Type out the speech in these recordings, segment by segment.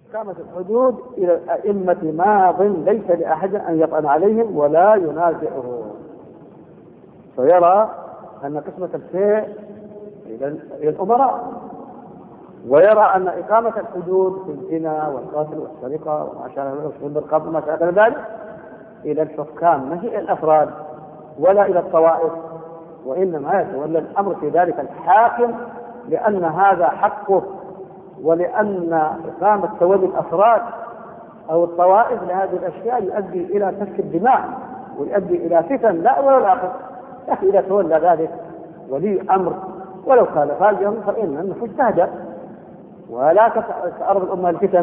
إقامة الحدود إلى الأئمة ماض ليس لأحد أن يطعن عليهم ولا ينازعهم، فيرى أن قسمة الشيء إلى الأمراء، ويرى أن إقامة الحدود في الزنا والقتل والسرقة وما شابه ذلك إلى الحكام، ما هي الأفراد ولا إلى الطوائف، وإنما يتولى الأمر في ذلك الحاكم، لأن هذا حقه، ولأن إقامة تولي الأفراد أو الطوائف لهذه الأشياء يؤدي إلى سفك الدماء ويؤدي إلى فتن لا أول ولا آخر. لكن إذا تولى ذلك ولي أمر ولو كان فاجرا فإن النفوس تهدأ ولا تتعرض الأمة الفتن،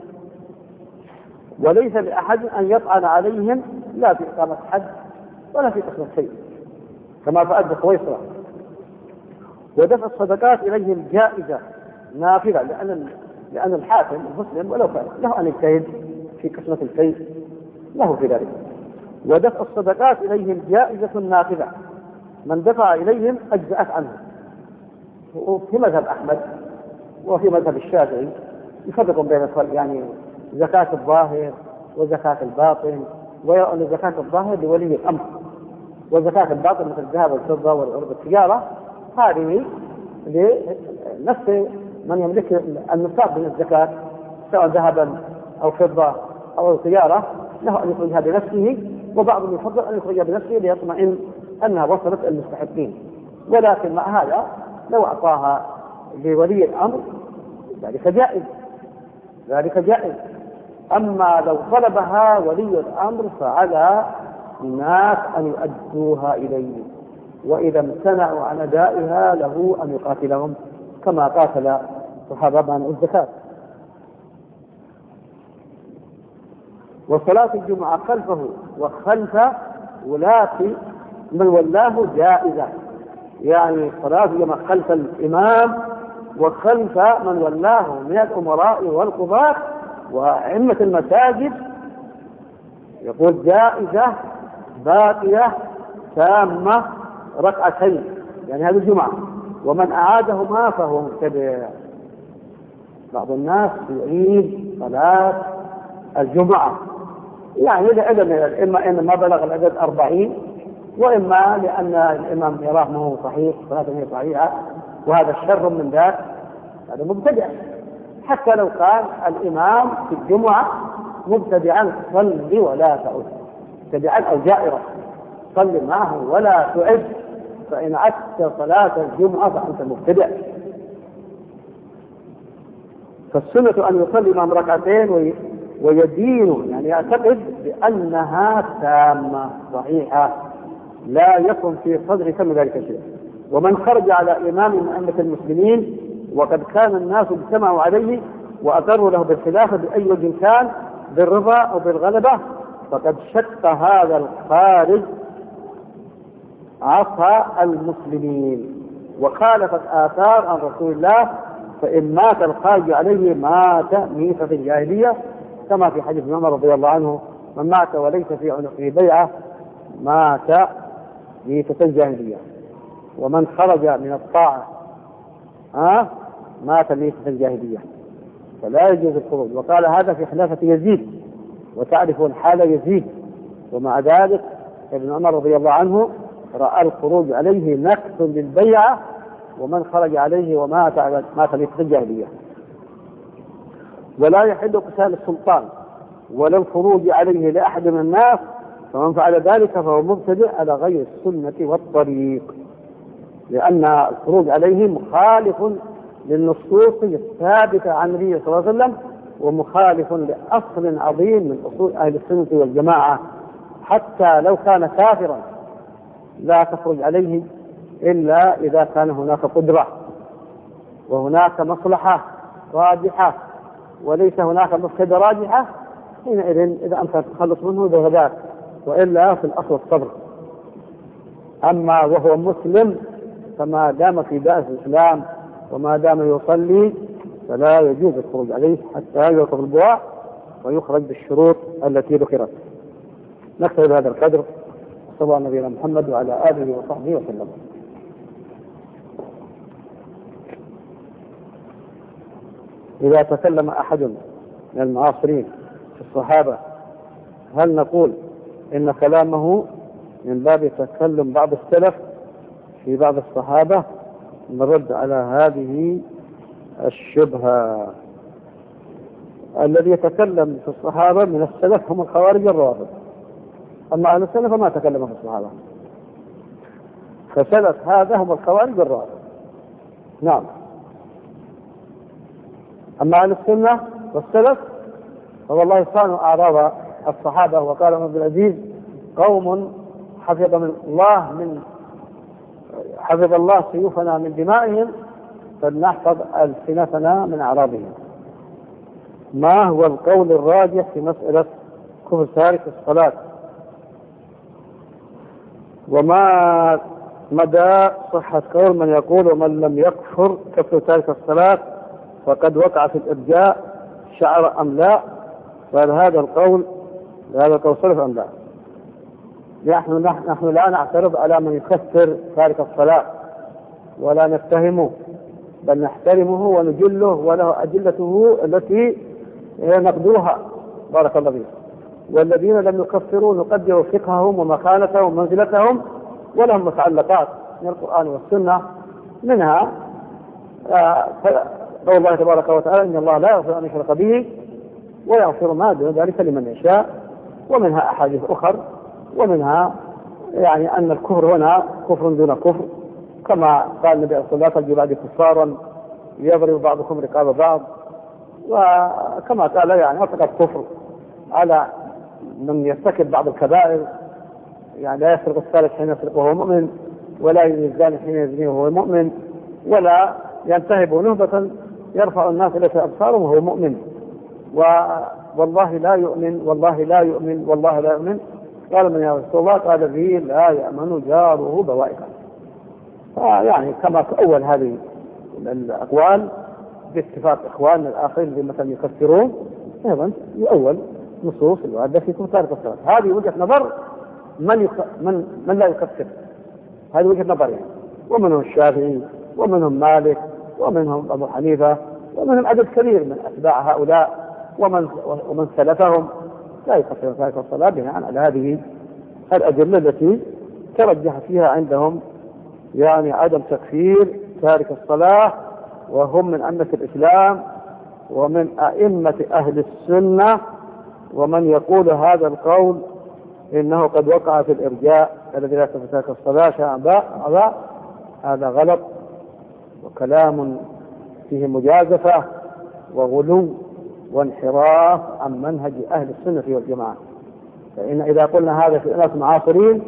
وليس لأحد أن يطعن عليهم لا في إقامة حد ولا في قسم الشيء كما فعل قويصرة. ودفع الصدقات إليهم جائزة نافذة، لأن الحاكم المسلم ولو كان له أن يجتهد في قسمة الشيء له في ذلك. ودفع الصدقات إليهم جائزة نافذة، من دفع إليهم أجزأت عنه. وفي مذهب أحمد وفي مذهب الشافعي يفرق بين يعني زكاة الظاهر وزكاة الباطن، ويرى أن زكاة الظاهر لولي الأمر، وزكاة الباطن مثل الذهب والفضة والعروض والتجارة هذه لنفس من يملك النصاب من الزكاة سواء ذهبا أو فضة أو تجارة، له أن يخرجها بنفسه، وبعضهم يفضل أن يخرجها بنفسه ليطمئن أنها وصلت المستحقين. ولكن مع هذا لو أعطاها لولي الأمر ذلك جائز. أما لو طلبها ولي الأمر فعلى الناس أن يؤدوها إليه، وإذا امتنعوا عن أدائها له أن يقاتلهم كما قاتل صحابة منع الزكاة. وصلاة الجمعة خلفه وخلف ولاة من ولاه جائزة، يعني صلاة الجمعة خلف الإمام وخلف من ولاه من الأمراء والقضاة وأئمة المساجد يقول جائزة باقية تامة ركعتين، يعني هذه الجمعة، ومن أعادهما فهو مبتدع. بعض الناس يعيد صلاة الجمعة يعني لعدم، إما إن ما بلغ العدد 40، وإما لأن الإمام يراه ما هو صحيح صلاته هي صحيحة، وهذا الشر من ذاك، هذا مبتدع. حتى لو كان الإمام في الجمعة مبتدعا صل ولا تعد، مبتدعا أو جائرا صل معه ولا تعد، فإن عدت صلاة الجمعة فأنت مبتدع. فالسنة أن يصلي الإمام ركعتين ويدين، يعني يعتقد بأنها تامة صحيحة لا يكن في صدر كم ذلك شيء. ومن خرج على إمام من أئمة المسلمين وقد كان الناس اجتمعوا عليه وأقروا له بالخلافة بأي وجه كان بالرضا أو بالغلبة، فقد شق هذا الخارج عصا المسلمين وخالفت آثار عن رسول الله، فإن مات الخارج عليه مات ميتة الجاهلية، كما في حديث عمر رضي الله عنه من مات وليس في عنقه بيعة مات ميتة الجاهلية، ومن خرج من الطاعة مات ميتة الجاهلية، فلا يجوز الخروج. وقال هذا في خلافة يزيد، وتعرفون حال يزيد، ومع ذلك ابن عمر رضي الله عنه رأى الخروج عليه نقص للبيعة، ومن خرج عليه ومات مات ميتة الجاهلية. ولا يحل قتال السلطان ولا الخروج عليه لأحد من الناس، فمن فعل ذلك فهو مبتدع على غير السنة والطريق، لأن الخروج عليه مخالف للنصوص الثابتة عن النبي صلى الله عليه وسلم، ومخالف لأصل عظيم من أصول أهل السنة والجماعة. حتى لو كان كافرا لا تخرج عليه إلا إذا كان هناك قدرة وهناك مصلحة راجحة، وليس هناك مفسدة راجحة، حينئذ إذا أمكن التخلص منه بغداء، وإلا في الأصل الصبر. أما وهو مسلم فما دام في بأس الإسلام وما دام يصلي فلا يجوز الخروج عليه حتى يوقف البواع ويخرج بالشروط التي ذكرت. نكتفي بهذا القدر، صلى الله على نبينا محمد وعلى آله وصحبه وسلم. إذا تكلم أحد من المعاصرين في الصحابة، هل نقول إن كلامه من باب تكلم بعض السلف في بعض الصحابة؟ نرد على هذه الشبهة. الذي يتكلم في الصحابة من السلف هم الخوارج الروافض، أما أهل السنة فما تكلم في الصحابة، فسلف هذا هم الخوارج الروافض. نعم. أما أهل السنة والسلف فوالله صانوا أعراض الصحابة، وقال ابن عبد العزيز: قوم حفظ الله سيوفنا من دمائهم فلنحفظ ألسنتنا من أعراضهم. ما هو القول الراجح في مسألة كفر تارك الصلاة؟ وما مدى صحة قول من يقول ومن لم يكفر كفر تارك الصلاة فقد وقع في الإرجاء شعر أم لا؟ فهل هذا القول صرف أم لا؟ نحن لا نعترض على من يكفر تارك الصلاة ولا نتهمه، بل نحترمه ونجله وله أدلته التي نقدرها. بارك الله فيك. والذين لم يكفروا نقدر فقههم ومكانتهم ومنزلتهم، ولهم متعلقات من القرآن والسنة، منها قول الله تبارك وتعالى: إن الله لا يغفر أن يشرك به ويغفر ما دون ذلك لمن يشاء، ومنها أحاديث أخرى، ومنها يعني أن الكفر هنا كفر دون كفر، كما قال النبي صلى الله عليه وسلم: بعد كفارا يضرب بعضكم رقاب بعض، وكما قال يعني أطلق الكفر على من يرتكب بعض الكبائر، يعني لا يسرق السارق حين يسرق وهو مؤمن، ولا يزني الزاني حين يزني وهو مؤمن، ولا ينتهب نهبة يرفع الناس إليه أبصارهم وهو مؤمن، والله لا يؤمن والله لا يؤمن والله لا يؤمن. قال: من يا رسول الله؟ قال: به لا يأمن جاره بوائقه. يعني كما تأول هذه الأقوال باتفاق إخواننا الآخرين اللي مثلا يكفرون، أيضا يؤول نصوص الواردة في كفر تارك الصلاة. هذه وجهة نظر من لا يكفر، هذه وجهة نظر يعني. ومنهم الشافعي ومنهم مالك ومنهم أبو حنيفة ومنهم عدد كبير من أتباع هؤلاء ومن سلفهم لا يكفر تارك الصلاة بناء على هذه الأدلة التي ترجح فيها عندهم يعني عدم تكفير تارك الصلاة، وهم من أئمة الإسلام ومن أئمة أهل السنة. ومن يقول هذا القول إنه قد وقع في الإرجاء الذي لا يكفر تارك الصلاة شاء أبى، هذا غلط وكلام فيه مجازفة وغلو وانحراف عن منهج أهل السنة والجماعة. فإن إذا قلنا هذا في ناس معاصرين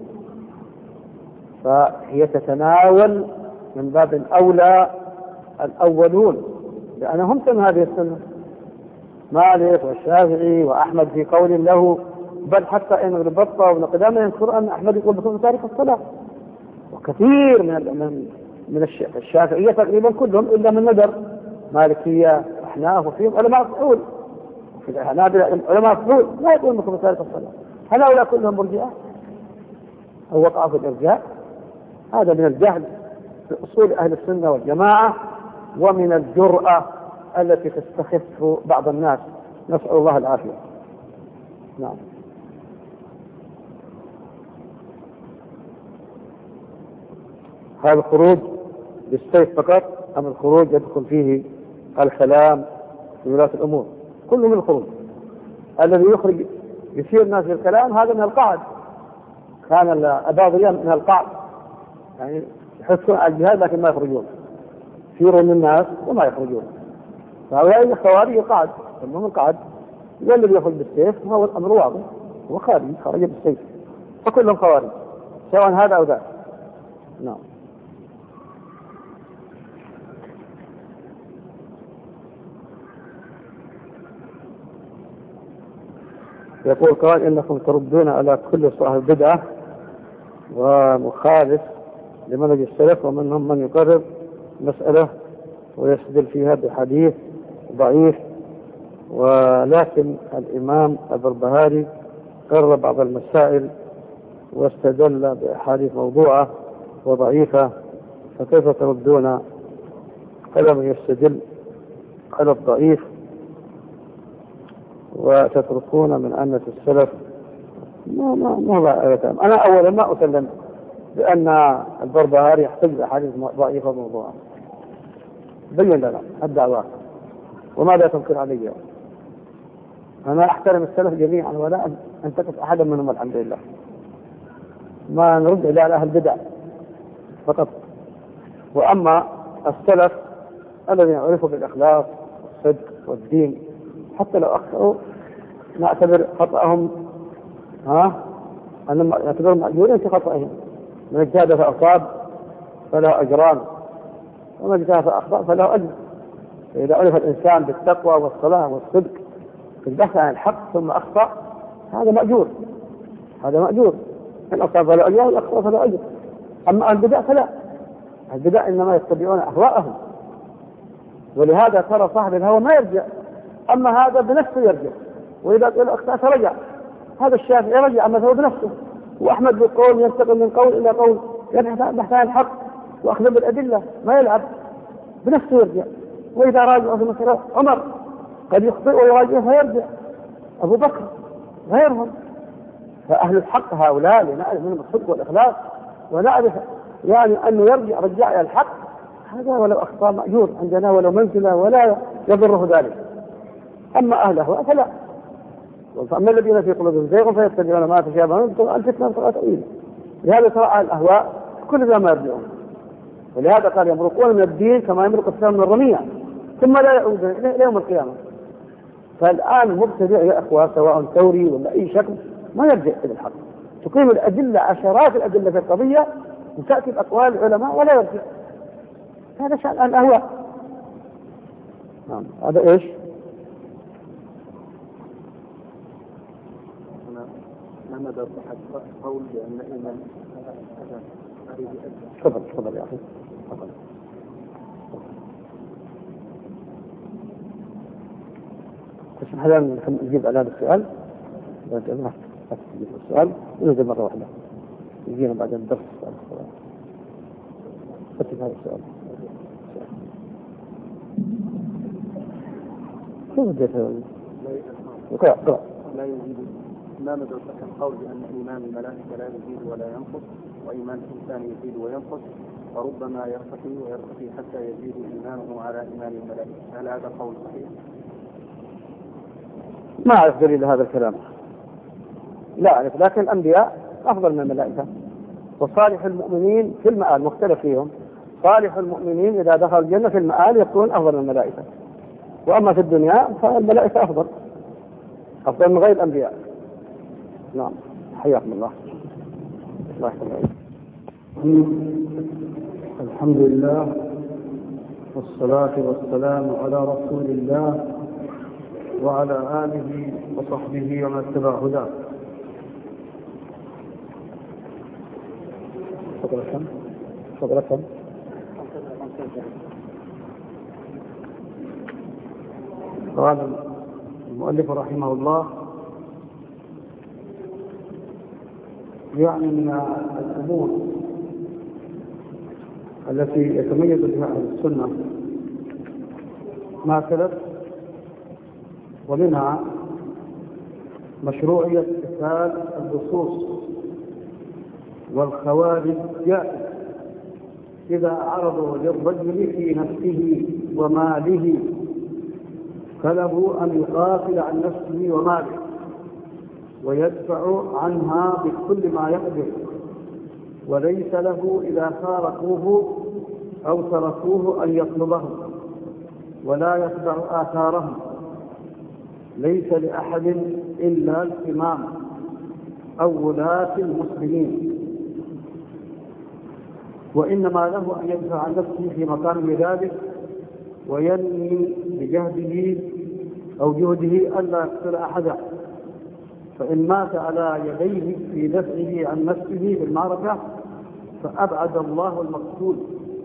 فهي تتناول من باب أولى الأولون، لأنهم سمعوا هذه السنة، مالك والشافعي وأحمد في قول له، بل حتى إن ابن بطة وابن قدامة يذكر أن أحمد يقول بكفر تارك الصلاة، وكثير من الشافعية تقريبا كلهم إلا من ندر، مالكية أحناف وفيهم علماء فحول، في الحنابلة علماء فحول لا يقولون بكفر تارك الصلاة. هل هؤلاء كلهم مرجئة أو وقعوا في الإرجاء؟ هذا من الجهل في أصول أهل السنة والجماعة، ومن الجرأة التي تستخف بعض الناس، نسأل الله العافية. نعم. هذا الخروج بالسيف فقط أم الخروج يدخل فيه الكلام في ولاة الأمور؟ كله من الخروج. الذي يخرج يثير الناس بالكلام هذا من القعد، كان أباض اليوم من القعد، يعني يحسون على الجهاد لكن ما يخرجون، يثيرون الناس وما يخرجون. فهؤلاء الخوارج القعد، ثم القعد، والذي يخرج بالسيف هو الأمر واضح، هو خرج بالسيف، فكلهم خوارج سواء هذا أو ذاك. نعم. يقول قال: إنكم تردون على كل صاحب بدعة ومخالف لمنهج السلف، ومنهم من يقرر مسألة ويستدل فيها بحديث ضعيف، ولكن الإمام البربهاري قرر بعض المسائل واستدل بأحاديث موضوعة وضعيفة، فكيف تردون على من يستدل على الضعيف وتتركون من أنة السلف ما أنا أولا ما أسلم بأن البربهاري يحتج بأحاديث ضعيفة موضوعا. بين لنا الدعوات وماذا تنكر علي. أنا أحترم السلف جميعا ولا أنتقص أحدا منهم الحمد لله. ما نرد إلى أهل البدع فقط. وأما السلف الذين عرفوا بالإخلاص والصدق والدين حتى لو أخطأوا نعتبر خطأهم أنهم يعتبرون مأجورين في خطأهم. من اجتهد فأصاب فله أجران ومن اجتهد فأخطأ فله أجر. فإذا عرف الإنسان بالتقوى والصلاة والصدق في البحث عن الحق ثم أخطأ هذا مأجور. إن أصاب فله أجر وإن أخطأ فله أجر. أما البدع فلا. البدع إنما يتبعون أهواءهم ولهذا ترى صاحب الهوى ما يرجع. أما هذا بنفسه يرجع وإذا قال أخطأت رجع. هذا الشافعي رجع أما هو بنفسه. وأحمد بالقول ينتقل من قول إلى قول يبحث عن الحق وأخذ بالأدلة ما يلعب بنفسه يرجع. وإذا راجع في مسألة عمر قد يخطئ ويراجع فيرجع. أبو بكر غيرهم. فأهل الحق هؤلاء لنعرف منهم الصدق والإخلاص ونعرف يعني أنه رجع إلى الحق هذا ولو أخطأ مأجور عندنا ولو منزله ولا يضره ذلك. أما أهل الأهواء فلا. فأما الذين في قلوبهم زيغ فيتبعون ما تشابه منه الفتنة تأويله. لهذا ترى أهل الأهواء كل ذا ما يرجعون. ولهذا قال يمرقون من الدين كما يمرق السهم من الرمية ثم لا يعود إلى يوم القيامة. فالآن المبتدع يا أخوة سواء ثوري ولا أي شكل ما يرجع إلى الحق. تقيم الأدلة عشرات الأدلة في القضية وتأتي بأقوال العلماء ولا يرجع. هذا شأن الأهواء. هذا إيش؟ ما مدى صحة قول بأن الإيمان تفضل يا أخي. تفضل. تسمح لنا نجيب على هذا السؤال؟ لا تجيب السؤال ونجيب مرة واحدة. يجينا بعد الدرس فتح هذا السؤال. شو بديت اقرأ. لا يزيد. ما مدى صحة القول بأن إيمان الملائكة لا يزيد ولا ينقص وإيمان الإنسان يزيد وينقص وربما يرتقي حتى يزيد إيمانه على إيمان الملائكة. هل هذا قول صحيح؟ ما أعرف دليل هذا الكلام. لا أعرف. لكن الأنبياء أفضل من الملائكة. وصالح المؤمنين في المآل مختلف فيهم. صالح المؤمنين إذا دخل الجنة في المآل يكون أفضل من الملائكة. وأما في الدنيا فالملائكة أفضل من غير الأنبياء. نعم. حياكم الله. الله يحفظك. الحمد لله والصلاة والسلام على رسول الله وعلى آله وصحبه ومن اتبع هداه. تفضل. قال المؤلف رحمه الله يعني من الأمور التي يتميز بها أهل السنة ما سلف ومنها مشروعية قتال اللصوص والخوارج جائز إذا عرضوا للرجل في نفسه وماله فله أن يقاتل عن نفسه وماله ويدفع عنها بكل ما يقدر وليس له إذا فارقوه أو تركوه أن يطلبهم ولا يتبع آثارهم. ليس لأحد إلا الإمام أو ولاة المسلمين وإنما له أن يدفع عن نفسه في مقام ذلك وينمي بجهده أو جهده ألا يقتل أحدا. فإن مات على يديه في دفعه عن نفسه بالمعركة فأبعد الله المقتول.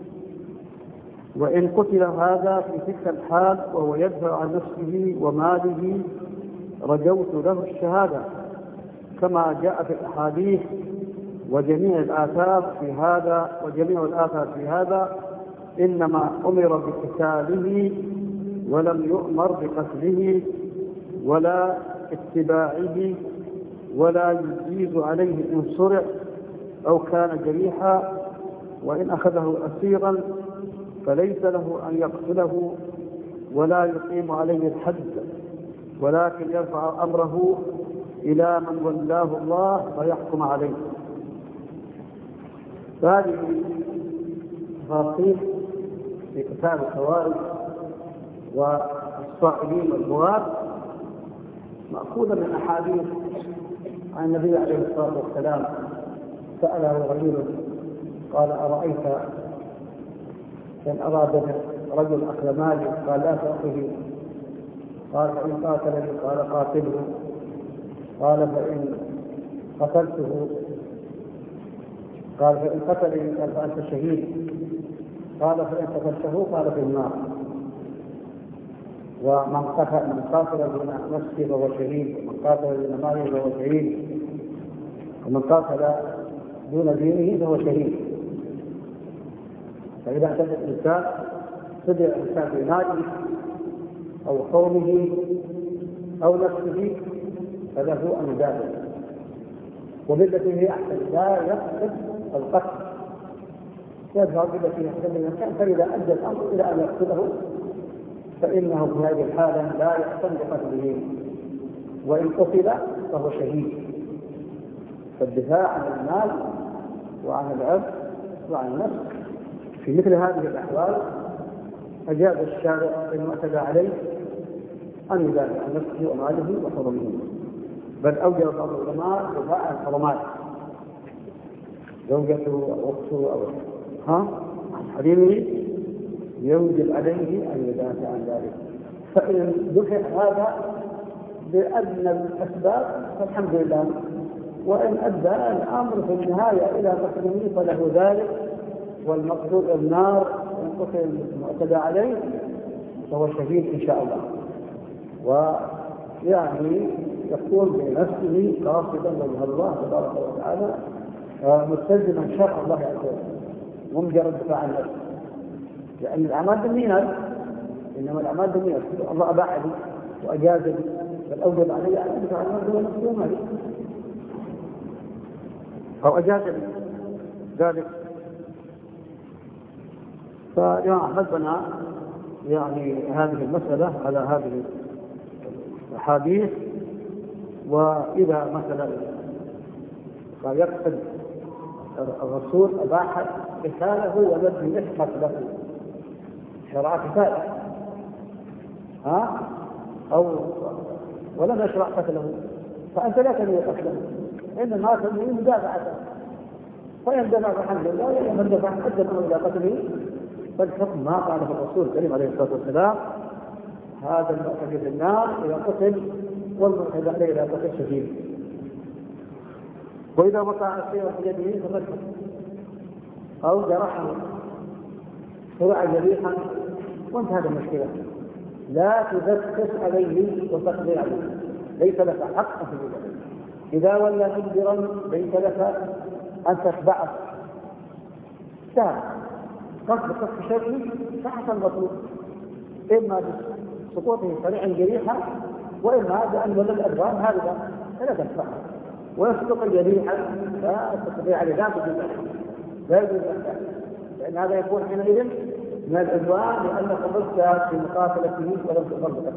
وإن قتل هذا في تلك الحال وهو يدفع عن نفسه وماله رجوت له الشهادة كما جاء في الأحاديث وجميع الآثار في هذا إنما أمر بقتاله ولم يؤمر بقتله ولا اتباعه ولا يجيز عليه إن صرع أو كان جريحا، وإن أخذه أسيرا فليس له أن يقتله ولا يقيم عليه الحد، ولكن يرفع أمره إلى من ولاه الله فيحكم عليه. هذه تفاصيل في كتاب الخوارج والصائلين والبغاة مأخوذة من أحاديث عن النبي عليه الصلاة والسلام. سأله رجل قال: أرأيت إن أراد رجل أخذ مالي؟ قال: لا تأخذه. قال: فإن قاتلني؟ قال: قاتله. قال: فإن قتلته؟ قال: فإن قتلني؟ قال: فأنت شهيد. قال: فإن قتلته؟ قال: في النار. ومن قاتل دون نفسه فهو شهيد، ومن قاتل دون ماله فهو شهيد، ومن قاتل دون دينه فهو شهيد. فإذا اعتدى الإنسان صدر الإنسان في ماله أو قومه أو نفسه فله أن يدافع، وبالتي هي أحسن، لا يقصد القتل، يدفع بالتي يحسن الإنسان. فإذا أدى الأمر إلى أن يقتله فإنه في هذه الحالة لا يحسن بقتله، وإن قتل فهو شهيد. فالدفاع عن المال وعن العرض وعن النفس في مثل هذه الأحوال أجاز الشارع إن اعتدى عليه أن يدافع عن نفسه وماله وحرمه، بل أوجب بعض العلماء دفاع عن الحرمات، زوجته أو أخته أو عن حريمه يوجب عليه أن يدافع عن ذلك. فإن دفع هذا بأدنى الأسباب فالحمد لله، وإن أدى الأمر في النهاية إلى قتله فله ذلك، والمقتول النار وإن قتل المعتدى عليه فهو شهيد إن شاء الله، ويعني يكون بنفسه قاصدا وجه الله تبارك وتعالى مستلزما شرع الله عز وجل، ومجرد دفاع عن نفسه، لأن الأعمال بالنيات، إنما الأعمال بالنيات. الله أباح لي وأجاز لي، بل أوجب علي أن أدفع عن نفسي ونفسي ومالي، أو أجاز لي ذلك. فالإمام أحمد بنى يعني هذه المسألة على هذه الأحاديث، وإذا مثلا يقصد الرسول أباح قتاله والذي يسقط له شرع قتاله أو ولم يشرع قتله، فأنت لا تنوي قتله، إنما تنوي مدافعته، فإن دفع فالحمد لله، ومن دفع قدم إلى قتله فالحكم ما قاله الرسول الكريم عليه الصلاة والسلام: هذا المعتدي في النار إذا قتل، والمعتدى عليه إذا قتل شهيد. وإذا وقع السير في يده فمسك أو جرحه صرع جريحا وانتهت المشكلة، لا تدسس عليه وتقضي عليه، ليس لك حق في ذلك. إذا ولى مجبرا ليس لك أن تتبعه، سهل قصد شرعي فحسن المطلوب، إما بسقوطه سريعا جريحا، وإما بأن ولد الأدوان هذا فلا تتبعه، ويسقط جريحا لا تستطيع عليه لا يجوز ذلك، لأن هذا يكون حينئذ من العدوان، لأنك ضدت في مقاتلته ولم تقر بقتله.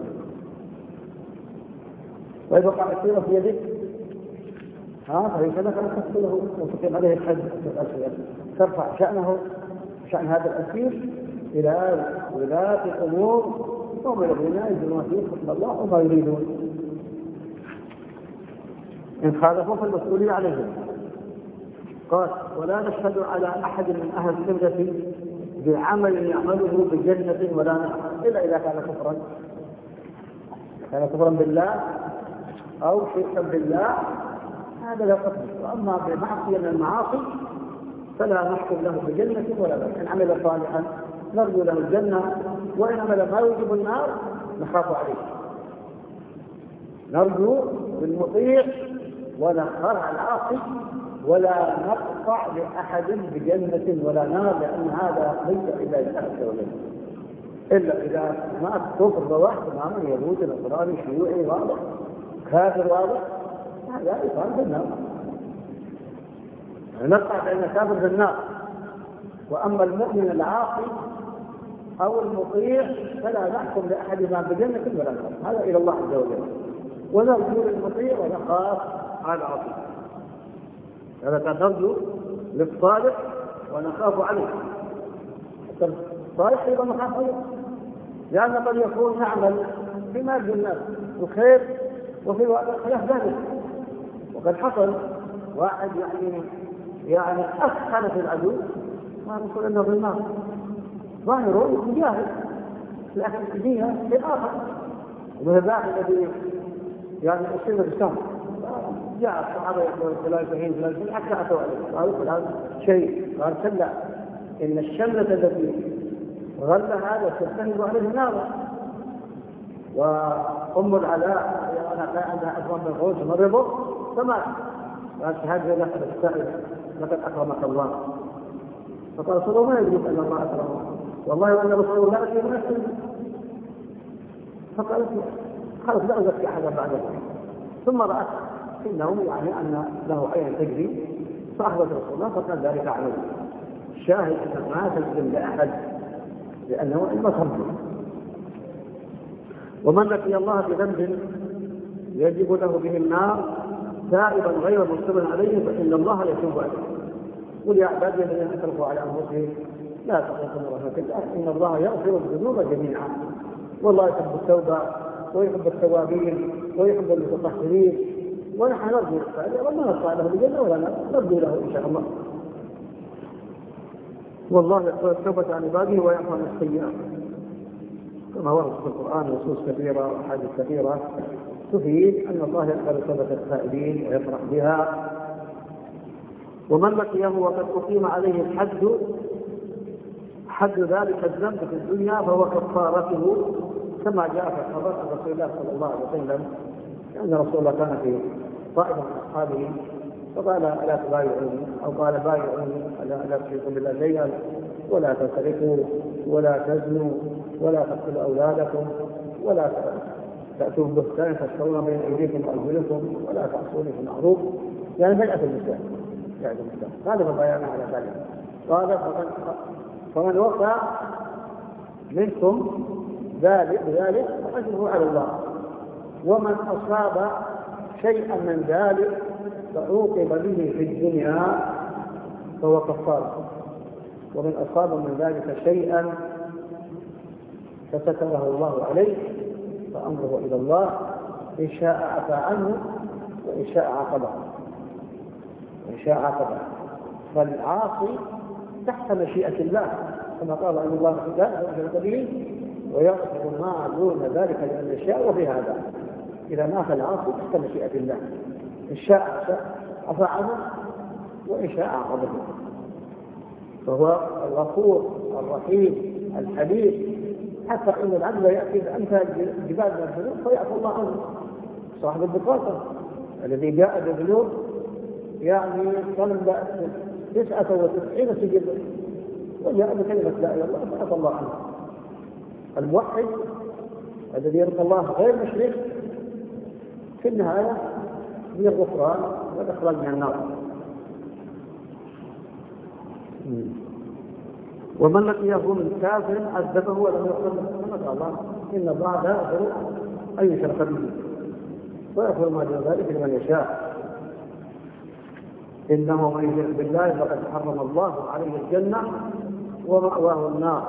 وإذا وقع السيرة في يدك فليس لك أن تقتله وتقيم عليه الحد، ترفع شأنه شأن هذا الأسير إلى ولاة الأمور، وهم الذين يجرون فيه حكم الله وما يريدون. إن خالفوا فالمسؤولية عليهم. قال: ولا نشهد على أحد من أهل القبلة بعمل يعمله بجنة ولا نار، إلا إذا كان كفرا، كان كفرا بالله أو شركا بالله، هذا لا قتل. وأما بمعصية من المعاصي فلا نحكم له بجنة ولا نار. إن عمل صالحا نرجو له الجنة، وإن عمل ما يوجب النار نخاف عليه. نرجو بالمطيع ونخاف على العاصي، ولا نقطع لأحد بجنة ولا نار، لأن هذا ليس إلا لله عز وجل. إلا إذا ما كفر بواح تماما يهودي نصراني شيوعي واضح كافر واضح هذا يقال في النار. نقطع بين كافر في النار. وأما المؤمن العاصي أو المطيع فلا نحكم لأحدهما بجنة ولا نار، هذا إلى الله عز وجل. ونرجو للمطيع ونخاف على العاصي. هذا كان نرجو للصالح ونخاف عليه. الصالح أيضا نخاف عليه، لأن قد يكون يعمل بما يرجو الناس الخير وفي الواقع خلاف ذلك. وقد حصل واحد يعني أسخن في العدو ما نقول أنه في النار ظاهره مجاهد، لكن الدنيا شيء آخر. ومن ذاك الذي يعني أصيب بالسم جاء الصحابة يقولون فلان فهين فلان فهين حتى أتوا عليه قالوا هذا شيء، قال كلا إن الشملة التي غل هذا تستند عليه النار. وأم العلاء كان عندها أكرم من الغوث مرضه فمات، قال هذا لك السائل لقد أكرمك الله. فقال رسول الله ما يدرك أن الله أكرمه والله وأن رسول الله لا يكرم نفسه. فقالت خلص لا أزكي أحدا بعد ذلك. ثم رأت إنه يعني أن له عين تجري فأخذت رسول الله فقال ذلك عنه. الشاهد أن ما تجرم لأحد لأنه إما صبر. ومن لقي الله بذنب يجب له به النار تائبا غير مصر عليه فإن الله يتوب عليه. قل يا عبادي الذين اسرفوا على انفسهم لا تقنطوا من رحمة الله ان الله يغفر الذنوب جميعا والله يحب التوبة ويحب التوابين ويحب المتطهرين. ونحن نرجو الصالح وما نطلع له بجنة ولا نرجو له ان شاء الله. والله يقبل التوبة عن عباده ويعفو عن السيئات كما ورد في القرآن نصوص كثيرة وأحاديث كثيرة تفيد أن الله يقبل توبة التائبين ويفرح بها. ومن لقيه وقد أقيم عليه الحد حد ذلك الذنب في الدنيا فهو كفارته كما جاء في خبر رسول الله صلى الله عليه وسلم أن رسول الله كان في طائفة من أصحابه فقال ألا تبايعوني أو قال بايعوني ألا تشركوا بالله شيئا ولا تسرقوا ولا تزنوا ولا تقتلوا أولادكم ولا تأتوا ببهتان تشترون بين أيديكم وأرجلكم ولا تعصوني في المعروف يعني بيعة النساء هذا ما بيانا على ذلك. قال فمن وقع منكم بذلك فأجره على الله ومن أصاب شيئا من ذلك فعوقب به في الدنيا فهو كفارة ومن أصاب من ذلك شيئا فستره الله عليه فأمره إلى الله إن شاء عفى عنه وإن شاء عاقبه فالعاصي تحت مشيئة الله كما قال أن الله لا به ويغفر ما دون ذلك لأن يشاء. وفي هذا إذا مات العاصي تحت مشيئة الله إن شاء عفى عنه وإن شاء عاقبه فهو الغفور الرحيم الحليم. حتى إن العبد يأتي أمثال جبال من الذنوب فيعفو الله عنه. صاحب البطاقة الذي جاء بالذنوب يعني طلب 99 سجل وجاء بكلمة لا إله إلا الله فعفى الله عنه. الموحد الذي يرضى الله غير مشرك في النهاية هي الغفران والإخراج من النار. ومن لقيه من كافر عذبه ولم يغفر له كما قال الله إن الله لا يغفر أن يشرك به ويغفر ما دون ذلك لمن يشاء. إنه من يشرك بالله فقد حرم الله عليه الجنة ومأواه النار.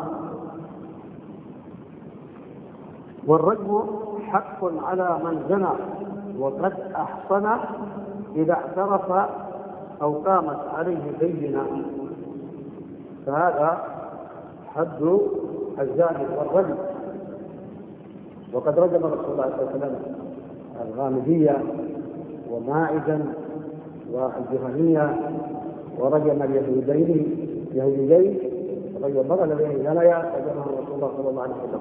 والرجم حق على من زنى وقد أحصن إذا اعترف أو قامت عليه بينة فهذا حد الزاني والرجم. وقد رجم رسول الله صلى الله عليه وسلم الغامدية وماعزا والجهنية ورجم اليهودين رجم المرأة الذين زنيا رجمه رسول الله صلى الله عليه وسلم.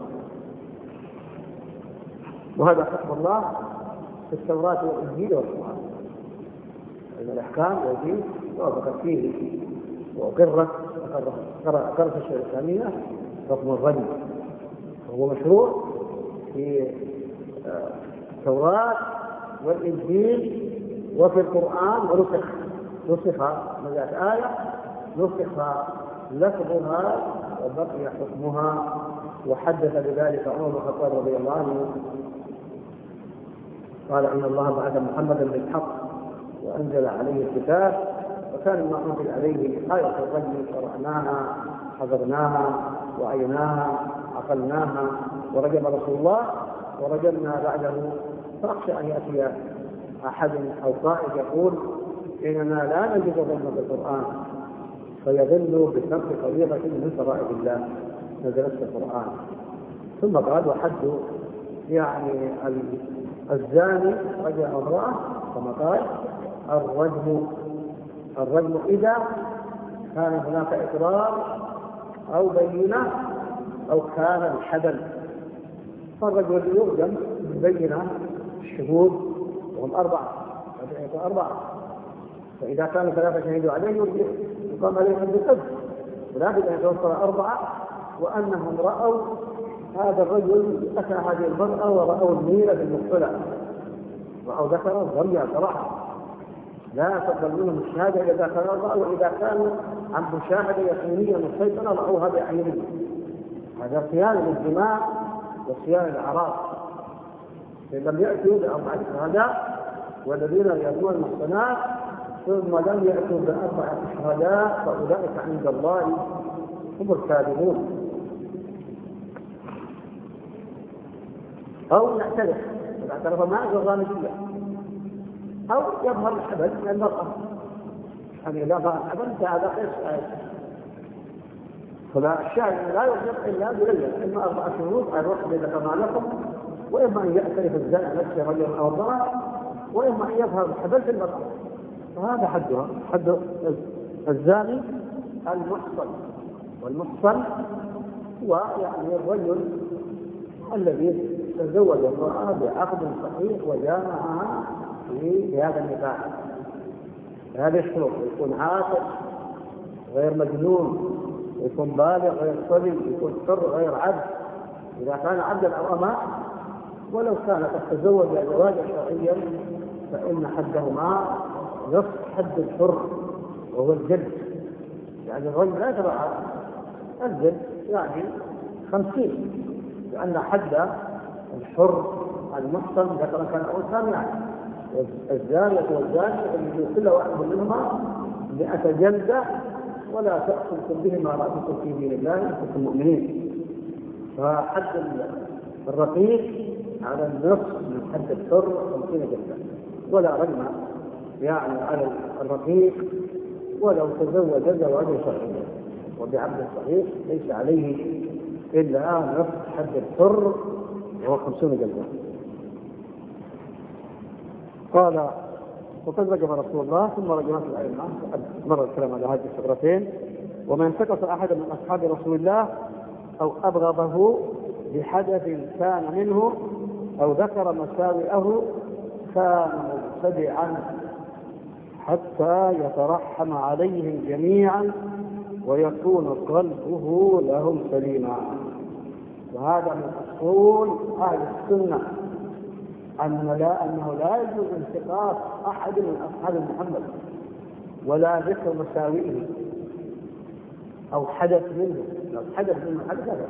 وهذا حكم الله في التوراة والإنجيل والقرآن إن الأحكام والدين وافقت فيه وأقرت الشريعة الإسلامية حكم الرجم هو مشروع في التوراة والإنجيل وفي القرآن، نسخ مئات آية، نسخ لفظها وبقي حكمها. وحدث بذلك عمر بن الخطاب رضي الله عنه قال إن الله بعث محمدا بالحق وأنزل عليه الكتاب، وكان ما أنزل عليه آية الرجل قرأناها حضرناها وعيناها عقلناها، ورجم رسول الله ورجمنا بعده. فأخشى أن يأتي أحد أو قائد يقول إننا لا نجد ظلم بالقرآن فيضل بترك فريضة من فرائض الله نزلت في القرآن. ثم قال وحد يعني الزاني رجل امرأة كما قال الرجم إذا كان هناك إقرار أو بينة أو كان الحدل. فالرجل يرجم ببينة الشهود وهم 4، فإذا كانوا 3 شهدوا عليه يقام عليهم بالحد، ولكن أن يتوفر 4 وأنهم رأوا هذا الرجل أتى هذه المرأة ورأوا النيل بالمقتلع، رأوا ذكرا رميا صراحة، لا تقبل منهم الشهادة إذا كانوا رأوا، وإذا كانوا عن مشاهدة يقينية مسيطرة رأوها بأعينهم. هذا صيانة للدماء وصيانة الأعراض. إن لم يأتوا ب4 شهداء والذين يأتون المحصنات ثم لم يأتوا ب4 شهداء فأولئك عند الله هم الكاذبون. أو يعترف، إذا اعترف معه الغامدية، أو يظهر الحبل من المرأة، يعني إذا ظهر الحبل فهذا خير شهادة. فالشاهد لا يرجع إلا بليلة، إما 4 شهود على الوقت الذي ذكرنا لكم، وإما أن يعترف الزاني نفسه رجلا أو امرأة، وإما أن يظهر الحبل في المرأة. فهذا حدها، حد الزاني المحصن. والمحصن هو يعني الرجل الذي تزوج امرأة بعقد صحيح وجامعها في هذا النكاح. هذا الشروط: يكون عاقل غير مجنون، يكون بالغ غير صبي، يكون حر غير عبد. إذا كان عبدا أو أمة، ولو كان قد تزوج زواجا شرعيا فإن حدهما نصف حد الحر وهو الجلد. يعني الرجل لا يتبع الجلد يعني 50، لأن حد الحر المحصن ذكر كان أو ثانية. الزانية والزاني كل واحد منهما 100 جلدة، ولا تأخذكم بهما رأسكم في دين الله إن كنتم مؤمنين. فحد الرقيق على النصف من حد الحر 50 جلدة، ولا رجم يعني على الرقيق ولو تزوج زواجا شرعيا. وبعبد الصحيح ليس عليه إلا نصف حد الحر وهو 50 جلدة. قال وقد رجم رسول الله ثم رجمت الأئمة. مر الكلام على هذه الشجرتين. ومن انتقص أحدا من أصحاب رسول الله أو أبغضه بحدث كان منه أو ذكر مساوئه كان مبتدعا حتى يترحم عليهم جميعا ويكون قلبه لهم سليما. وهذا من أصول أهل السنة أنه لا يجوز انتقاص أحد من أصحاب محمد ولا ذكر مساوئه أو حدث منه. لو حدث منه حدث هذا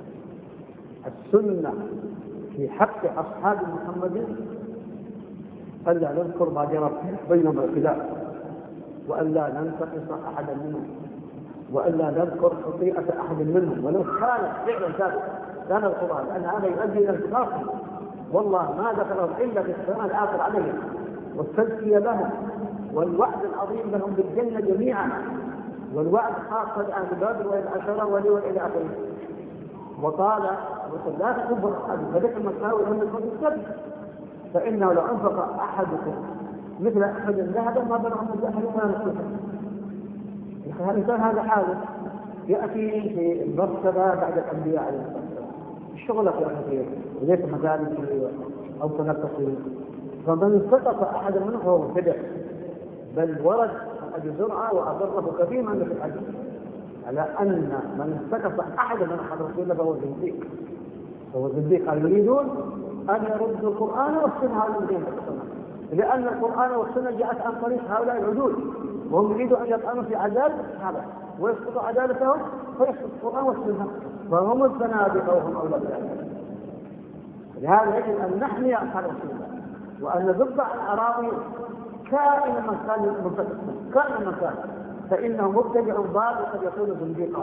السنة في حق أصحاب محمد ألا نذكر ما جرى بينهم الخلاف، وألا ننتقص أحدا منهم، وألا نذكر خطيئة أحد منهم ولو كانت فعلا ثابتة لا نذكرها، لأن هذا يؤدي إلى انتقاصهم. والله ما ذكرهم إلا في السماء الآخر عليهم والتزكية لهم والوعد العظيم لهم بالجنة جميعا، والوعد خاصة لأهل بدر والعشرة وليول إلى آخره. وقال لا تكبر أحد فذكر مساوئ من الكون السبب، فإنه لو أنفق أحدكم مثل أحد ذهبا ما بلغ من أحد ما نصفه. الإنسان هذا حاله يأتي في المرتبة بعد الأنبياء عليه الصلاة والسلام، الشغل في الأخير وليس مجال أو تنقص. فمن سقط أحد منه فهو مبتدع، بل ورد أبي زرعة وأضره كثيرا في الحديث على أن من سقط أحد من أحد رسول الله فهو زنديق. هو الزنديق قال يريدون أن يردوا القرآن والسنة على الذين تقصنا، لأن القرآن والسنة جاءت عن طريق هؤلاء العدول، وهم يريدوا أن يطعنوا في عدالة الصحابة ويسقطوا عدالتهم فيسقط القرآن والسنة، فهم الزنادقة وهم أولى بالعدالة. لهذا يجب أن نحمي أصحاب رسول الله وأن نضبع الأراضي كائن من كان منتقصا، كائن من كان، فإنه مبتدع ضال وقد يكون زنديقا.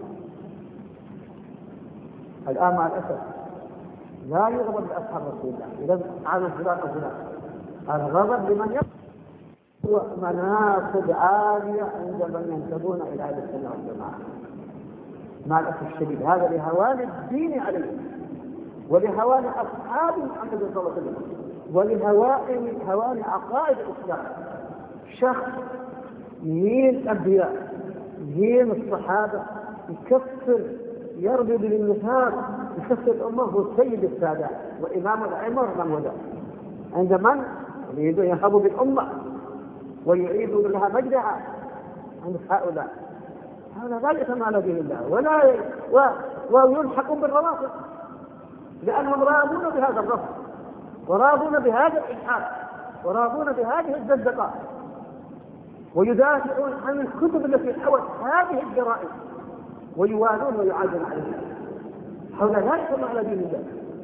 الآن مع الأسف لا يغضب لأصحاب رسول الله إذا عن فلان أو فلان، الغضب لمن هو مناصب عالية عند من ينتمون إلى أهل السنة والجماعة. مع الأسف الشديد هذا لهوان الدين عليهم ولهوان أصحاب محمد صلى الله عليه وسلم ولهوان عقائد الإسلام. شخص يهين الأنبياء يهين الصحابة يكفر يربي بالنفاق يكفر الأمة هو سيد السادات وإمام الأئمة من ودا عند من يريدون ينهبوا بالأمة ويعيدوا لها مجدها عند هؤلاء لا يسمى على دين الله ويلحقون بالروافض لأنهم راضون بهذا الرفض وراضون بهذا الإلحاد وراضون بهذه الزندقات ويدافعون عن الكتب التي حوت هذه الجرائم ويوالون ويعادون عليها. هؤلاء لا يسمى على دين الله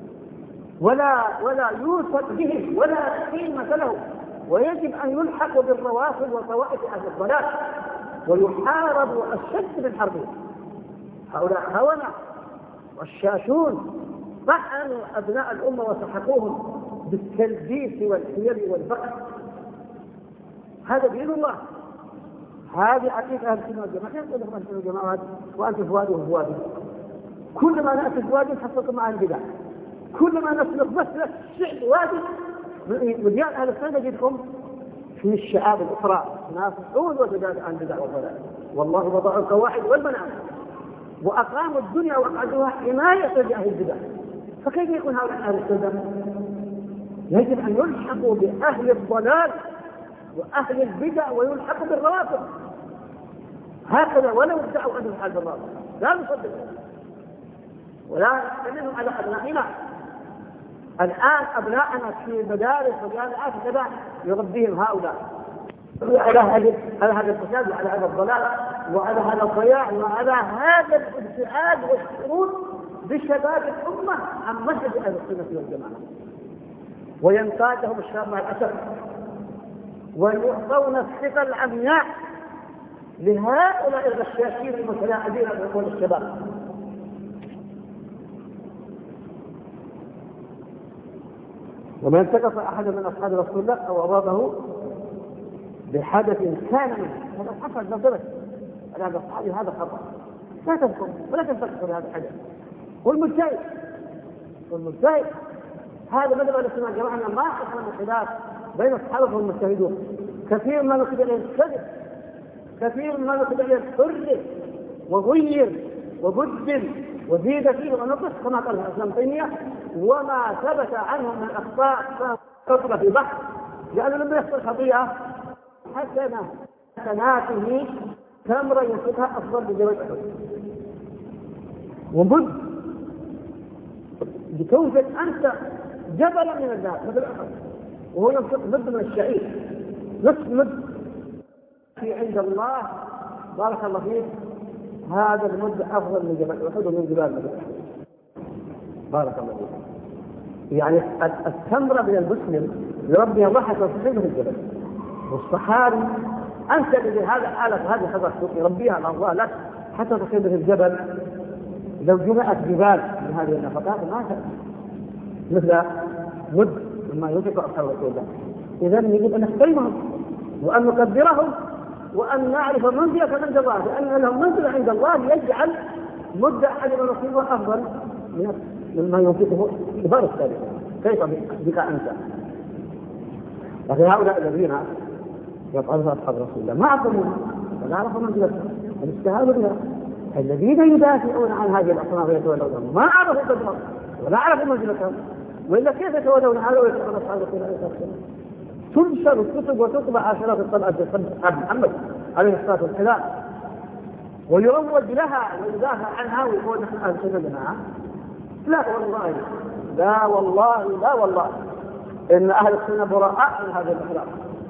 ولا يوثق به ولا قيمة له، ويجب أن يلحق بالروافض وطوائف أهل الضلال ويحارب أشد من حربهم. هؤلاء هونة والشاشون طعنوا أبناء الأمة وسحقوهم بالتلبيس والحيل والبخل. هذا دين الله، هذه عقيدة أهل السنة والجماعة. كيف تقول أهل السنة والجماعة وأنت فؤاد وفؤاد؟ كل ما نأتي فؤاد نحصلكم مع البدع، كل ما نسلك مسلك الشعب وادي وديان أهل السنة نجدكم في الشعاب الأخرى ناصحون وتدافع عن بدع وضلال. والله وضع القواعد والمناهج وأقاموا الدنيا وأقعدوها حماية لأهل البدع، فكيف يكون هؤلاء أهل السنة؟ يجب أن يلحقوا بأهل الضلال وأهل البدع ويلحقوا بالروافض هكذا ولو ادعوا أنهم أهل الروافض لا نصدق ولا نستمرهم على أبنائنا. الآن أبنائنا في المدارس والجامعات كذا يربيهم هؤلاء على هذا الفساد وعلى هذا الضلال وعلى هذا الضياع وعلى هذا الابتعاد والشرود بشباب الأمة عن منهج أهل السنة والجماعة، وينقادهم الشباب مع الأسف ويعطون الثقة العمياء لهؤلاء الغشاشين المتلاعبين بعقول الشباب. ومن انتقص أحد من أصحاب رسول الله أو أضافه بحدث كان منه هذا حصل نظرة هذا الصحابي هذا خطأ لا تذكر ولا تنتقص بهذا الحدث. والمجتهد هذا مذهب أهل السنة والجماعة ما حصل من خلاف بين الصحابة والمجتهدون. كثير ما نقد عليه الكذب، كثير ما نقد عليه الحر وغير وبدل وزيد فيه ونقص كما قال الإسلام تيمية، وما ثبت عنه من الأخطاء فقط في بحث، لأنه لم يحصل خطيئة حسناته تمرة ينفقها أفضل بجوز أحد. وبد بتوجد أنت جبلا من الذهب مثل أحد وهو ينفق مد من الشعير نصف مد في عند الله بارك الله فيك هذا المد أفضل من جبل أحد ومن جبال مد أحد بارك الله فيك. يعني التمرة من المسلم يربي الله حتى تصيبه الجبل. والصحابي أنت بهذا الآلة هذه حضرتك يربيها على الله لك حتى تصيبه الجبل. لو جمعت جبال من هذه النفقات ما مثل مد مما ينفق أصحاب رسول الله. إذن يجب أن نحترمهم وأن نقدرهم وأن نعرف منزلة عند الله، لأن لهم منزلة عند الله يجعل مد أحد من نصيبه أفضل مما ينفقه كبار السابقين. كيف بك أنت؟ لكن هؤلاء الذين يفعلون أصحاب رسول الله ما عرفوا ولا عرفوا منزلتهم الاجتهاد بها. الذين يدافعون عن هذه الأصناف يتولونهم ما عرفوا قدرهم ولا عرفوا منزلتهم، وإلا كيف يتولون هذا ويتولون أصحاب رسول الله؟ تنشر الكتب وتطبع عشرات الطبعات بأصحاب محمد عليه الصلاة والسلام ويروج لها ويدافع عنها ويقول نحن أهل السنة جماعة. لا والله، لا والله، لا والله، إن أهل السنة براء عن هذا الإخلاق.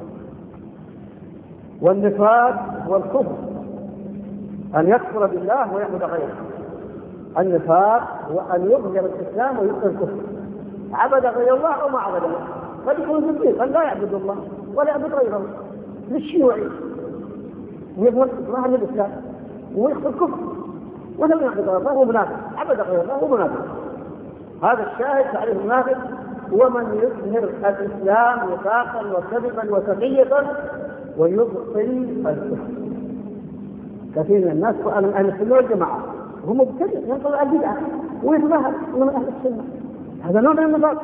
والنفاق والكفر أن يكفر بالله ويعبد غيره. النفاق هو أن يظهر الإسلام ويبطل الكفر، عبد غير الله أو ما عبد الله، قد يكون في الدين قد لا يعبد الله ولا يعبد غيره للشيوعي ويظهر ظاهر الإسلام ويخفي الكفر، ولم يعبد الله هو منافق، عبد غير الله هو منافق. هذا الشاهد تعريف المنافق هو من يظهر الإسلام نفاقا وكذبا وتقية ويبطل الكفر. كثير من الناس قالوا أهل السنة والجماعة هم مبتدع ينقل عن البدعة ويتظاهر من أهل السنة، هذا نوع من النفاق.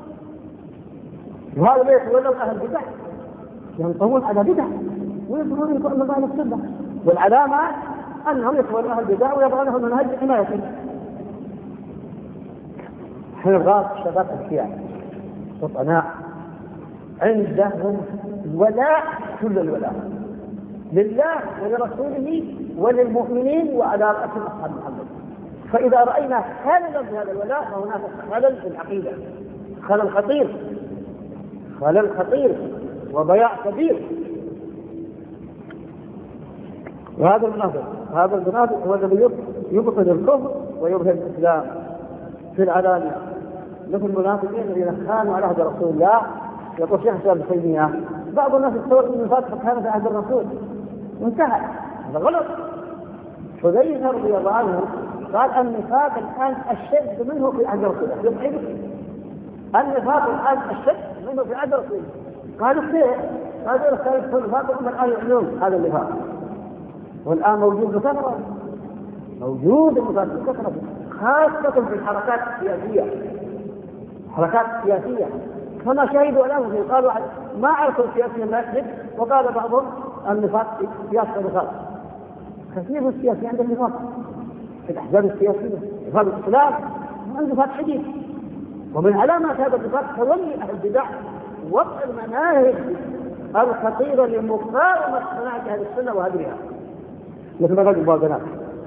وهذا لا يتولوا أهل البدع ينطون على بدع ويظهرون من أهل السنة، والعلامة أنهم يتولوا أهل البدع ويبغونهم منهج حماية. حين الغاز شباب الشيعة وطناء عندهم ولاء، كل الولاء لله ولرسوله وللمؤمنين وعلى رأس أصحاب محمد. فإذا رأينا خللا في هذا الولاء فهناك خلل في العقيدة، خلل خطير وضياع كبير. وهذا المنافق هو الذي يبطل الكفر ويظهر الإسلام في العلانية، مثل المنافقين الذين كانوا على عهد رسول الله. يقول شيخ الإسلام ابن تيمية بعض الناس يتصور أن النفاق كان في عهد الرسول وانتهى، هذا غلط. حذيفة رضي الله عنه قال النفاق الآن أشد منه في عهد رسول الله. النفاق الآن أشد منه في عهد رسول الله. قالوا كيف؟ قالوا كيف النفاق هم الآن يعلنون هذا النفاق، والآن موجود بكثرة، موجود النفاق بكثرة، خاصة في الحركات السياسية. كما شهدوا الآن قال واحد ما عرفوا السياسي المسجد وقال بعضهم النفاق سياسة النفاق. كثير من السياسي عند النفاق في الأحزاب السياسية، نفاق الإسلام عنده نفاق حديث. ومن علامات هذا النفاق تولي أهل البدع وضع المناهج الخطيرة لمقاومة صناعة أهل السنة وهدرها، مثل ما قال المواطنات.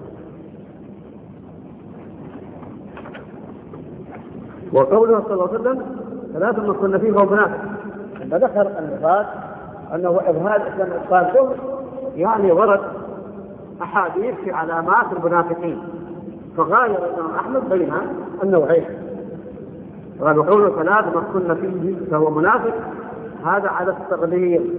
وقوله صلى الله عليه وسلم ثلاث من كن فيه فهو منافق، عندما ذكر النفاق أنه إظهار الإسلام وإبطال الكفر، يعني ورد أحاديث في علامات المنافقين فغاير الإمام أحمد بين النوعين. قال وقوله ثلاث من كن فيه فهو منافق، هذا على التغليظ،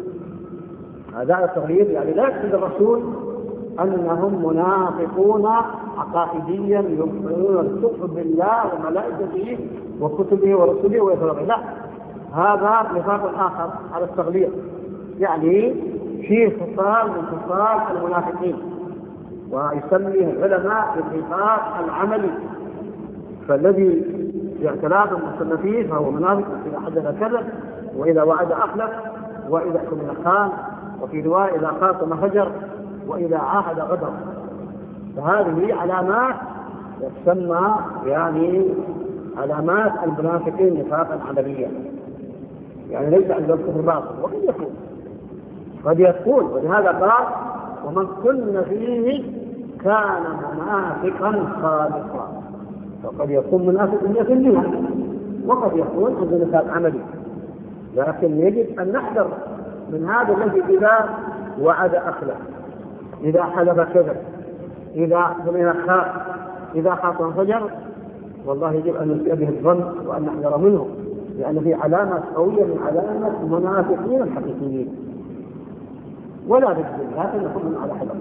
يعني لا يقصد الرسول أنهم منافقون عقائديا يؤمنون الكفر بالله وملائكته وكتبه ورسله ويتبعون، لا، هذا نفاق آخر على التغليظ، يعني فيه خصال من خصال المنافقين، ويسميه العلماء بالنفاق العملي. فالذي يعتلاف المصنفين فهو منافق، إذا حدث كذب، وإذا وعد أخلف، وإذا اؤتمن خان، وفي رواية إذا خاصم هجر، وإذا عاهد غدر. فهذه علامات تسمى يعني علامات المنافقين نفاقا عمليا، يعني ليس عند الكفر باطل، قد يكون ولهذا قال ومن كن فيه كان منافقا خالصا. فقد يكون منافق 100%، وقد يكون عند نفاق عملي، لكن يجب أن نحذر من هذا الذي إذا وعد أخلف، إذا حلف كذب، إذا ضمن خاف، إذا خاصم فجر. والله يجب أن نسيء به الظن وأن نحذر منه، لأن في علامة قوية من علامة المنافقين الحقيقيين، ولا بد لكن نكون على حذر.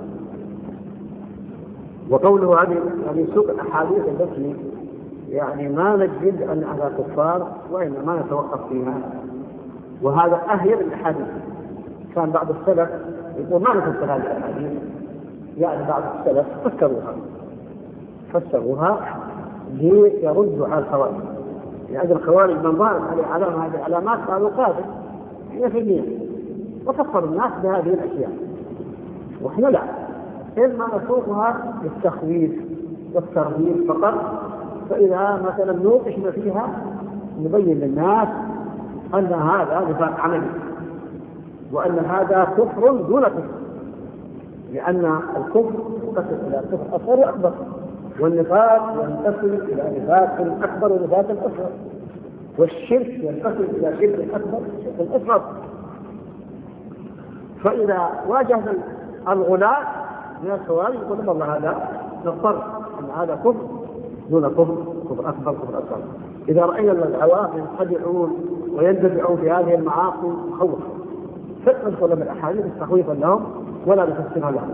وقوله هذه سوق الأحاديث التي يعني ما نجد أن على كفار وإنما نتوقف فيها، وهذا أهير الأحاديث. كان بعض السلف يقول ما نفسر هذه الأحاديث، يعني بعض السلف فسروها ليردوا على الخوارج، يعني الخوارج من ظهرت عليه علامة هذه العلامات قالوا قاتل 100%، وكفروا الناس بهذه الأشياء. وإحنا لا، إما نسوقها للتخويف والترهيب فقط، فإذا مثلا نوقشنا فيها نبين للناس أن هذا نفاق عملي، وأن هذا كفر دون كفر، لأن الكفر يقسم إلى كفر أصغر وأكبر. والنفاق ينقسم إلى نفاق أكبر ونفاق أصغر، والشرك ينقسم إلى شرك أكبر وشرك أصغر. فإذا واجه الغلاة من الخوارج يقول والله هذا نضطر أن هذا كفر دون كفر، كفر أكبر كفر أصغر. إذا رأينا العوام ينخدعون ويندفعون في هذه المعاصي خوف، فندخل من الأحاديث تخويفا لهم ولا نفسرها لهم.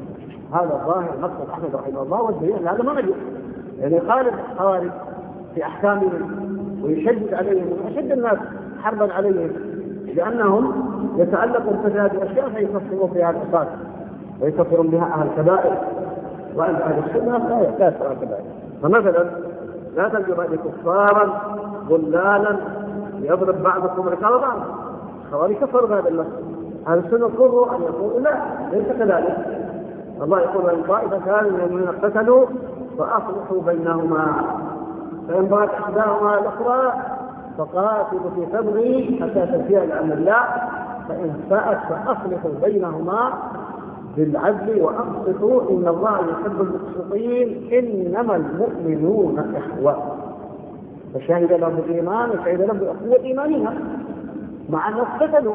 هذا ظاهر مقصد أحمد رحمه الله، والدليل أن هذا ما نجد. يعني يخالف الخوارج في أحكامهم ويشدد عليهم ويشد الناس حربا عليهم، لأنهم يتعلقون بهذه الأشياء فيكفرون بها العصاة ويكفرون بها أهل الكبائر، وأهل السنة لا يكفر الكبائر. فمثلا لا تنجب أن كفارا ضلالا يضرب بعضكم ركاب بعض، الخوارج كفروا بهذا اللفظ. أهل السنة قرروا أن يقولوا لا ليس كذلك. الله يقول إن طائفتان من المؤمنين اقتتلوا فأصلحوا بينهما فإن بغت إحداهما الأخرى فقاتلوا في صبري حتى تنتهي إلى أمر الله فإن فاءت فأصلحوا بينهما بالعدل وأقسطوا إن الله يحب المقسطين إنما المؤمنون إخوة. فشهد لهم بالإيمان وشهد لهم بأخوة إيمانها مع أنهم اقتتلوا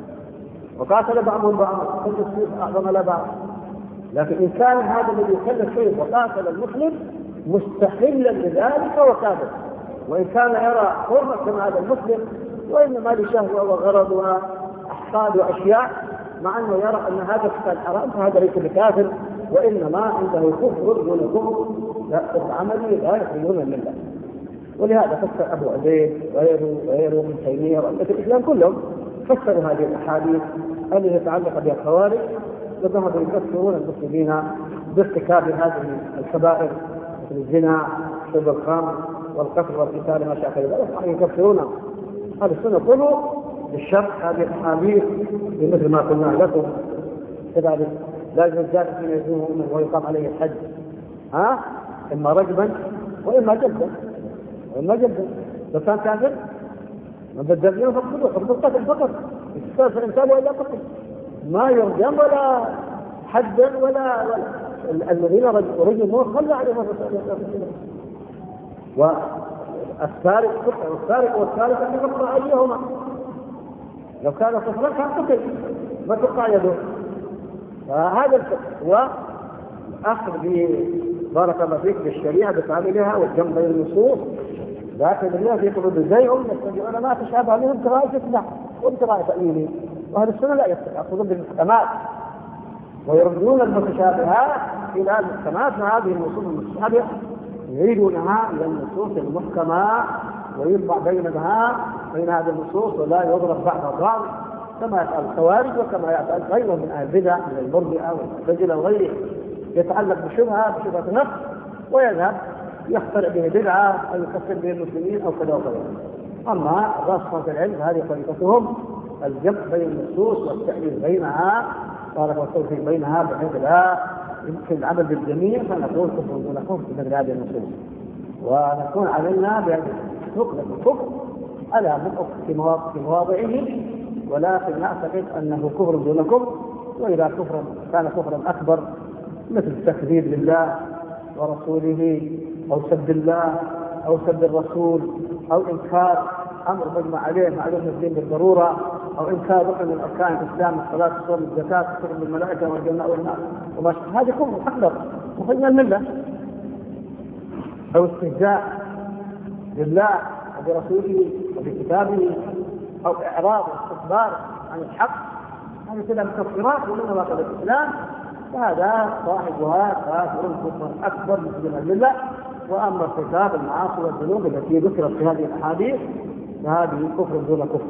وقاتل بعضهم بعضا كل السيوف أعظم لا بعض. لكن إن كان هذا الذي يكلف شيء وقاتل المسلم مستحلا لذلك وكافر، وإن كان يرى حرمة هذا المسلم وإنما لشهوة وغرض وأحقاد وأشياء مع أنه يرى أن هذا القتال حرام فهذا ليس بكافر وإنما عنده كفر دون كفر لا كفر عملي لا يخرجون من الله. ولهذا فسر أبو عبيد وغيره من تيمية وأئمة الإسلام كلهم فسروا هذه الأحاديث التي تتعلق بالخوارج وذهبوا يكفرون المسلمين بارتكاب هذه الكبائر مثل الزنا شرب الخمر والقتل والقتال ما شاكل ذلك يكفرون. هذا السنة كله بالشرط هذه الأحاديث بمثل ما قلنا لكم كذلك لا يجوز ذلك من يزنه ويقام عليه الحج إما رجبا وإما جلدا لو كان كافر ما بدلناه فقط القتل فقط يستاذ الإنسان وإلا قتل ما يرجم ولا حدا ولا الذين رجموا خلى عليهم والسارق والسارق أن يقطع أيديهما لو كان كفرا كان قتل ما تقطع يده. فهذا وأخذ بارك الله فيك بالشريعة بكاملها والجمع بين النصوص لكن الذين في قلوب زيغ يتبعون ما تشابه منهم ابتغاء فتنة وابتغاء تأويله. وأهل السنة لا يأخذون بالمحكمات ويردون المتشابهات إلى المحكمات مع هذه النصوص المتشابهة يريدونها إلى النصوص المحكمة ويجمع بينها بين هذه النصوص ولا يضرب بعض بعض كما يفعل الخوارج وكما يفعل غيره من أهل البدع من المرجئة والمعتزلة وغيره يتعلق بشبهة نفس ويذهب يخترع به بدعة أو يكفر به المسلمين أو كذا وكذا. أما الراسخون في العلم هذه طريقتهم الجمع بين النصوص والتأليف بينها بارك والتوفيق بينها بحيث لا يمكن العمل بالجميع فنقول كفر دون كفر مثل هذه النصوص ونكون علينا بنقلة الكفر على في مواضعه ولكن نعتقد أنه كفر دون كفر. وإذا كان كفرا أكبر مثل التكذيب لله ورسوله أو سب الله أو سب الرسول أو إنكار أمر مجمع عليه معلوم الدين بالضرورة أو إنكار ركن من أركان الإسلام الصلاة الصوم الزكاة الشرب بالملائكة والجنة والنار وما هذا كفر أكبر مخرج من الملة. أو استهزاء بالله وبرسوله وبكتابه أو إعراض واستكبار عن الحق هذه كلها مكفرات ومن نواقض الإسلام فهذا صاحبها كافر كفر أكبر من الملة. وأما ارتكاب المعاصي والذنوب التي ذكرت في هذه الأحاديث فهذه كفر دون كفر.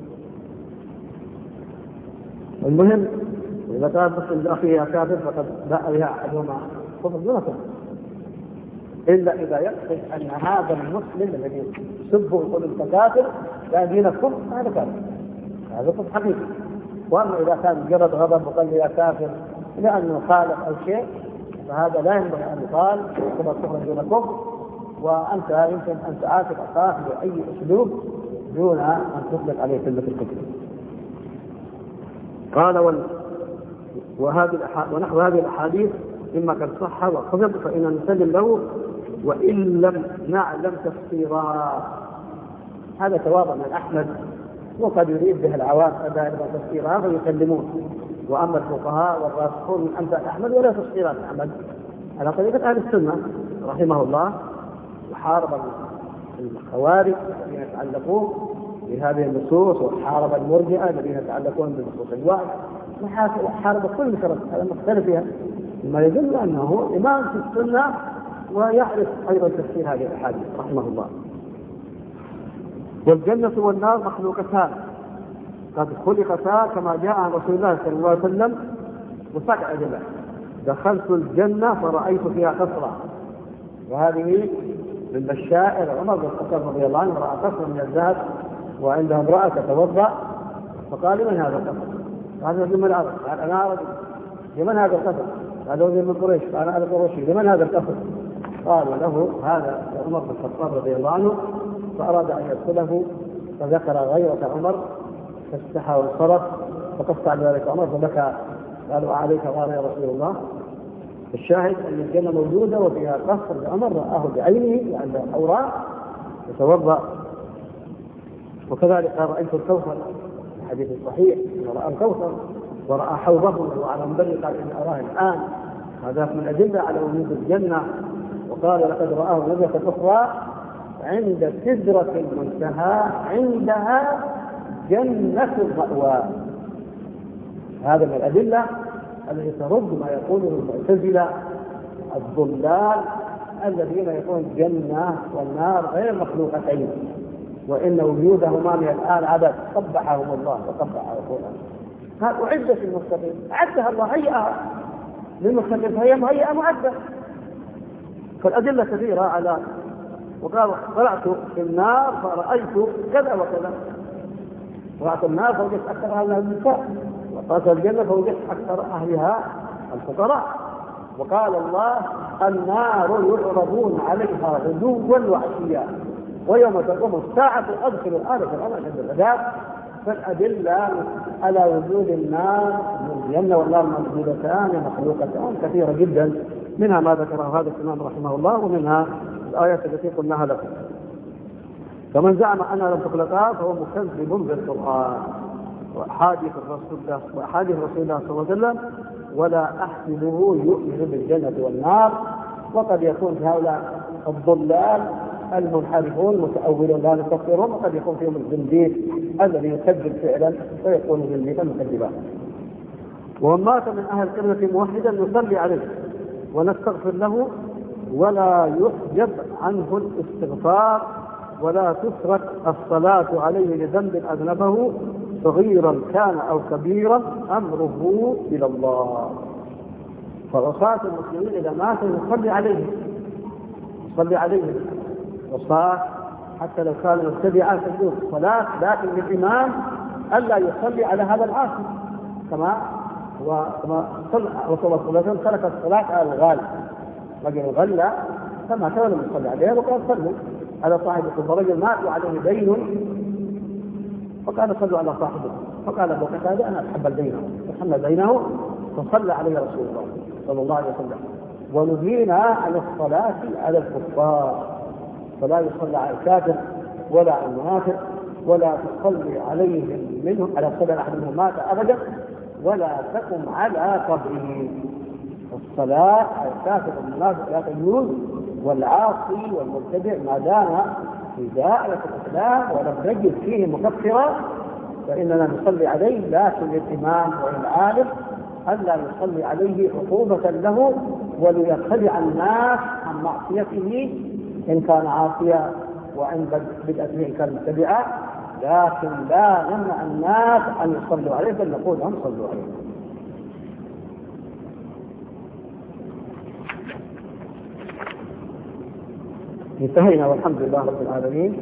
المهم إذا كان مسلم لأخيه كافر فقد باء بها أحدهما كفر دون كفر إلا إذا يقصد أن هذا المسلم الذي سبه ويقول أنت كافر لا دين الكفر هذا كافر هذا كفر حقيقي. وأما إذا كان مجرد غضب وقال يا كافر لأنه خالف أو شيء فهذا لا ينبغي أن يقال كفر دون كفر. وأنت يمكن أن تعاتب أخاك بأي أسلوب دون أن تطلق عليه كلمة الكفر. قال ونحو هذه الأحاديث إما قد صح وحفظ فإننا نسلم له وإن لم نعلم تفسيرا. هذا تواضع من أحمد، وقد يريد به العوام أيضا تفسيرها فيسلمون. وأما الفقهاء والراسخون من أمثال أحمد ولا تفسيرات أحمد على طريقة أهل السنة رحمه الله، وحارب الخوارج الذين يتعلقون بهذه النصوص، وحارب المرجئة الذين يتعلقون بنصوص الوعد، وحارب كل فرق هذا مختلف فيها، مما يدل أنه إمام في السنة ويعرف أيضا تفسير هذه الأحاديث رحمه الله. والجنة والنار مخلوقتان قد خلقتا كما جاء عن رسول الله صلى الله عليه وسلم وسبع أدلة. دخلت الجنة فرأيت فيها قصرا، وهذه من بشائر عمر بن الخطاب رضي الله عنه، رأى قصرا من الذهب وعنده امرأة تتوضأ، فقال لمن هذا القصر؟ قال رجل من العرب. قال أنا عربي. لمن هذا القصر؟ قال رجل من قريش. قال أنا قرشي. لمن هذا القصر؟ قال له هذا عمر بن الخطاب رضي الله عنه، فأراد أن يدخله فذكر غيرة عمر فاستحى وانصرف، فقص على ذلك عمر فبكى. قالوا عليك غار يا رسول الله. الشاهد أن الجنة موجودة وفيها قصر لعمر رآه بعينه عند أوراق يتوضأ. وكذلك رأيت الكوثر، الحديث الصحيح أنه رأى الكوثر ورأى حوضه وعلى منبره قال إن أراه الآن. هذا من أدلة على وجود الجنة. وقال لقد رآه نزلة أخرى عند سدرة المنتهى عندها جنة المأوى. هذا من الأدلة التي ترد ما يقوله المعتزلة الضلال الذين يقولون الجنة والنار غير مخلوقتين، وإن وجودهما من الآن عبث قبحهم الله وقبح رسوله. هذا أعدت للمتقين، أعدها الله، هيئها للمتقين فهي مهيئة معدة. فالأدلة كثيرة على. وقال طلعت في النار فرأيت كذا وكذا. طلعت النار فوجدت أكثر أهلها النساء، وطلعت الجنة فوجدت أكثر أهلها الفقراء. وقال الله النار يعرضون عليها غدوا وعشيا ويوم تقوم الساعة أدخل الآن فرعون أشد العذاب. فالأدلة على وجود النار من الجنة والنار موجودتان مخلوقتان كثيرة جدا، منها ما ذكره هذا الإمام رحمه الله، ومنها الآيات التي قلناها لكم. فمن زعم أنها لم تخلقا فهو مكذب بالقرآن وأحاديث رسول الله صلى الله عليه وسلم، ولا أحسبه يؤمن بالجنة والنار. وقد يكون في هؤلاء الضلال المنحرفون المتأولون لا نكفرهم، وقد يكون فيهم الزنديق الذي يكذب فعلا فيكون زنديقا مكذبا. ومن مات من أهل القبلة موحدا نصلي عليه ونستغفر له ولا يحجب عنه الاستغفار، ولا تترك الصلاة عليه لذنب أذنبه صغيرا كان أو كبيرا أمره إلى الله. فعصاة المسلمين إذا ماتوا نصلي عليه وصاة حتى لو كان مبتدعا في الصلاة، لكن للإمام ألا يصلي على هذا العاصي كما رسول الله صلى الله عليه وسلم ترك الصلاة على الغال. رجل غلى فما كان يصلي عليه وقال صلوا على صاحبكم، فرجل مات وعليه دين فقال صلوا على صاحبه، فقال ابو قتادة انا اتحمل دينه، فحمل دينه فصلى عليه رسول الله صلى الله عليه وسلم. ونهينا عن الصلاة على الكفار، فلا يصلى على الكافر ولا على المنافق، ولا تصلي عليهم منهم على صلاة أحد منهم مات أبدا، ولا تقم على قبره. الصلاة على الكافر والمنافق لا تجوز، والعاصي والمبتدع ما دام في دائرة الإسلام ولم نجد فيه مكفرا فإننا نصلي عليه، لكن للإمام والعالم ألا نصلي عليه عقوبة له وليخدع الناس عن معصيته إن كان عاصيا وعن بدعته إن كان متبعا، لكن لا نمنع الناس أن يصلوا عليه بل نقول لهم صلوا عليه. انتهينا والحمد لله رب العالمين.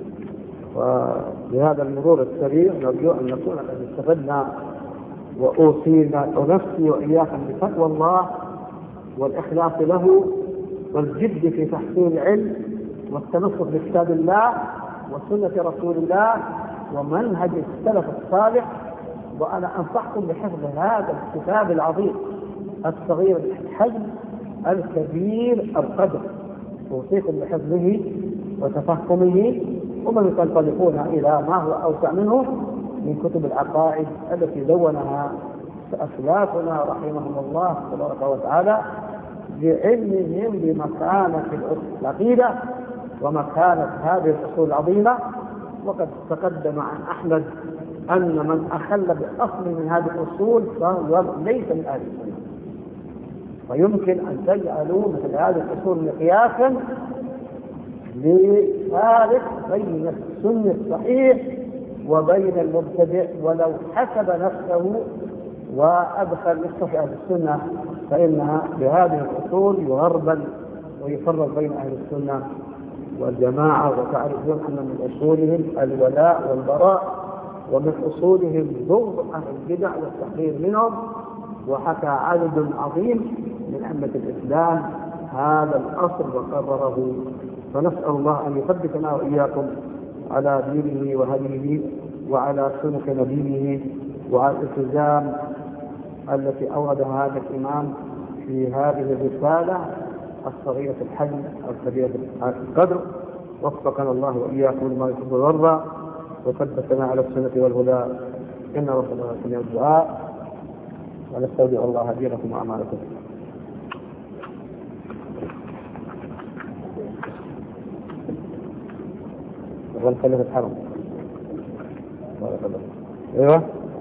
وبهذا المرور السريع نرجو أن نكون قد استفدنا، وأوصينا ونفسي وإياكم بتقوى الله والإخلاص له والجد في تحصيل العلم والتمسك بكتاب الله وسنة رسول الله ومنهج السلف الصالح. وأنا أنصحكم بحفظ هذا الكتاب العظيم الصغير الحجم الكبير القدر، أوصيكم بحفظه وتفهمه، ومن تنطلقون إلى ما هو أوسع منه من كتب العقائد التي دونها أسلافنا رحمهم الله تبارك وتعالى بعلمهم بمكانة العقيدة ومكانة هذه الأصول العظيمة. وقد تقدم عن أحمد أن من أخل بأصل من هذه الأصول فهو ليس من أهل السنة، ويمكن أن تجعلوا مثل هذه الأصول مقياسا لفارق بين السنة الصحيح وبين المبتدع، ولو حسب نفسه وأدخل نفسه في أهل السنة فإنها بهذه الأصول يغربل ويفرق بين أهل السنة والجماعة. وتعرفون أن من أصولهم الولاء والبراء، ومن أصولهم بغض أهل البدع والتحذير منهم. وحكى عدد عظيم من أئمة الإسلام هذا الأصل وقرره. فنسأل الله أن يثبتنا وإياكم على دينه وهديه وعلى سنة نبيه وعلى الالتزام التي أوردها هذا الإمام في هذه الرسالة الصغيرة الحجم الكبيرة القدر. وفقنا الله وإياكم لما يحب ويرضى وثبتنا على السنة والهدى. إن ربنا سميع الدعاء، ونستودع الله دينكم وأعمالكم. ونخلي في الحرم. ايوه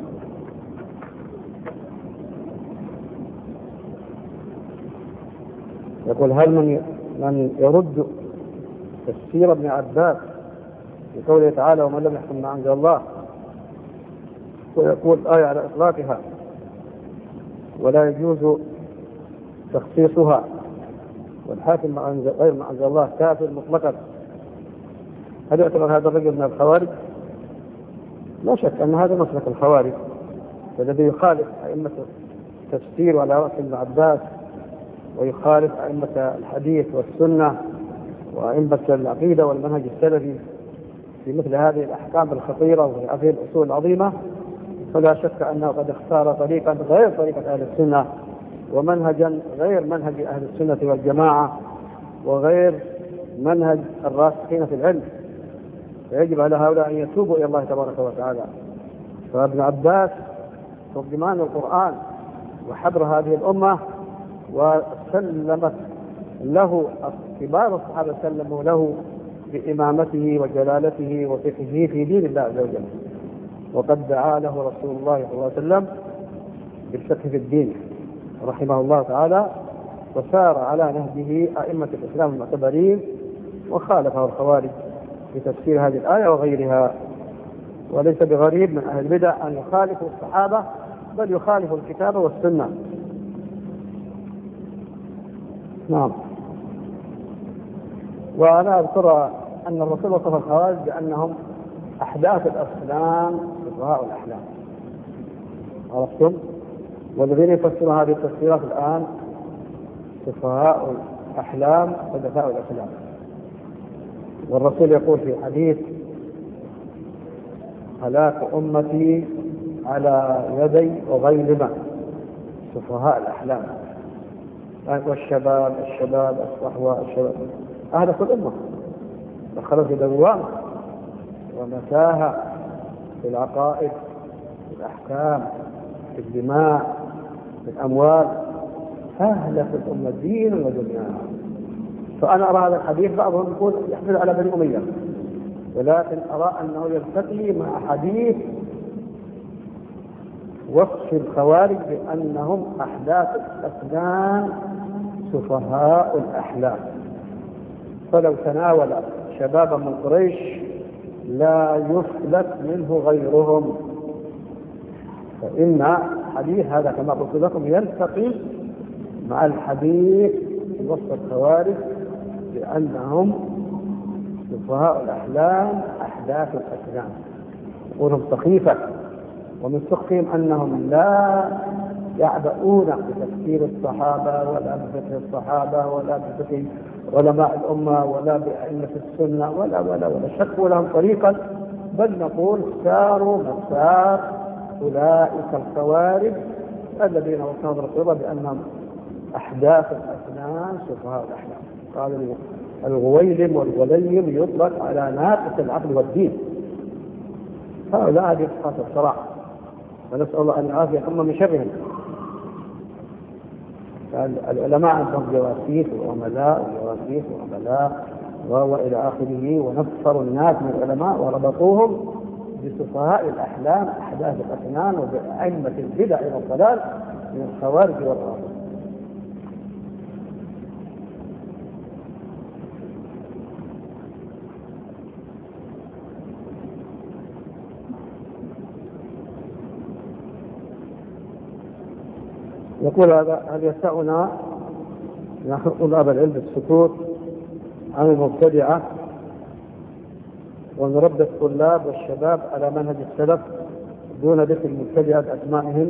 يقول هل من يرد تفسير ابن عباس بقوله تعالى ومن لم يحكم ما انزل الله، ويقول آية على إطلاقها ولا يجوز تخصيصها، والحاكم غير ما أنزل الله كافر مطلقا، هل يعتبر هذا الرجل من الخوارج؟ لا شك أن هذا مسلك الخوارج، الذي يخالف أئمة التفسير على رأس ابن عباس، ويخالف أئمة الحديث والسنة وأئمة العقيدة والمنهج السلفي في مثل هذه الأحكام الخطيرة وفي هذه الأصول العظيمة. فلا شك أنه قد اختار طريقا غير طريقة أهل السنة، ومنهجا غير منهج أهل السنة والجماعة، وغير منهج الراسخين في العلم. فيجب على هؤلاء أن يتوبوا إلى الله تبارك وتعالى. فابن عباس ترجمان القرآن وحبر هذه الأمة، وسلمت له كبار الصحابة سلموا له بإمامته وجلالته وفقهه في دين الله عز وجل، وقد دعا له رسول الله صلى الله عليه وسلم بالفقه في الدين رحمه الله تعالى، وسار على نهجه أئمة الإسلام المعتبرين، وخالفه الخوارج في تفسير هذه الآية وغيرها. وليس بغريب من أهل البدع أن يخالفوا الصحابة، بل يخالفوا الكتاب والسنة. نعم. وأنا أذكر أن الرسول وصف الخوارج بأنهم أحداث الأصنام سفهاء الأحلام. عرفتم؟ والذين يفسرون هذه التفسيرات الآن سفهاء الأحلام ودفاء الأحلام. والرسول يقول في حديث هلاك أمتي على يدي وغيلمة سفهاء الأحلام، والشباب الصحوة الشباب أهلك الأمة، دخلوا في دوامة ومتاهة في العقائد، في الأحكام، في الدماء، في الأموال، أهلك الأمة دين ودنيا. فأنا أرى هذا الحديث بعضهم يقول يحمل على بني أمية، ولكن أرى أنه يلتقي مع حديث وصف الخوارج بأنهم أحداث الأسنان سفهاء الأحلام. فلو تناول شبابا من قريش لا يفلت منه غيرهم. فإن حديث هذا كما قلت لكم يلتقي مع الحديث وصف الخوارج بأنهم سفهاء الأحلام أحداث الأسنان، أمورهم سخيفة. ومن سخفهم أنهم لا يعبؤون بتفسير الصحابة ولا بفقه الصحابة ولا بفقه علماء الأمة ولا بأئمة السنة ولا شكوا لهم طريقا، بل نقول ساروا مسار أولئك الخوارج الذين وصفهم رسول الله بأنهم أحداث الأسنان سفهاء الأحلام. قال الغويلم والغليم يطلق على ناقص العقل والدين. هؤلاء هذه صفات الصراع، ونسأل الله أن يعافي الأمة من شرهم. العلماء عندهم جواسيس وعملاء وجواسيس وعملاء وإلى آخره، ونفروا الناس من العلماء وربطوهم بسفهاء الأحلام أحداث الأسنان وبأئمة البدع والضلال من الخوارج والرافضة. يقول هل يسعنا نحن طلاب العلم السكوت عن المبتدعة ونربي الطلاب والشباب على منهج السلف دون ذكر المبتدعة بأسمائهم؟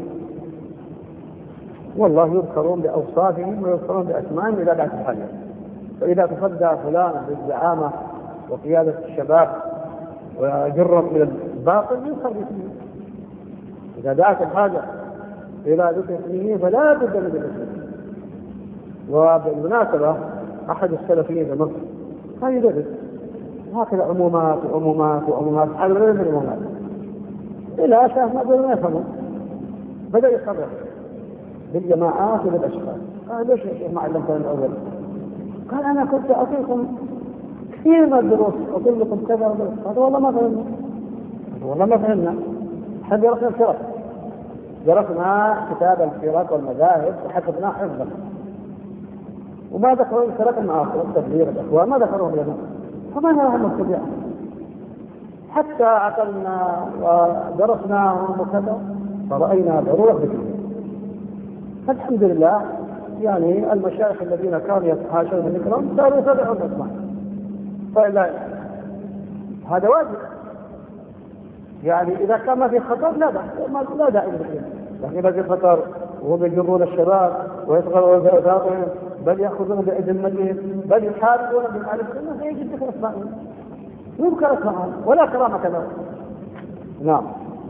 والله يذكرون بأوصافهم ويذكرون بأسمائهم إذا دعت الحاجة. فإذا تصدى فلان بالزعامة وقيادة الشباب وجرهم إلى الباطل يذكر باسمه. إذا دعت الحاجة إلى ذكر اسمه فلا بد من الاسم. وبالمناسبة أحد السلفيين في مصر كان يدرس هكذا عمومات وعمومات وعمومات على غير العمومات إلى أساس ما بدأوا يفهموا، بدأ يقرر بالجماعات وبالأشخاص. قال ليش يا شيخ ما علمتني الأول؟ قال أنا كنت أعطيكم كثير من الدروس أقول لكم كذا وكذا. قال والله ما فهمنا، والله ما فهمنا. حد درسنا الفرق، درسنا كتاب الفرق والمذاهب وحفظناه حفظا، وما ذكروا الفرق المعاصرة التبليغ الأخوان ما ذكروهم لنا، فما نرى المبتدعة. حتى عقلنا ودرسناهم وكذا فرأينا ضرورة ذكرهم. فالحمد لله يعني المشايخ الذين كانوا يتحاشون ذكرهم صاروا يتبعون الأسماء، فإلا هذا واجب. يعني إذا كان ما في خطر لا داعي لذكرهم، لكن إذا في خطر وهم يجرون الشباب ويصغرون بأوساطهم بل يأخذون بأذمتهم بل يحاربون بمال السنة فيجب ذكر أسمائهم، يذكر اسمائهم ولا كرامة لهم. نعم.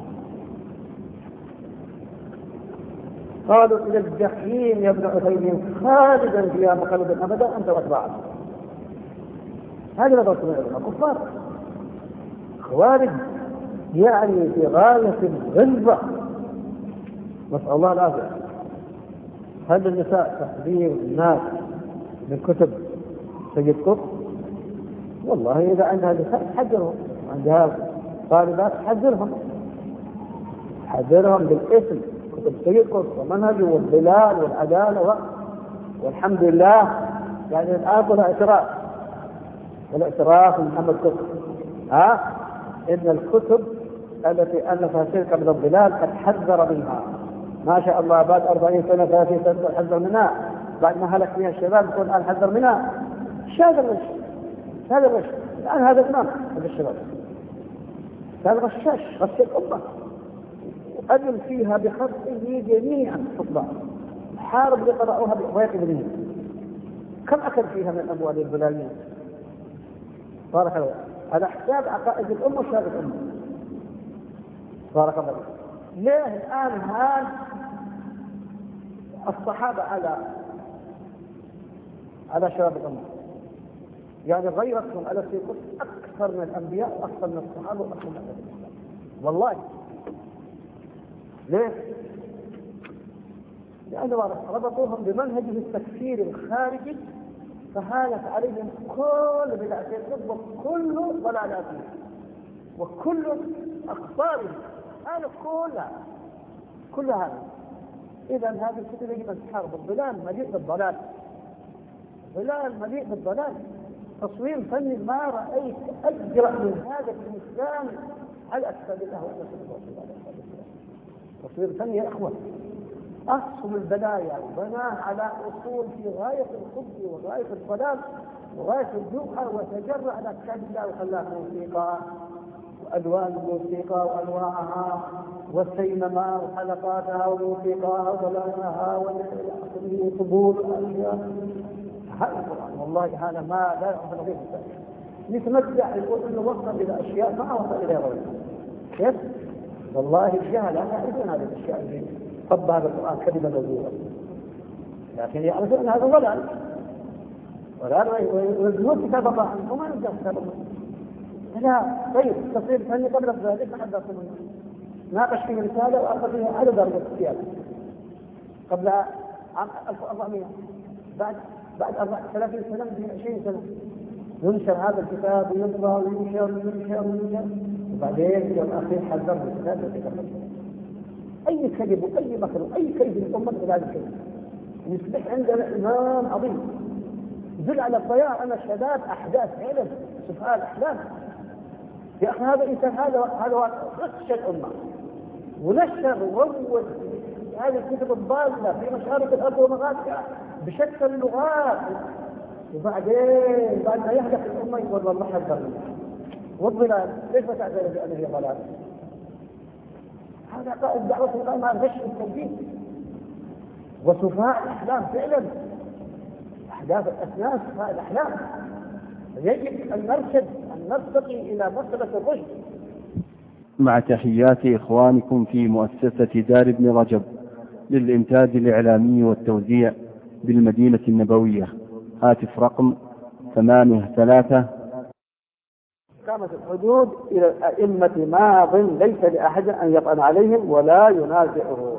قالوا إلى الجحيم يا ابن عثيمين خالدا فيها مخلدا أبدا أنت وأتباعك. هذه نظرة العلماء كفار خوارج، يعني في غاية الغلظة، نسأل الله العافية. هل النساء تحذير الناس من كتب سيد قطب؟ والله إذا عندها نساء تحذرهم، عندها طالبات حذرهم بالاسم كتب سيد قطب ومنهجه والظلال والعدالة والحمد لله. يعني الآن والاعتراف من محمد قطب إن الكتب التي ألفها سيد قبل الظلال قد حذر منها ما شاء الله. بعد 40 سنة 30 سنة حذر منها، بعد ما هلك فيها الشباب يقول الآن حذر منها. هذا الرشد الآن هذا إمام هذا الشباب، هذا غشاش غش الأمة، وأذن فيها بخطئه جميعا الخطباء، حارب لقضاؤها بإغواء ابنه. كم أكل فيها من أموال البلايين بارك الله على حساب عقائد الأمة وشباب الأمة بارك الله. ليه الآن هان الصحابة على شباب الأمة؟ يعني غيرتهم على سيقص أكثر من الأنبياء وأكثر من الصحابة وأكثر من الأنبياء والله. ليه؟ لأنه ربطوهم بمنهجه التكفير الخارجي فهانت عليهم كل بدعتين وكل ضلالاتهم وكل أخبارهم، هذا كل هذا. إذا هذه الكتب يجب أن تحارب. الضلال مليء بالضلال، تصوير فني ما رأيت أجرأ من هذا في الإسلام على أكثر الله وأكثر. تصوير فني يا أخوة أصل البلايا بناه على أصول في غاية الخبث وغاية الضلال وغاية الجوع، وتجرأ على كتاب الله وخلاها موسيقى وألوان الموسيقى وأنواعها والسينما وحلقاتها وموسيقاها وضلالها وطبول الأشياء. هذا القرآن والله هذا ما لا يعرف به نتمتع يقول إنه وصل إلى أشياء ما وصل إليها غيرها. كيف؟ والله الجهل لا يعرفون هذه الأشياء طب هذا القرآن كذبا وزورا، لكن يعرفون أن هذا ضلال وينزلون كتاب الله عنه وما ينزل كتاب الله. لا طيب تصير فني قبل ذلك تحدث منه ناقش فيه رسالة وأخذ فيها عدد درجة السياسة قبل عام 1400 بعد 30 سنة 20 سنة ينشر هذا الكتاب ويطبع وينشر وبعدين يوم أخير حذر من الكتاب أي كذب وأي مكر وأي كيد للأمة إلى هذا الكذب يصبح عندنا إمام عظيم يدل على الضياع. أن الشباب أحداث علم سفهاء الأحلام يا أخي هذا الإنسان هذا غش الأمة ونشر وروج هذه الكتب الضالة في مشارق الأرض ومغاربها بشتى اللغات، وبعدين بعد ما يهلك الأمة يقول والله حذر منه والضلال كيف تعتبر بأنه هي ضلال؟ هذا قائد دعوة القائمة على غش التوحيد وسفهاء الأحلام فعلا أحداث الأسنان سفهاء الأحلام. يجب أن نرشد أن نرتقي إلى مرتبة الرشد. مع تحيات إخوانكم في مؤسسة دار ابن رجب للإنتاج الإعلامي والتوزيع بالمدينة النبوية. هاتف رقم 83. إقامة الحدود إلى الأئمة ماض ليس لأحد أن يطعن عليهم ولا ينازعه،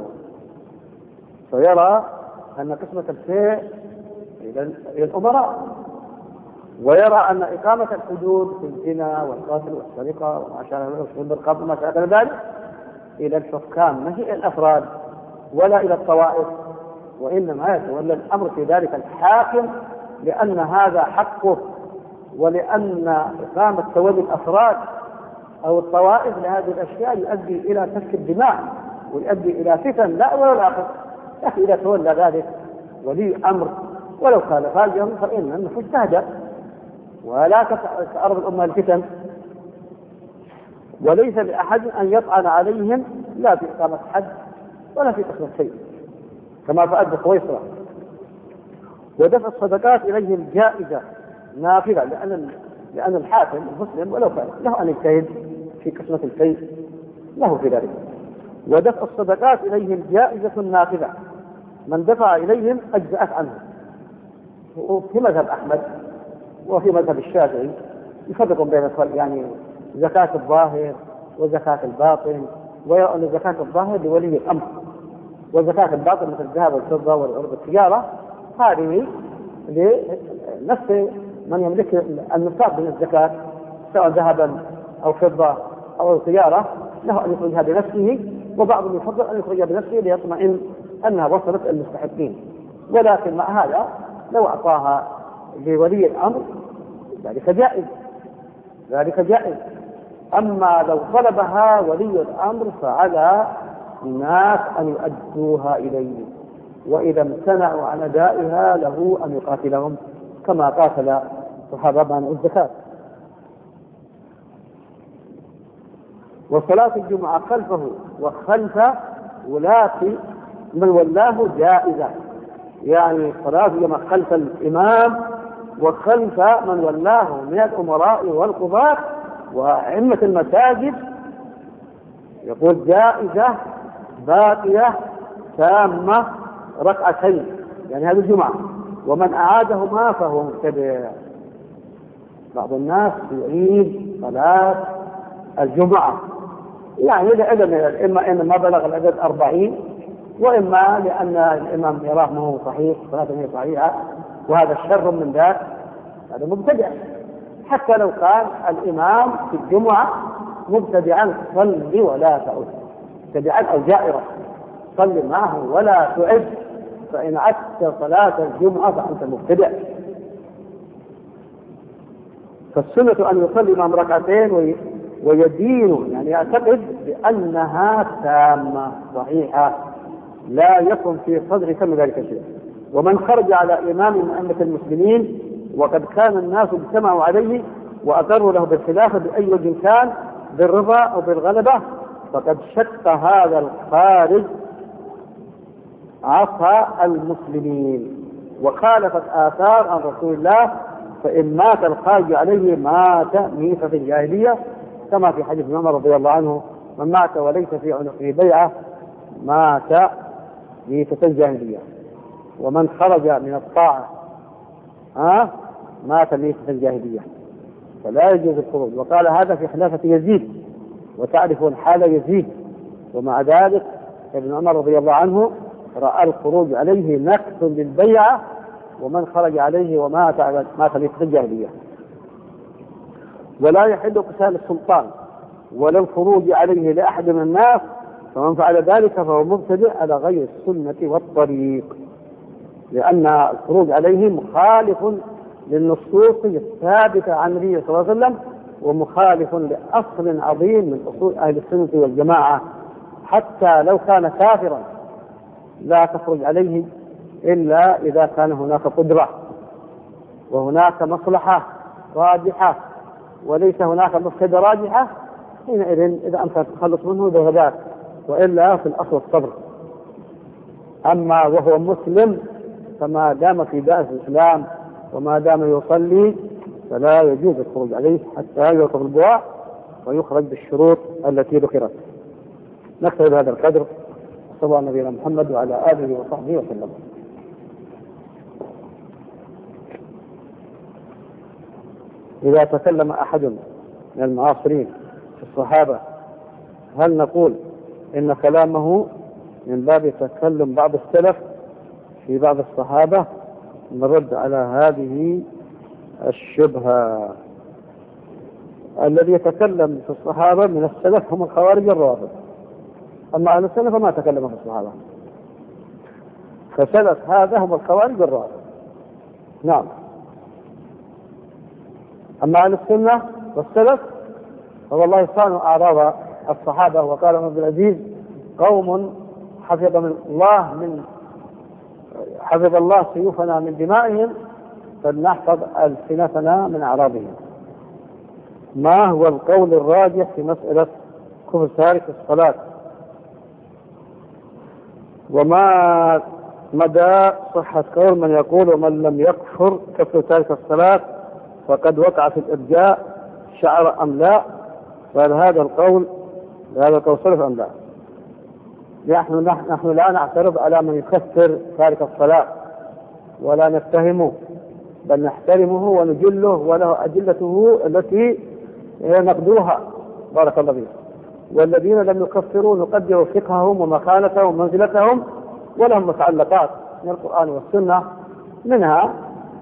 فيرى أن قسمة الشيء إلى الأمراء، ويرى أن إقامة الحدود في الزنا والقتل والسرقة وما شابه بالقبض وما شابه ذلك إلى الحكام ما هي الأفراد ولا إلى الطوائف، وإنما يتولى الأمر في ذلك الحاكم، لأن هذا حقه، ولأن إقامة تولي الأفراد أو الطوائف لهذه الأشياء يؤدي إلى سفك الدماء ويؤدي إلى فتن لا أول ولا آخر. لكن إذا تولى ذلك ولي أمر ولو كان فاجرا فإن النفوس تهدأ ولا تتعرض الأمة الفتن، وليس لأحد أن يطعن عليهم لا في إقامة حد ولا في قسم الشيء كما فعل بقويصرة. ودفع الصدقات إليهم جائزة نافذة، لأن الحاكم المسلم ولو كان له أن يجتهد في قسمة الشيء له في ذلك. ودفع الصدقات إليهم جائزة نافذة، من دفع إليهم أجزأت عنه. وفي مذهب أحمد وفي مذهب الشافعي يفرقون بين يعني زكاة الظاهر وزكاة الباطن، ويرى أن زكاة الظاهر لولي الأمر، وزكاة الباطن مثل الذهب والفضة والعروض التجارة هذه لنفس من يملك النصاب من الزكاة سواء ذهبا أو فضة أو تجارة له أن يخرجها بنفسه، وبعضهم يفضل أن يخرجها بنفسه ليطمئن أنها وصلت المستحقين. ولكن مع هذا لو أعطاها لولي الأمر ذلك جائز. أما لو طلبها ولي الأمر فعلى الناس أن يؤدوها إليه، وإذا امتنعوا عن أدائها له أن يقاتلهم كما قاتل صحابة عن الزكاة. وصلاة الجمعة خلفه وخلف ولاة من ولاه جائزة، يعني صلاة الجمعة خلف الإمام وخلف من ولاه من الأمراء والقضاة وأئمة المساجد يقول جائزة باقية تامة ركعتين، يعني هذه الجمعة، ومن أعادهما فهو مبتدع. بعض الناس يعيد صلاة الجمعة يعني إذا إما إن ما بلغ العدد 40 وإما لأن الإمام يراه ما هو صحيح صلاته هي صحيحة، وهذا الشر من ذلك هذا مبتدع. حتى لو كان الإمام في الجمعة مبتدعا صلي ولا تعد، مبتدعا أو جائرا صلي معه ولا تعد، فإن عدت صلاة الجمعة فأنت مبتدع. فالسنة أن يصلي الإمام ركعتين ويدين يعني يعتقد بأنها تامة صحيحة لا يكن في صدر كم ذلك شيء. ومن خرج على إمام من أئمة المسلمين وقد كان الناس اجتمعوا عليه وأقروا له بالخلافة بأي وجه كان بالرضا أو بالغلبة فقد شق هذا الخارج عصا المسلمين وخالفت آثار عن رسول الله، فإن مات الخارج عليه مات ميتة الجاهلية، كما في حديث عمر رضي الله عنه: من مات وليس في عنقه بيعة مات ميتة جاهلية، ومن خرج من الطاعة مات ميتة جاهلية، فلا يجوز الخروج. وقال هذا في خلافة يزيد، وتعرفون حال يزيد، ومع ذلك ابن عمر رضي الله عنه رأى الخروج عليه نقص للبيعة، ومن خرج عليه ومات مات ميتة الجاهلية. ولا يحل قتال السلطان ولا الخروج عليه لأحد من الناس، فمن فعل ذلك فهو مبتدع على غير السنة والطريق، لأن الخروج عليه مخالف للنصوص الثابتة عن النبي صلى الله عليه وسلم، ومخالف لأصل عظيم من أصول أهل السنة والجماعة. حتى لو كان كافرا لا تخرج عليه إلا إذا كان هناك قدرة وهناك مصلحة راجحة، وليس هناك مفسدة راجحة، حينئذ إذا أمكن التخلص منه ذهبات، وإلا في الأصل الصبر. أما وهو مسلم فما دام في دائرة الإسلام وما دام يصلي فلا يجوز الخروج عليه حتى يوقف البواع ويخرج بالشروط التي ذكرت. نكتفي بهذا القدر. صلى الله على نبينا محمد وعلى آله وصحبه وسلم. إذا تكلم أحد من المعاصرين في الصحابة هل نقول إن كلامه من باب تكلم بعض السلف في بعض الصحابة؟ نرد على هذه الشبهة. الذي يتكلم في الصحابة من السلف هم الخوارج الروافض، أما عن السلف ما تكلم في الصحابة، فسلف هذا هم الخوارج الروافض. نعم. أما عن السنة والسلف فوالله صانوا أعراض الصحابة، وقال ابن العزيز قوم حفظ الله سيوفنا من دمائهم فلنحفظ ألسنتنا من أعراضهم. ما هو القول الراجح في مسألة كفر تارك الصلاة؟ وما مدى صحة قول من يقول من لم يكفر كفر تارك الصلاة فقد وقع في الإرجاء شعر أم لا؟ فهل هذا القول صرف أم لا؟ نحن لا نعترض على من يكفر تارك الصلاة ولا نتهمه، بل نحترمه ونجله وله أدلته التي نقدرها. بارك الله فيك. والذين لم يكفروا نقدر فقههم ومكانتهم ومنزلتهم، ولهم متعلقات من القرآن والسنة، منها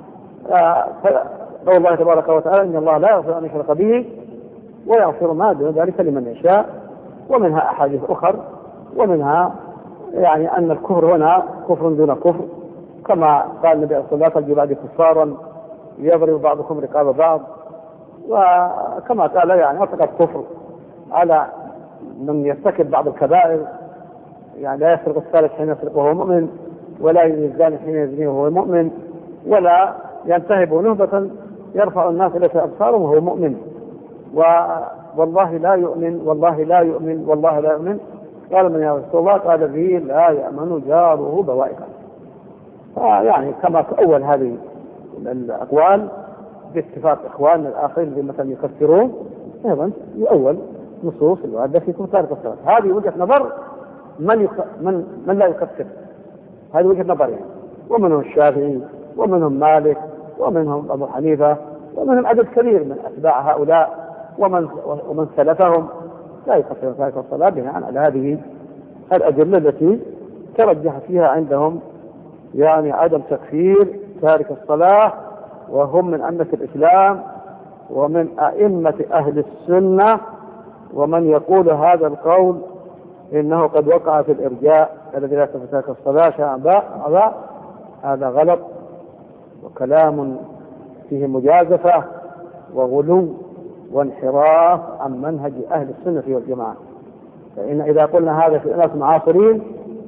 قول الله تبارك وتعالى إن الله لا يغفر أن يشرك به ويغفر ما دون ذلك لمن يشاء، ومنها أحاديث أخرى، ومنها يعني أن الكفر هنا كفر دون كفر، كما قال النبي صلى الله عليه وسلم بعد كفارا يضرب بعضكم رقاب بعض، وكما قال يعني أطلق الكفر على من يرتكب بعض الكبائر، يعني لا يسرق السارق حين يسرق وهو مؤمن، ولا يزني الزاني حين يزني وهو مؤمن، ولا ينتهب نهبة يرفع الناس إليه أبصارهم وهو مؤمن، والله لا يؤمن والله لا يؤمن والله لا يؤمن. قال من يا رسول الله؟ قال به لا يأمن جاره بوائقه. يعني كما تأول هذه الأقوال باتفاق إخواننا الآخرين اللي مثلا يكفرون، أيضا يؤول نصوص الواردة في تارك الصلاة. هذه وجهة نظر من لا يكفر، هذه وجهة نظر يعني. ومنهم الشافعي ومنهم مالك ومنهم أبو حنيفة ومنهم عدد كبير من أتباع هؤلاء ومن سلفهم لا يكفر تارك الصلاة بناء على هذه الأدلة التي ترجح فيها عندهم يعني عدم تكفير تارك الصلاة، وهم من أئمة الإسلام ومن أئمة أهل السنة. ومن يقول هذا القول إنه قد وقع في الإرجاء الذي لا يكفر تارك الصلاة شاء هذا غلط وكلام فيه مجازفة وغلو وانحراف عن منهج أهل السنة والجماعة. فإن إذا قلنا هذا في الناس معاصرين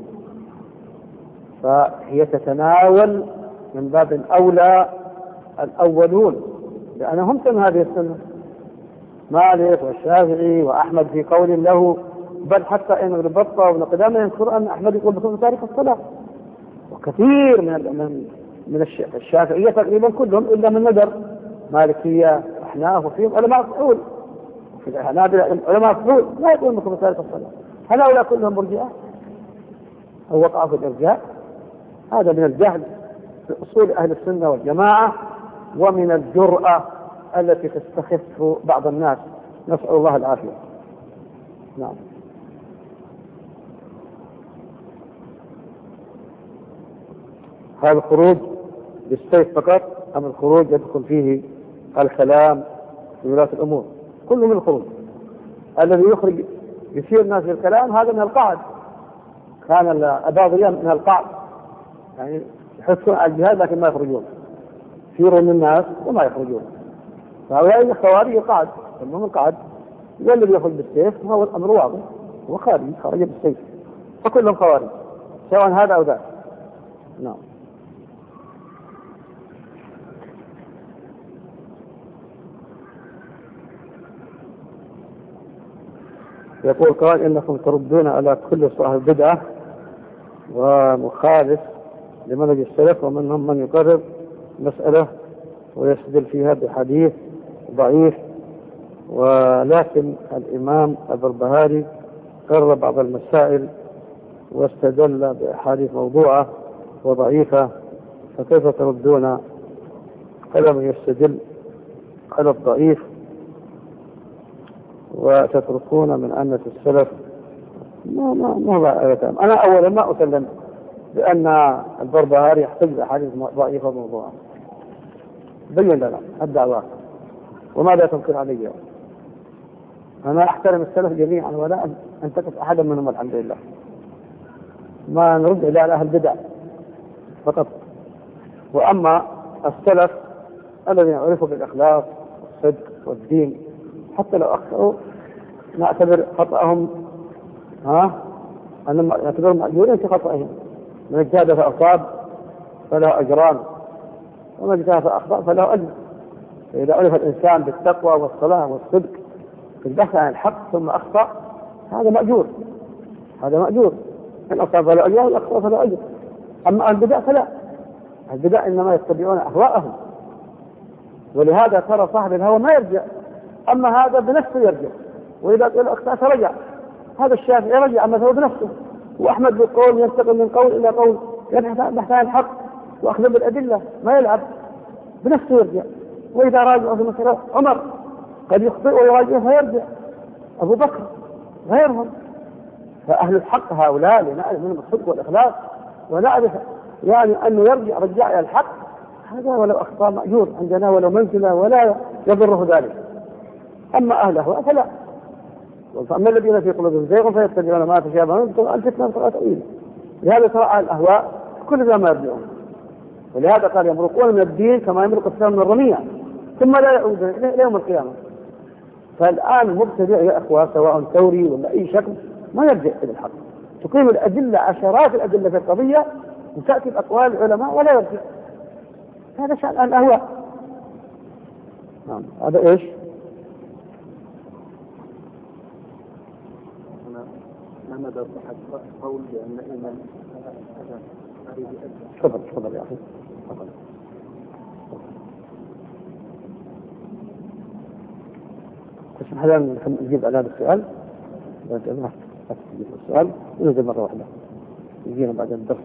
فهي تتناول من باب أولى الأولون، لأنهم سمعوا هذه السنة، مالك والشافعي وأحمد في قول له، بل حتى إن ابن بطة وابن قدامة يذكر أن أحمد يقول بكون تارك الصلاة، وكثير من الشافعية تقريبا كلهم إلا من ندر، مالكية أحناف وفيهم علماء فحول، وفي الحنابلة علماء فحول لا يقول بكون تارك الصلاة. هل هؤلاء كلهم مرجئة؟ أو وقع في الإرجاء، هذا من الجهل في أصول أهل السنة والجماعة، ومن الجرأة التي تستخف بعض الناس، نسأل الله العافية. نعم. هذا الخروج بالسيف فقط أم الخروج يدخل فيه الكلام في ولاة الأمور؟ كله من الخروج. الذي يخرج يثير الناس بالكلام هذا من القعد، كان الأباضية من القعد، يعني يحثون على الجهاد لكن ما يخرجون، يثيرون الناس وما يخرجون. فهؤلاء الخوارج القعد، هم القعد، والذي يخرج بالسيف هو الأمر واضح، هو خرج بالسيف، فكلهم خوارج سواء هذا أو ذاك. نعم. يقول قال إنكم تردون على كل صاحب بدعة ومخالف لمنهج السلف، ومنهم من يقرر مسألة ويستدل فيها بحديث ضعيف، ولكن الإمام البربهاري قرر بعض المسائل واستدل بأحاديث موضوعة وضعيفة، فكيف تردون على من يستدل على الضعيف وتتركون من أنة السلف؟ أنا أولا ما أسلم بأن البربهاري يحتج بأحاديث ضعيفة موضوعة، بين لنا الدعوات وماذا تنكر علي. أنا أحترم السلف جميعا ولا أنتقص أحدا منهم الحمد لله، ما نرد إلى أهل البدع فقط. وأما السلف الذين يعرفوا بالإخلاص والصدق والدين حتى لو أخطأوا نعتبر خطأهم نعتبرهم مأجورين في خطأهم، من اجتهد فأصاب فله أجران، ومن اجتهد فأخطأ فله أجر. فإذا عرف الإنسان بالتقوى والصلاة والصدق في البحث عن الحق ثم أخطأ هذا مأجور، هذا مأجور، إن أصاب فله أجر وإن أخطأ فله أجر. أما البدع فلا، البدع إنما يتبعون أهواءهم، ولهذا ترى صاحب الهوى ما يرجع، أما هذا بنفسه يرجع، وإذا قال أخطأت رجع. هذا الشافعي رجع أما هو بنفسه، وأحمد بالقول ينتقل من قول إلى قول، يبحث عن الحق وأخذ بالأدلة، ما يلعب بنفسه يرجع. وإذا راجع في مسألة عمر قد يخطئ ويراجع فيرجع، أبو بكر غيرهم. فأهل الحق هؤلاء لنعرف منهم الصدق والإخلاص، ونعرف يعني أنه رجع إلى الحق، هذا ولو أخطأ مأجور عندنا ولو منزلة ولا يضره ذلك. أما أهل الأهواء فلا. فأما الذين في قلوبهم زيغ فيتبعون ما تشابه منه الفتنة تأويله. لهذا ترى أهل الأهواء كل ذا ما يرجعون، ولهذا قال يمرقون من الدين كما يمرق السهم من الرمية ثم لا يعود إلى يوم القيامة. فالآن المبتدع يا أخوة سواء ثوري ولا أي شكل ما يرجع إلى الحق، تقيم الأدلة عشرات الأدلة في القضية وتأتي بأقوال العلماء ولا يرجع. هذا شأن الأهواء. نعم. هذا إيش؟ ما مدى صحة قول بأن الإمام تفضل يا أخي تفضل. تسمح لنا نجيب على هذا السؤال؟ لا تجيب السؤال ونجيب مرة واحدة يجينا بعد الدرس.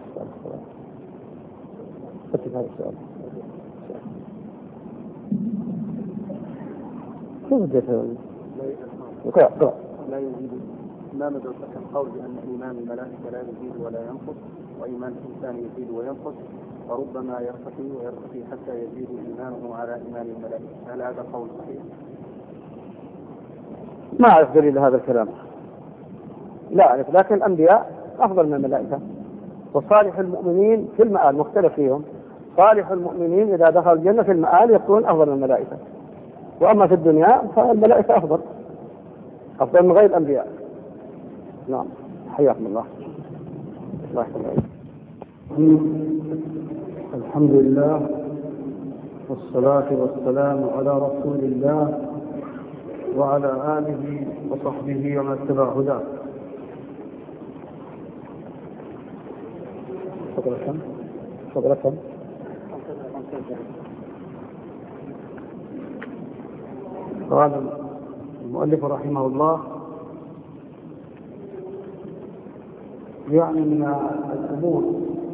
فتح هذا السؤال. شو بديت اقرأ. لا يزيد. ما مدى صحة القول بأن إيمان الملائكة لا يزيد ولا ينقص، وإيمان الإنسان يزيد وينقص، وربما يرتقي حتى يزيد إيمانه على إيمان الملائكة؟ هل هذا قول صحيح؟ ما أعرف دليل هذا الكلام، لا أعرف، لكن الأنبياء أفضل من الملائكة، وصالح المؤمنين في المآل مختلف فيهم. صالح المؤمنين إذا دخلوا الجنة في المآل يكون أفضل من الملائكة، وأما في الدنيا فالملائكة أفضل من غير الأنبياء. نعم. حياكم الله. الله يحفظك. الحمد لله والصلاة والسلام على رسول الله وعلى آله وصحبه ومن اتبع هداه. فضلكم. قال المؤلف رحمه الله: يعني من الأمور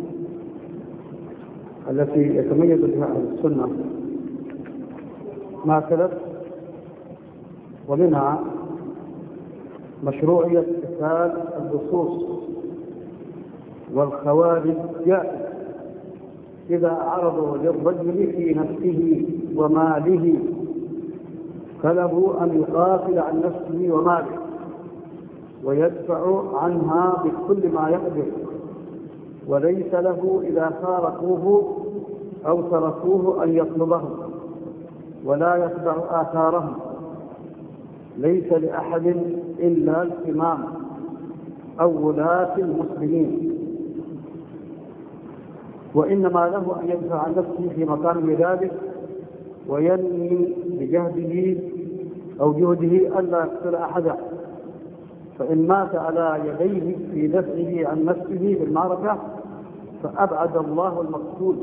التي يتميز بها أهل السنة ما سلف، ومنها مشروعية قتال اللصوص والخوارج جائز إذا عرضوا للرجل في نفسه وماله، فله أن يقاتل عن نفسه وماله ويدفع عنها بكل ما يقدر، وليس له إذا فارقوه أو تركوه أن يطلبهم ولا يتبع آثارهم. ليس لأحد إلا الإمام أو ولاة المسلمين، وإنما له أن يدفع عن نفسه في مقام ذلك وينمي بجهده أو جهده ألا يقتل أحدا، فإن مات على يديه في دفعه عن نفسه بالمعركة فأبعد الله المقتول،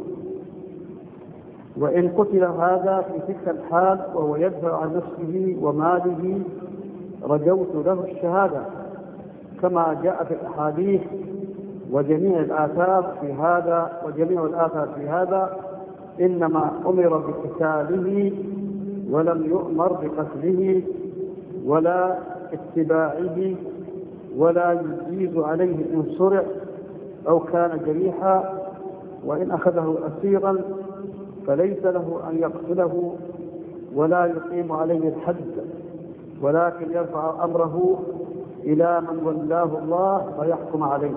وإن قتل هذا في تلك الحال وهو يدفع عن نفسه وماله رجوت له الشهادة، كما جاء في الأحاديث وجميع الآثار في هذا إنما أمر بقتاله ولم يؤمر بقتله ولا اتباعه، ولا يجيز عليه إن صرع أو كان جريحا، وإن أخذه أسيرا فليس له أن يقتله ولا يقيم عليه الحد، ولكن يرفع أمره إلى من ولاه الله فيحكم عليه.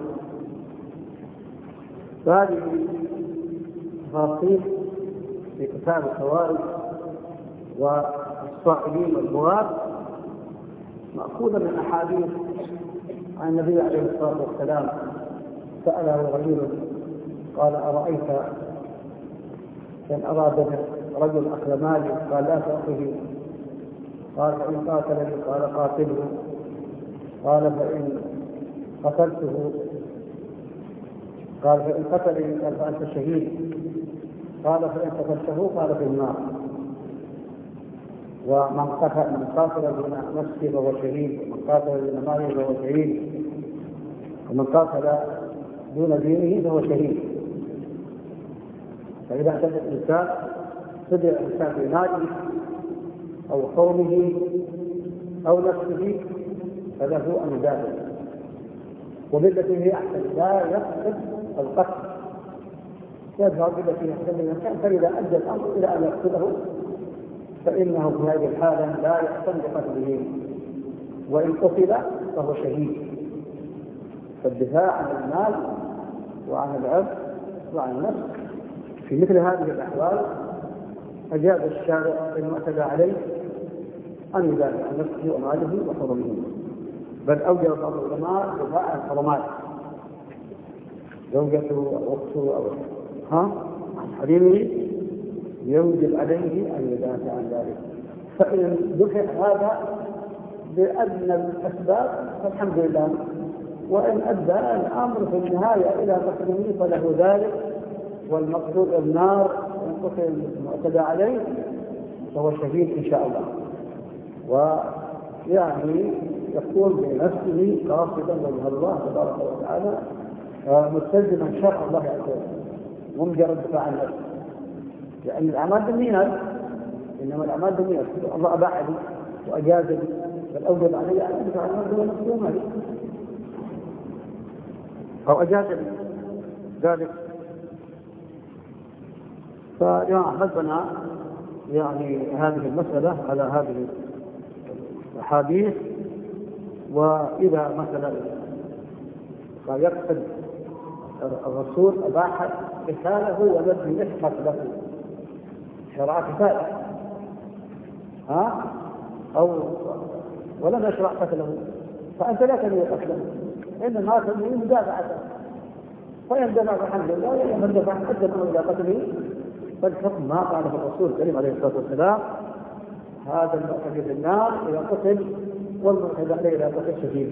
فهذه تفاصيل في قتال الخوارج والصائلين والبغاة مأخوذة من أحاديث عن النبي عليه الصلاة والسلام. سأله رجل قال أرأيت إن أراد رجل أخذ مالي؟ قال لا تأخذه. قال فإن قاتلني؟ قال قاتله. قال فإن قتلته؟ قال فإن قتلني؟ قال فأنت شهيد. قال فإن قتلته؟ قال في النار. ومن قاتل دون نفسه فهو شهيد، ومن قاتل دون ماله فهو شهيد، ومن قاتل دون دينه فهو شهيد. فإذا اعتدى الإنسان صدر الإنسان في ماله أو قومه أو نفسه فله أن يدافع، وبالتي هي أحسن، لا يقصد القتل، يدفع بالتي يحسن الإنسان، فإذا أدى الأمر إلى أن يقتله فإنه في هذه الحالة لا يحسن بقتله، وإن قتل فهو شهيد. فالدفاع عن المال وعن العرض وعن النفس في مثل هذه الأحوال أجاب الشارع إن اعتدى عليه أن يدافع عن نفسه وماله وحرمه، بل أوجب بعض العلماء دفاع عن الحرمات، زوجته أو أخته أو عن حريمه يوجب عليه أن يدافع عن ذلك. فإن دفع هذا بأدنى الأسباب فالحمد لله، وإن أدى الأمر في النهاية إلى قتله فله ذلك، والمقتول النار وإن قتل المعتدى عليه فهو شهيد إن شاء الله. ويعني يقول بنفسه قاصدا وجه الله تبارك وتعالى مستلزما شرع الله عز وجل، ومجرد دفاع عن نفسه، لأن الأعمال بالنيات، إنما الأعمال بالنيات. الله أباح لي وأجاز لي، بل أوجب علي أن أدفع عن نفسه ونفسه ومالي، أو أجاز لي ذلك. فيا حسنا يعني هذه المسألة على هذه الأحاديث. وإذا مثلا يقصد الرسول أباح قتاله والذي يسمح له شرع قتاله أو ولم يشرع قتله، فأنت لا تنوي قتله، إنما تنوي مدافعته، فإن دفع فالحمد لله، وإن دفع حتى إلى قتله فالحكم ما قاله الرسول الكريم عليه الصلاة والسلام: هذا المعتدي في النار إذا قتل، والمعتدى عليه إذا قتل شهيد.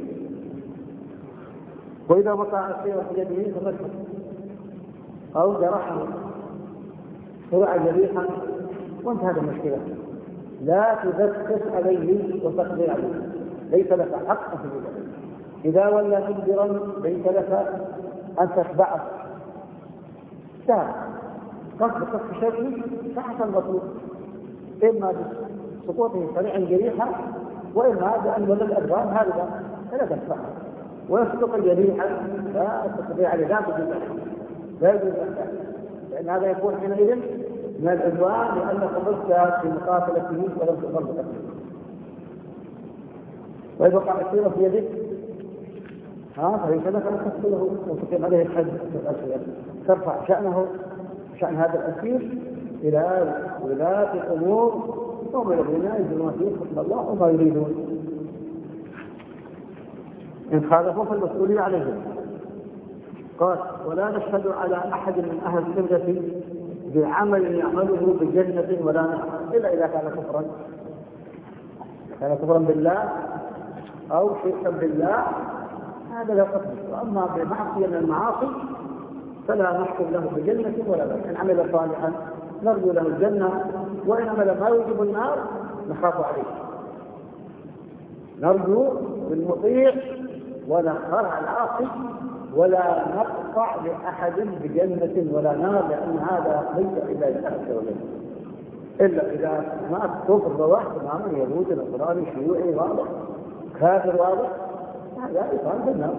وإذا وقع السير في يده فمسك أو جرحه صرع جريحا وانتهت المشكلة، لا تدسس عليه وتقضي عليه، ليس لك حق في ذلك. إذا ولى مدبرا ليس لك أن تتبعه، سهل قصد شرعي تحت المطلوب، إما بسقوطه سريعا جريحا، وإما بأن ولى الأدبار هاربا فلا تتبعه، ويسقط جريحا لا تستطيع عليه لا يجوز ذلك، لأن هذا يكون حينئذ من العدوان، لأنك ضربت في مقاتلته ولم تضرب قتله. وإذا وقع السيرة في يدك فليس لك أن تقتله وتقيم عليه الحد، ترفع شأنه شأن هذا الأسير إلى ولاة الأمور، وهم الذين يجدون فيه حكم الله وما يريدون. إن خالفوا فالمسؤولية عليهم. قال: ولا نشهد على أحد من أهل القبلة بعمل يعمله بجنة ولا نار، إلا إذا كان كفرا، بالله أو شركا بالله، هذا لا قتل. وأما بمعصية من المعاصي فلا نحكم له بجنة ولا نار. إن عمل صالحا نرجو له الجنة، وإن عمل ما يوجب النار نخاف عليه. نرجو بالمطيع ونخاف على العاصي، ولا نقطع لأحد بجنة ولا نار، لأن هذا ليس إلا لأحد وجل، إلا إذا ما كفر بواحد تماما، يهودي نصراني شيوعي واضح، كافر واضح، هذا يقال بالنار،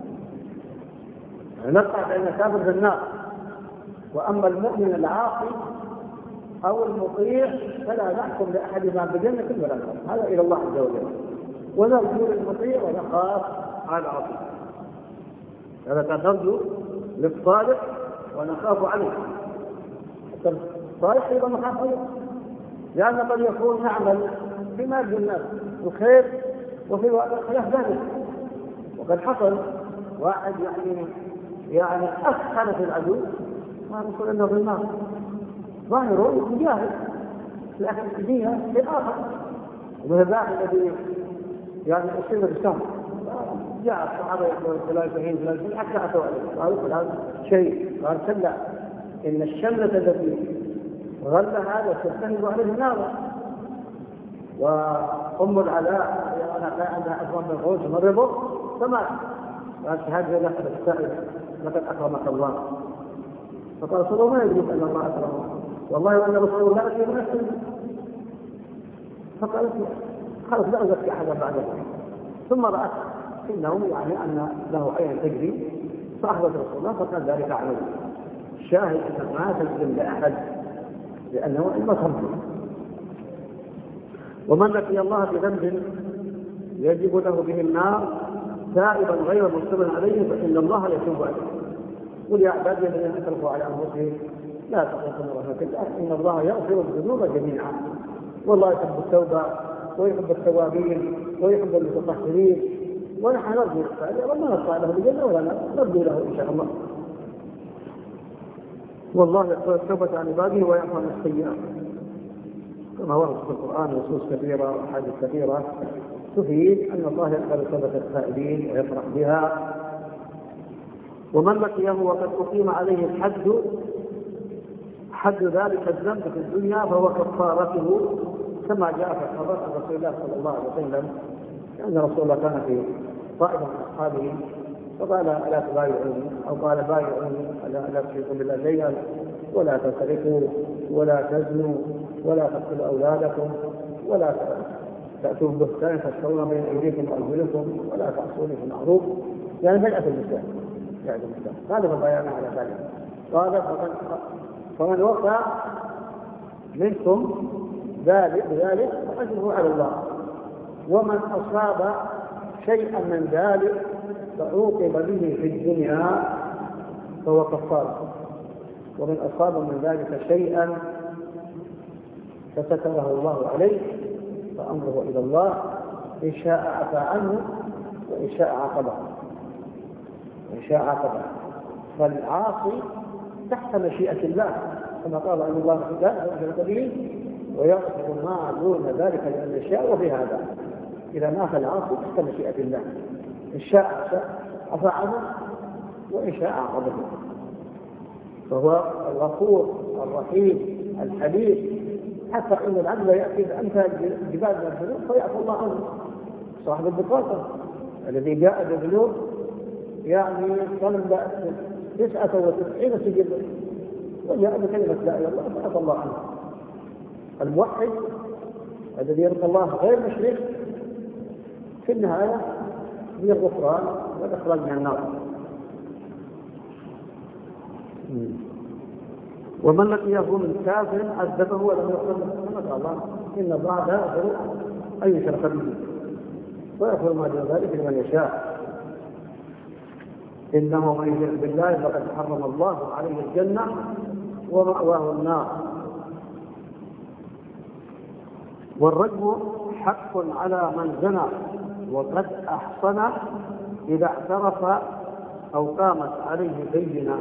نقطع بأن كافر بالنار. وأما المؤمن العاصي أو المطيع فلا نحكم لأحدهما بجنة ولا نار، هذا إلى الله عز وجل. ونرجو للمطيع ونخاف على العاصي، هذا كان نرجو للصالح ونخاف عليه. الصالح أيضا نخاف عليه، لأن قد يكون يعمل بما يرجو الناس الخير وفي الواقع خلاف ذلك. وقد حصل واحد يعني أسخن في العدو، ما نقول أنه بالنار، ظاهره مجاهد، لكن الدنيا في الآخر. ومن ذاك الذي يعني أصيب بالسم، جاء الصحابة يقولون فلان فلان حتى أتوا عليه قالوا فلان شيء، قال كلا إن الشملة التي غل هذا تستند عليه النار. وأم العلاء أنا كان عندها أكرم من الغوث مرضه فمات، قال هذا لقد السائل لقد أكرمك الله. فقال صلى الله عليه وسلم أن الله أكرمه، والله وأن رسول الله أكرم نفسه. فقالت خلص لا أزكي أحدا بعد ذلك. ثم رأت إنه يعني أن له عين تجري، فأخذت رسول الله فقال ذلك عنه. الشاهد أنه ما تسلم لأحد لأنه المصر. ومن لقي الله بذنب يجب له به النار تائبا غير مصر عليه فإن الله يتوب عليه. قل يا عبادي الذين أسرفوا على أنفسهم لا تقنطوا من رحمة الله إن الله يغفر الذنوب جميعا، والله يحب التوبة ويحب التوابين ويحب المتطهرين. ونحن نرجو الصالح وما نصنع له بجنة ولا نرجو له إن شاء الله. والله يقبل التوبة عن عباده ويعفو عن السيئات، كما ورد في القرآن نصوص كثيرة وأحاديث كثيرة تفيد أن الله يقبل توبة التائبين ويفرح بها. ومن لقيه وقد أقيم عليه الحد، حد ذلك الذنب في الدنيا، فهو كفارته كما جاء في حضرة رسول الله صلى الله عليه وسلم أن رسول الله كان في طائفة من أصحابه فقال ألا تبايعوني، أو قال بايعوني ألا تشركوا بالله شيئا ولا تسرقوا ولا تزنوا ولا تقتلوا أولادكم ولا تأتوا بهتان تشترون بين أيديكم وأرجلكم ولا تعصوني في المعروف، يعني بيعة الإسلام. هذا ما بيانا على ذلك. قال فمن وقع منكم بذلك فأجره على الله، ومن أصاب شيئا من ذلك فعوقب به في الدنيا فهو كفارة، ومن أصاب من ذلك شيئا فستره الله عليه فأمره إلى الله، إن شاء عفى عنه وإن شاء عاقبه. فالعاصي تحت مشيئة الله كما قال أن الله لا يغفر به ويغفر ما دون ذلك لمن يشاء. وفي هذا إذا مات العاصي تحت مشيئة الله، إن شاء عفى عنه وإن شاء عاقبه. فهو الغفور الرحيم الحليم، حتى إن العبد يأتي بأمثال جبال من الذنوب فيعفو الله عنه. صاحب البطاقة الذي جاء بالذنوب يعني صلى 99 سجل وجاء بكلمة لا إله إلا الله فعفى الله عنه. الموحد الذي يلقى الله غير مشرك في النهاية هي الغفران والإخراج من النار. ومن لقيه من كافر عذبه ولم يغفر له كما قال الله إن الله لا يغفر أن يشرك به ويغفر ما دون ذلك لمن يشاء. إنه من يشرك بالله فقد حرم الله عليه الجنة ومأواه النار. والرجم حق على من زنى وقد أحصن إذا اعترف أو قامت عليه بينة،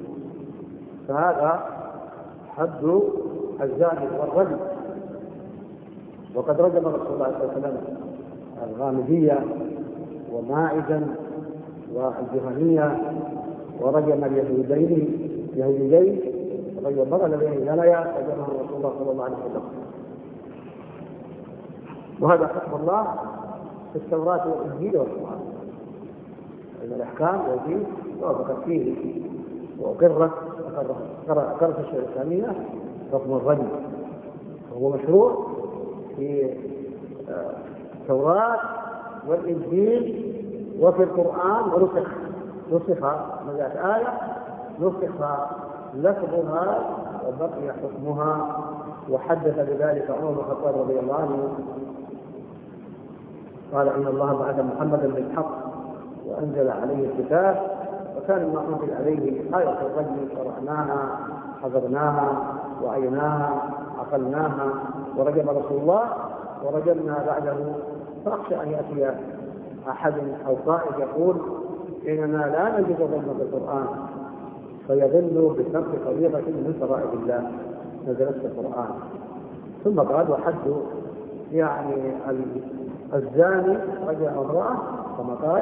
فهذا حد الزاني والرجم. وقد رجم رسول الله صلى الله عليه وسلم الغامدية وماعزا والجهنية، ورجم اليهودين رجم المرأة الذين زنيا رجمه رسول الله صلى الله عليه وسلم. وهذا حكم الله في التوراة والإنجيل والقرآن، أن الأحكام والدين وافقت فيه وأقرت الشريعة الإسلامية حكم الرجم، وهو مشروع في التوراة والإنجيل وفي القرآن، ونسخ مجاءت آية نسخ لفظها وبقي حكمها. وحدث بذلك عمر بن الخطاب رضي الله عنه قال إن الله بعث محمدا بالحق وأنزل عليه الكتاب وكان ما أنزل عليه آية الرجم قرأناها حفظناها وعيناها عقلناها ورجم رسول الله ورجمنا بعده. فأخشى أن يأتي أحد أو قائد يقول إننا لا نجد ظلما في القرآن فيضل بترك طريقة من فرائض الله نزلت في القرآن. ثم قال وحد يعني الزاني رجم امرأة كما قال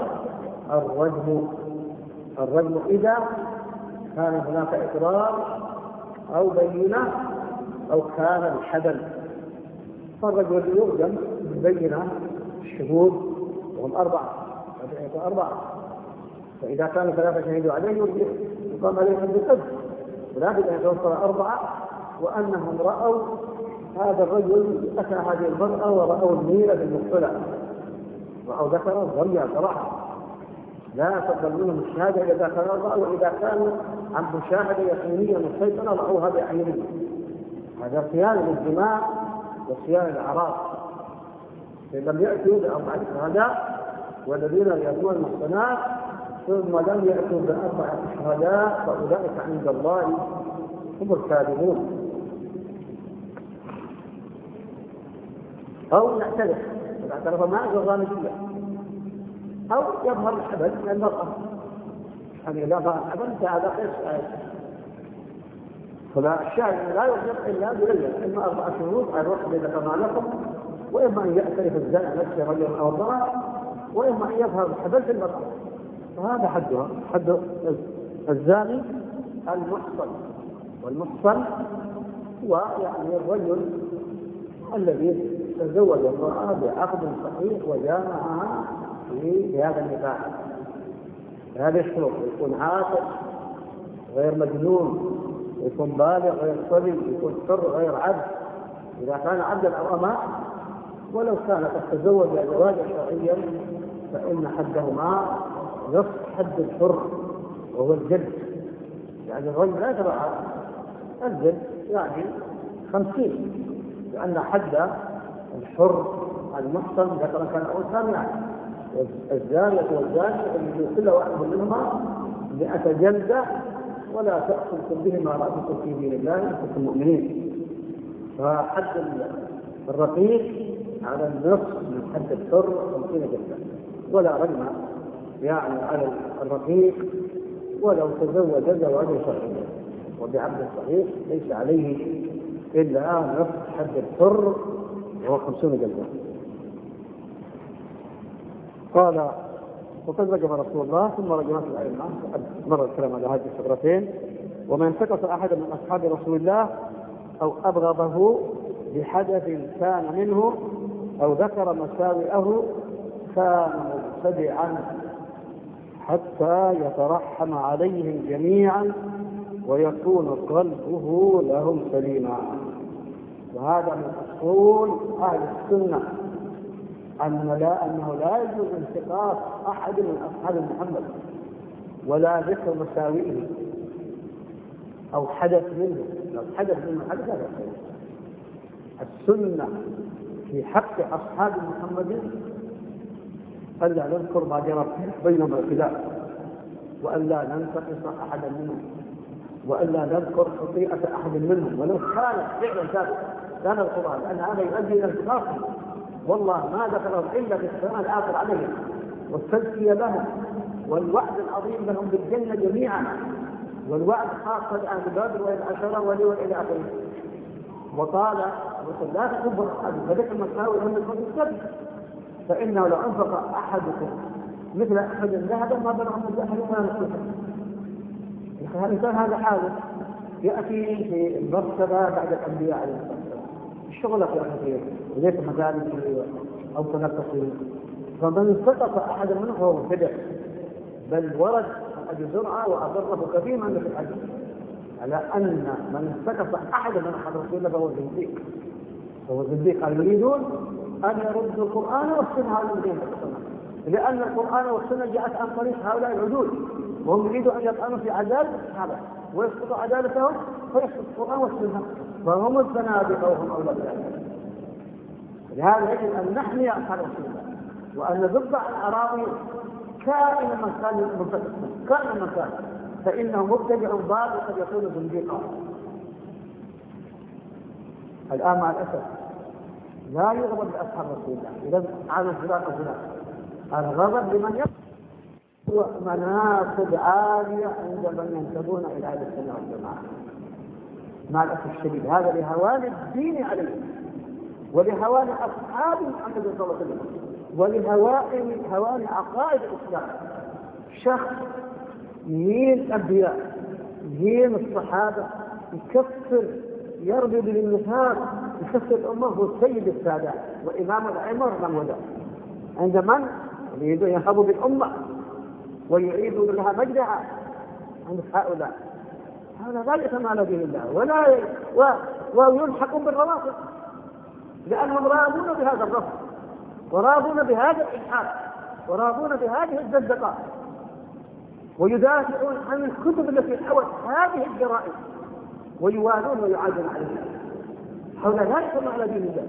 الرجم إذا كان هناك إقرار أو بينة أو كان الحدل. فالرجل يرجم بالبينة الشهود وهم 4، فإذا كانوا 3 شهدوا عليه يقام عليه حد القذف، ولا بد أن يتوفر 4 وأنهم رأوا هذا الرجل أتى هذه المرأة ورأوا النيرة بالمقتلة، رأوا ذكره رميا صراحة لا يقبل منهم الشهادة إذا كان 4، وإذا كانوا عن مشاهدة يقينية مسيطرة رأوها بأعينهم. هذا صيانة للدماء وصيانة الأعراض. لم يأتوا ب4 شهداء والذين يأتون المحصنات ثم لم يأتوا ب4 شهداء فأولئك عند الله هم الكاذبون. أو يعترف اعترف معه الغامدية، أو يظهر الحبل من المرأة يعني إذا ظهر الحبل فهذا غير سائل. فالشاهد لا يرجع إلا بليل، إما 4 شهود أن يروح كما لكم، وإما أن يعترف الزاني نفسه رجل أو امرأة، وإما أن يظهر الحبل في المرأة. فهذا حدها حد الزاني المحصن. والمحصن هو يعني الرجل الذي تزوج امرأة بعقد صحيح وجامعها في هذا النكاح هذه الشروط، يكون عاقل غير مجنون، يكون بالغ غير صبي، يكون حر غير عبد إذا كان عبدا أو أمة. ولو كان قد تزوج زواجا شرعيا فإن حدهما نصف حد الحر وهو الجلد، يعني الرجل لا يتبع الجلد يعني 50، لأن حد الحر المحصن ذكر كان أنثى يعني الزانية والزاني يجوز كل واحد منهما 100 جلدة ولا تأخذكم بهما رأسكم في دين الله إن كنتم مؤمنين. فحد الرقيق على النصف من حد الحر 50 جلدة، ولا رجم يعني على الرقيق ولو تزوج زواجا شرعيا. وبعبد الصحيح ليس عليه إلا نصف حد الحر وهو 50 جلدة. قال وقد رجم رسول الله ثم رجمت الأئمة، وقد مر الكلام على هذه الشجرتين. ومن انتقص أحدا من أصحاب رسول الله أو أبغضه بحدث كان منه أو ذكر مساوئه كان يرتدي عنه حتى يترحم عليهم جميعا ويكون قلبه لهم سليما. وهذا من أصول أهل السنة أنه لا يجوز انتقاص أحد من أصحاب محمد ولا ذكر مساوئه أو حدث منه. لو حدث منه حدث هذا السنة في حق أصحاب محمد ألا نذكر ما جرى بينهم الخلاف، وألا ننتقص أحدا منهم، وألا نذكر خطيئة أحد منهم ولو كان فعلا ثابتا لا نذكرها، لأن هذا يؤدي إلى انتقاصهم. والله ما ذكرهم إلا في السماء الآخر عليهم والتزكية لهم والوعد العظيم لهم بالجنة جميعا، والوعد خاصة أهل بدر والعشرة وإلى آخره. وقال لا تكبر أحد فذكر مساوئ من الكذب، فإنه لو أنفق أحدكم مثل أحد ذهبا ما بلغ مثل أحد ما نصفه. الإنسان هذا حاله يأتي في المرتبة بعد الأنبياء عليه الصلاة والسلام، الشغل في الأخير وليس مجال أو تنقص. فمن سقط أحد منه فهو مبتدع، بل ورد أبي زرعة وأضره كثير من في الحديث على أن من سقط أحد من أحد رسول الله فهو زنديق. فهو زنديق. يريدون أن يردوا القرآن والسنة على الذين تقصنا، لأن القرآن والسنة جاءت عن طريق هؤلاء العدول، وهم يريدوا أن يطعنوا في عدالة الصحابة ويسقطوا عدالتهم فيسقط القرآن والسنة، فهم الزنادقة وهم أولاد العلم. لهذا يجب أن نحمي أصحاب رسول الله وأن نذب عن الأراضي كائن من كان منتقصا، كائن من كان، فإنه مبتدع ضال وقد يكون زنديقا. الآن مع الأسف لا يغضب لأصحاب رسول الله إذا عن الفلان أو فلان، الغضب لمن هو مناصب عالية عند من ينتمون إلى أهل السنة والجماعة. مع الأسف الشديد هذا لهوان الدين عليه ولهوان أصحاب محمد صلى الله عليه وسلم ولهوان عقائد الإسلام. شخص يهين الأنبياء يهين الصحابة يكفر يربي بالنفاق يكفر الأمة هو سيد السادات وإمام العمر من ودا عند من يريدون ينهضوا بالأمة ويعيدوا لها مجدها عند هؤلاء لا يسمى على دين الله ويلحقون بالروافض لأنهم راضون بهذا الرفض وراضون بهذا الإلحاد وراضون بهذه الزندقة ويدافعون عن الكتب التي حوت هذه الجرائم ويوالون ويعادون عليها. هؤلاء لا يسمى على دين الله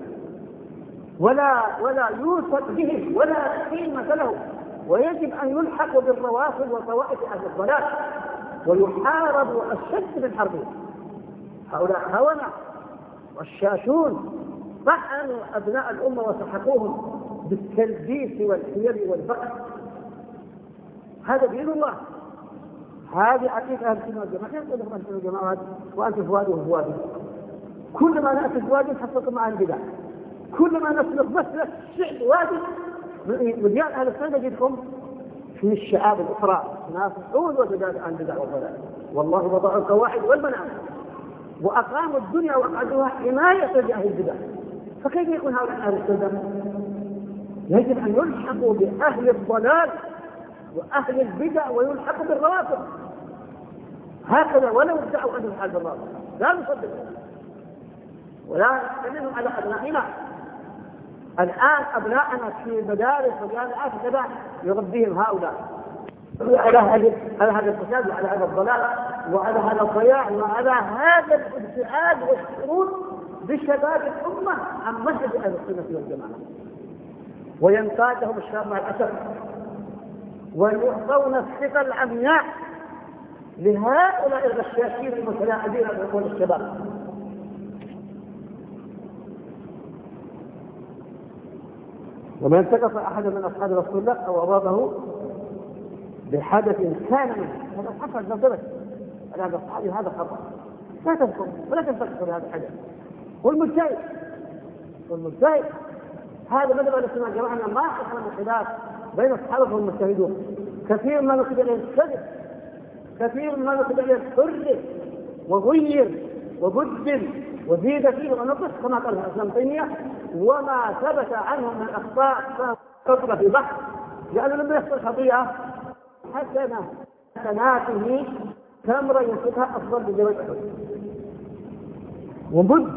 ولا يوثق به ولا قيمة له، ويجب أن يلحق بالروافض وطوائف أهل الضلال ويحارب أشد من حربهم. هؤلاء هونا والشاشون طعنوا أبناء الأمة وسحقوهم بالتلبيس والحيل والبقر. هذا دين الله، هذه عقيدة أهل السنة والجماعة. كيف تقول أهل السنة والجماعة وأنت فؤاده فؤاده؟ كل ما نأتي فؤاده نحصلكم مع البدع، كل ما نسلك مسلك شعب واجب مليان أهل السنة نجدكم في الشعاب الأخرى نافعون وتدافع عن بدع وضلال. والله وضع القواعد والمناعم وأقاموا الدنيا وأقعدوها حماية لأهل البدع، فكيف يكون هؤلاء أهل السنة؟ يجب أن يلحقوا بأهل الضلال وأهل البدع ويلحقوا بالروافض هكذا ولو ادعوا أنهم أهل الروافض لا نصدق ولا نستمرهم على أبنائنا. الآن أبنائنا في المدارس والجامعات كذا يربيهم هؤلاء على هذا الفساد وعلى هذا الضلال وعلى هذا الضياع وعلى هذا الابتعاد والشرود بشباب الأمة عن منهج أهل السنة والجماعة، وينقادهم الشباب مع الأسف ويعطون الثقة العمياء لهؤلاء الغشاشين المتلاعبين بعقول الشباب. ومن انتقص أحد من أصحاب رسول الله أو أضافه بحدث كان منه هذا حصل نظرة هذا الصحابي هذا خطأ لا تذكر ولا تنتقص هذا الحدث. والمجتهد هذا مذهب أهل السنة والجماعة أن ما حصل خلاف بين الصحابة والمجتهدون. كثير ما نقد عليه الكذب، كثير ما نقد عليه الحر وغير وبدل وزيد فيه ونقص كما قال الإسلام تيمية، وما ثبت عنه من الأخطاء فقط في بحث لأنه لما يحصل خطيئة حسناته تمرة ينفقها أفضل بجبل أحد. ومد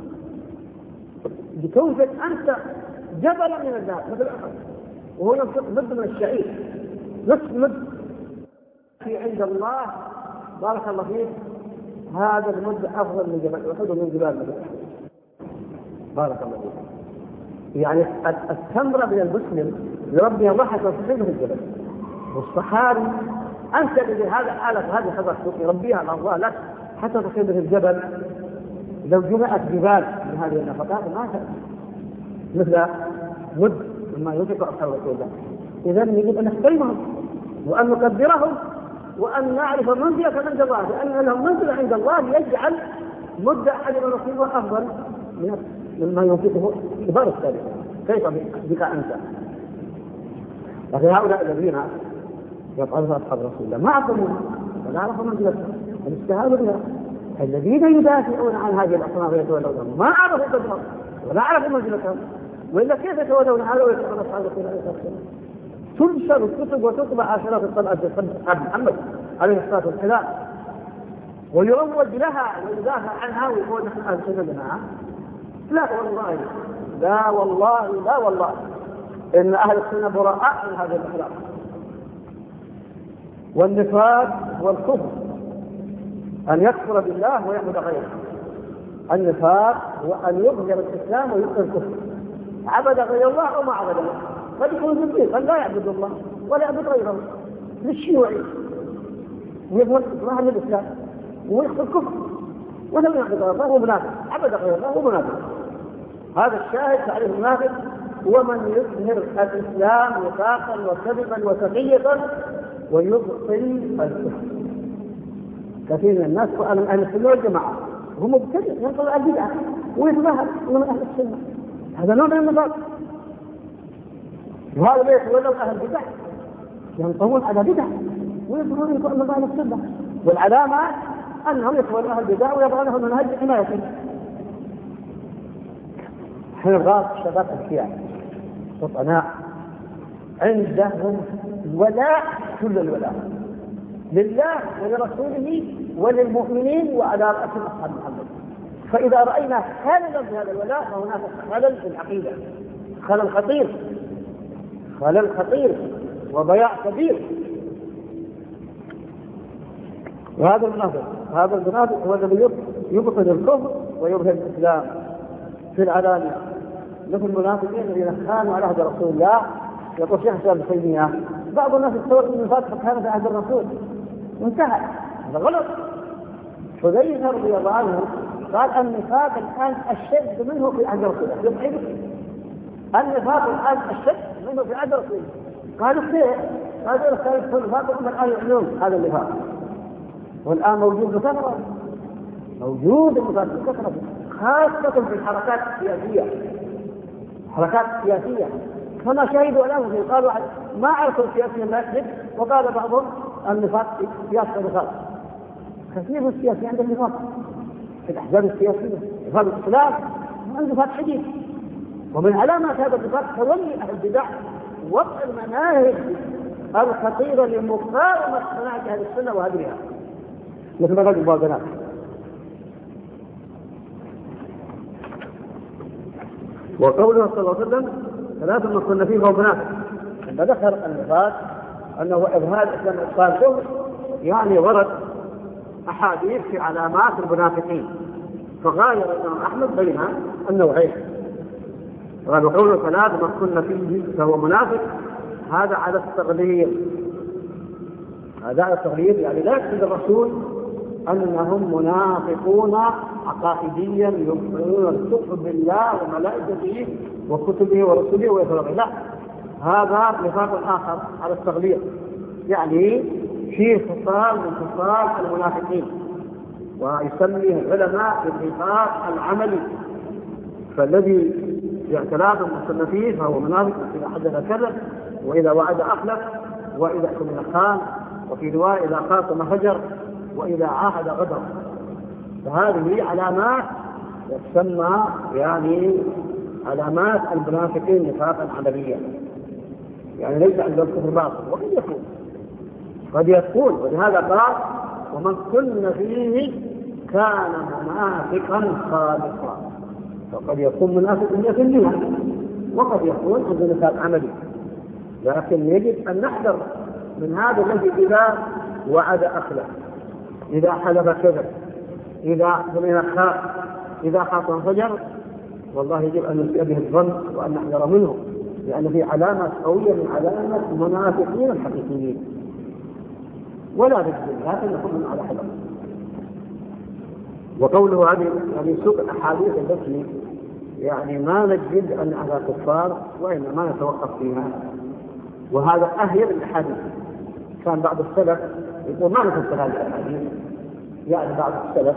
بتوجد أنت جبلا من الذهب مثل أحد، وهو ينفق مد من الشعير، نصف مد في عند الله بارك الله فيك، هذا المد أفضل من جبل أحد ومن جبال مد أحد. بارك الله فيك. يعني التمرة من المسلم يربي الله حتى تصيبه الجبل. والصحابي أنت الذي هذا حالك هذه حضرتك يربيها على الله لك حتى تصيبه الجبل. لو جمعت جبال من هذه النفقات ما مثل مد مما ينفق أصحاب رسول الله. إذا يجب أن نحترمهم وأن نقدرهم وأن نعرف منزلة عند الله، لأن لهم منزلة عند الله يجعل مد أحد من نصيبه أفضل مما ينفقه كبار السابقين. كيف بك أنت؟ لكن هؤلاء الذين يفعلون أصحاب رسول الله ما عرفوا ولا عرفوا منزلتهم، الاجتهاد بها. الذين يدافعون عن هذه الأصناف يتولونهم ما عرفوا قدرهم ولا عرفوا منزلتهم، وإلا كيف يتولون هذا ويتولون أصحاب رسول الله؟ تنشر الكتب وتطبع عشرات الطبعات بأصحاب محمد عليه الصلاة والسلام، ويروج لها ويدافع عنها ويقول نحن أهل السنة جماعة. لا والله لا والله لا والله إن أهل السنة براء عن هذا الأخلاق. والنفاق والكفر أن يكفر بالله ويعبد غيره. النفاق هو أن يظهر الإسلام ويبطل الكفر، عبد غير الله أو ما عبد الله، قد يكون في الدين قد لا يعبد الله ولا يعبد غيره للشيوعي ويظهر ظاهر الإسلام ويخفي الكفر، ولم يعبد الله هو منافق، عبد غير الله هو منافق. هذا الشاهد تعريف المنافق هو من يظهر الإسلام نفاقا وكذبا وتقية ويبطل الكفر. كثير من الناس سؤال أهل السنة والجماعة هم مبتدع ينقل على البدعة ويتظاهر من أهل السنة، هذا نوع من النفاق. وهذا يتولون أهل البدع ينطون على بدع ويظهرون من أهل السنة، والعلامة أنهم يتولون أهل البدع ويبغونهم منهج حماية. حين شباب الشيعة وطناء عندهم ولاء كل الولاء لله ولرسوله وللمؤمنين وعلى رأسهم أصحاب محمد. فإذا رأينا خللا في هذا الولاء فهناك خلل في العقيدة، خلل خطير وضياع كبير. وهذا المنافق هو الذي يبطل الكفر ويظهر الإسلام في العلانية، مثل المنافقين الذين خانوا على عهد رسول الله. يقول شيخ الإسلام ابن تيمية بعض الناس يتصور ان النفاق كان في عهد الرسول وانتهى، هذا غلط. حذيفة رضي الله عنه قال النفاق الآن أشد منه في عهد رسول الله. النفاق الآن أشد منه في عهد رسول الله. قالوا كيف؟ قالوا النفاق الآن يعلنون هذا النفاق، والآن موجود بكثرة، موجود النفاق بكثرة خاصة في الحركات السياسية. كما شهدوا الآن قالوا ما عرفوا السياسيين المسجد، وقال بعضهم النفاق سياسة النفاق. كثير من السياسيين عندهم نفاق في الأحزاب السياسية، نفاق الإسلام عنده نفاق شديد. ومن علامات هذا النفاق تولي أهل البدع وضع المناهج الخطيرة لمقاومة مناهج أهل السنة وهدرها، مثل ما قال المواطنات. وقوله صلى الله عليه وسلم ثلاث من كنا فيه فهو منافق. عندما ذكر النفاق أنه إظهار الإسلام وإبطال الكفر، يعني ورد أحاديث في علامات المنافقين، فغاير الإمام أحمد بين النوعين. قال وقوله ثلاث من كنا فيه فهو منافق، هذا على التغليظ، يعني لا يقصد الرسول أنهم منافقون عقائديا يؤمنون الكفر بالله وملائكته وكتبه ورسله ويتبعون، لا، هذا نفاق آخر على التغليظ، يعني فيه خصال من خصال المنافقين، ويسميه العلماء بالنفاق العملي. فالذي يعتلاف المسلم فيه فهو منافق، إذا حدث كذب، وإذا وعد أخلف، وإذا اؤتمن خان، وفي رواية إذا خاصم فجر، وإذا عاهد غدر. فهذه علامات تسمى يعني علامات المنافقين نفاقا عمليا. يعني ليس عندهم كفر باطل، قد يكون ولهذا قال ومن كن فيه كان منافقا خالصا، فقد يكون منافق 100% وقد يكون عنده نفاق عملي. لكن يجب أن نحذر من هذا الذي إذا وعد أخلف، إذا حلف كذب، إذا خاف، إذا خاف فجر. والله يجب أن نسيء به الظن وأن نحذر منه، لأن في علامة قوية من علامة المنافقين الحقيقيين. ولا نجد لكن نكون على حذر. وقوله هذه سوق الأحاديث التي يعني ما نجد أنها كفار وإنما نتوقف فيها، وهذا أهيب الأحاديث. كان بعض السلف يقول ما نفسر هذه الأحاديث، يعني بعض السلف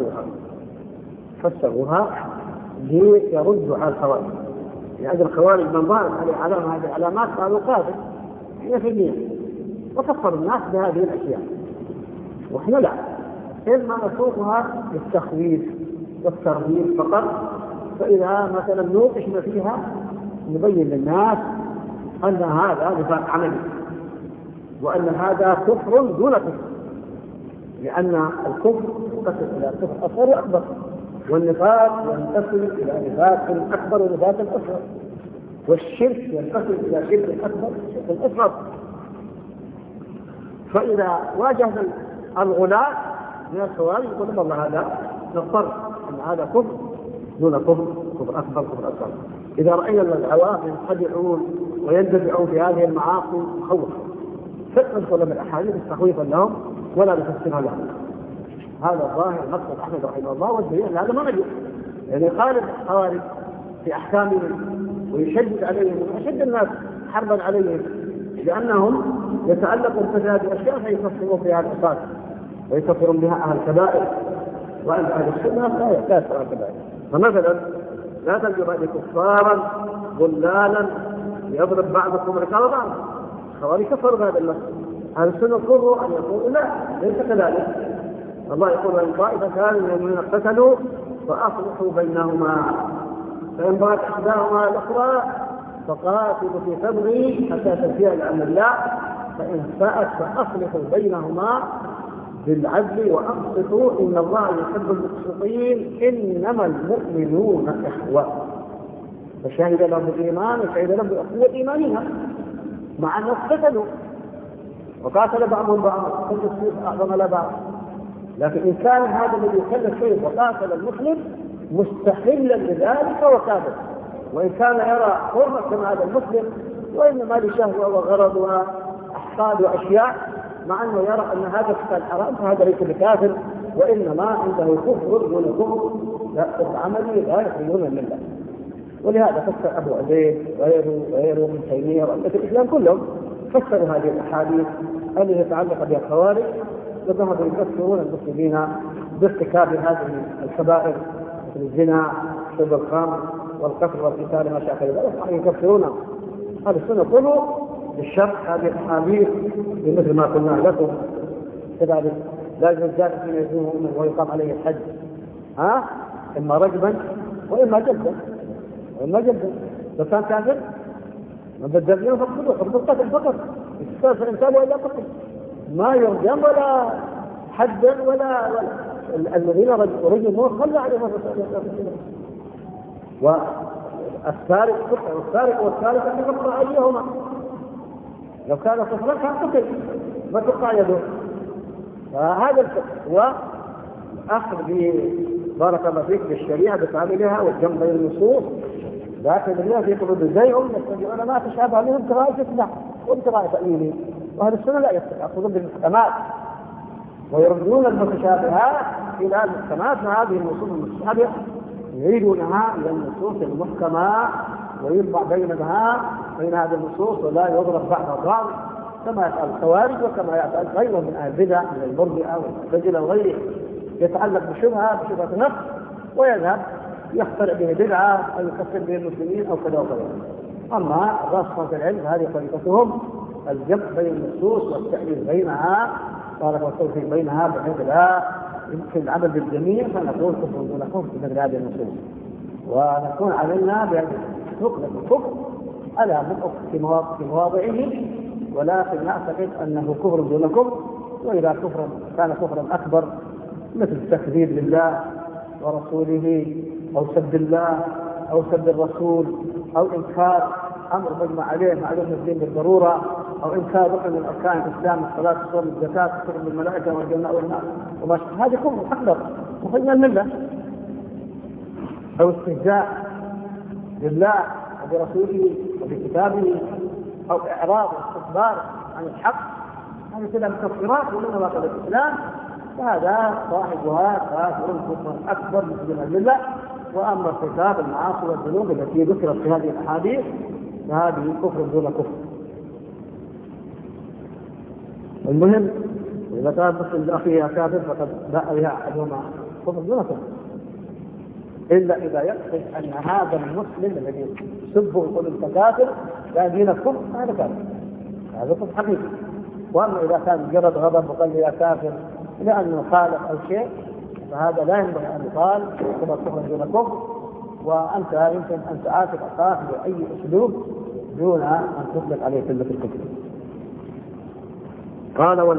فسروها ليردوا على الخوارج، يعني الخوارج من ظهر عليه علامة هذه العلامات قالوا كافر 100%، وكفر الناس بهذه الأشياء. وإحنا لا، إما نسوقها للتخويف والترهيب فقط، فإذا مثلا نوقشنا فيها نبين للناس أن هذا نفاق عملي وأن هذا كفر دون كفر، لأن الكفر ينقسم إلى كفر أصغر وأكبر، والنفاق ينقسم إلى نفاق أكبر ونفاق أصغر، والشرك ينقسم إلى شرك أكبر وشرك أصغر. فإذا واجهنا الغلاة من الخوارج يقول الله هذا نضطر أن هذا كفر دون كفر، كفر أكبر كفر أصغر. إذا رأينا العوام ينخدعون ويندفعون في هذه المعاصي خوف، فندخل من الأحاديث تخويفا لهم ولا نفسرها لهم. هذا الظاهر مقصد أحمد رحمه الله، والدليل هذا ما نجد. يعني خالف الخوارج في أحكامهم ويشدد عليهم ويشد الناس حربا عليهم، لأنهم يتعلقون بفساد الأشياء فيكفرون فيها العصاة ويكفرون بها أهل الكبائر، وأهل السنة لا يكفر الكبائر. فمثلا لا تجد كفارا ضلالا يضرب بعضكم رقاب بعض، الخوارج كفروا بهذا النص. أهل السنة قرروا أن يقولوا لا ليس كذلك. الله يقول إن طائفة كانوا من المؤمنين اقتتلوا فأصلحوا بينهما، فإن بغت إحداهما الأخرى فقاتلوا في صبري حتى تنتهي لأمر الله، فإن فاءت فأصلحوا بينهما بالعدل وأقسطوا إن الله يحب المقسطين إنما المؤمنون إخوة. فشهد لهم الإيمان وشهد لهم بأخوة إيمانها، مع أنهم اقتتلوا وقاتل بعضهم بعضا كل السيف أعظم لا بعض. لكن إن كان هذا الذي يكلف شيء وقاتل المسلم مستحلا لذلك وكافر، وإن كان يرى حرمة هذا المسلم وإنما لشهوة وغرض وأحقاد وأشياء، مع أنه يرى أن هذا كان حرام، فهذا ليس بكافر، وإنما عنده كفر دون كفر، لا كفر عملي لا يخرجون من الله. ولهذا فسر أبو عبيد وغيره من تيمية وأئمة الإسلام كلهم فسروا هذه الأحاديث التي تتعلق بالخوارج، وذهبوا يفسرون المسلمين بارتكاب هذه الكبائر مثل الزنا شرب الخمر والقتل والقتال ما شاكل ذلك، يكفرون أهل السنة كله بالشرط هذه الأحاديث بمثل ما قلنا لكم. كذلك لا يجوز ذلك من يزنه ويقام عليه الحج، إما رجبا وإما جلدا، لو كان كافر من بدلنا فقدوا القتل فقط، يستاذ الإنسان وإلا قتل، ما يرجم ولا حدا ولا الذين رجموا خلى عليهم الرسول. والسارق والسارق أن يقطع أيهما، لو كان كفرا كان قتل ما تقطع يده. فهذا الفقه وأخذ بارك الله فيك بالشريعة بكاملها والجمع بين النصوص، لكن الناس يقولون زيهم يتبعون ما تشابه منهم ابتغاء فتنة وابتغاء تأويله، وأهل السنة لا يأخذون بالمحكمات ويردون المتشابهات إلى المحكمات مع هذه النصوص المتشابهة، يريدونها إلى النصوص المحكمة ويجمع بينها بين هذه النصوص ولا يضرب بعض البعض كما يفعل الخوارج وكما يفعل غيره من أهل البدع من المرجئة والمعتزلة وغيره، يتعلق بشبهة نفس ويذهب يخترع به بدعة أو يكفر به المسلمين أو كذا وكذا. أما الراسخون في العلم هذه طريقتهم الجمع بين النصوص والتأليف بينها والتوفيق بينها، بحيث لا يمكن العمل بالجميع فنقول كفر ونكون في مثل هذه النصوص، ونكون علينا بأن نطلق الكفر على في مواضعه، ولكن نعتقد أنه كفر دون كفر. وإذا كان كفرا أكبر مثل التكذيب لله ورسوله أو سب الله أو سب الرسول أو إنكار أمر مجمع عليه معلوم الدين بالضرورة أو إنكار ركن من أركان الإسلام الصلاة الصوم الزكاة الشرب بالملائكة والجنة والنار هذه كفر أكبر مخرج من الملة. أو استهزاء بالله وبرسوله وبكتابه أو إعراض واستكبار عن الحق، هذه كلها مكفرات ومن نواقض الإسلام، فهذا صاحبها كافر كفرا أكبر من الملة. وأما ارتكاب المعاصي والذنوب التي ذكرت في هذه الأحاديث فهذه كفر دون كفر. المهم إذا كان مسلم لأخيه كافر فقد باء بها أحدهما كفر دون كفر، إلا إذا يقصد أن هذا المسلم الذي سبه ويقول أنت كافر لا دين الكفر هذا كافر، هذا كفر حقيقي. وأما إذا كان مجرد غضب وقال يا كافر لأنه خالف أو شيء فهذا لا ينبغي أن يقال كفر دون كفر. وأنت يمكن أن تعاتب أخاك بأي أسلوب دون أن تطلق عليه كلمة الكفر. قال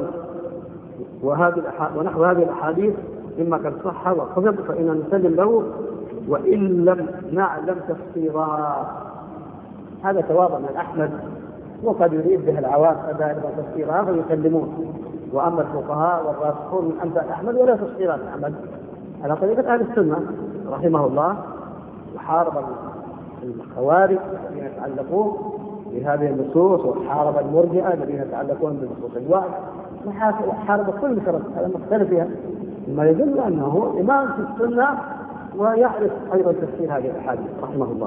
ونحو هذه الأحاديث إما قد صح وكذب فإن نسلم له وإن لم نعلم تفسيرا. هذا تواضع من أحمد، وقد يريد به العوام أيضا تفسيرها فيسلمون. وأما الفقهاء والراسخون من أمثال أحمد ولا تفسيرات أحمد على طريقة أهل السنة رحمه الله، وحارب الخوارج الذين يتعلقون بهذه النصوص، وحارب المرجئة الذين يتعلقون بنصوص الوعد، وحارب كل فرد هذا مختلف فيها، ما يدل أنه إمام في السنة ويعرف أيضا تفسير هذه الأحاديث رحمه الله.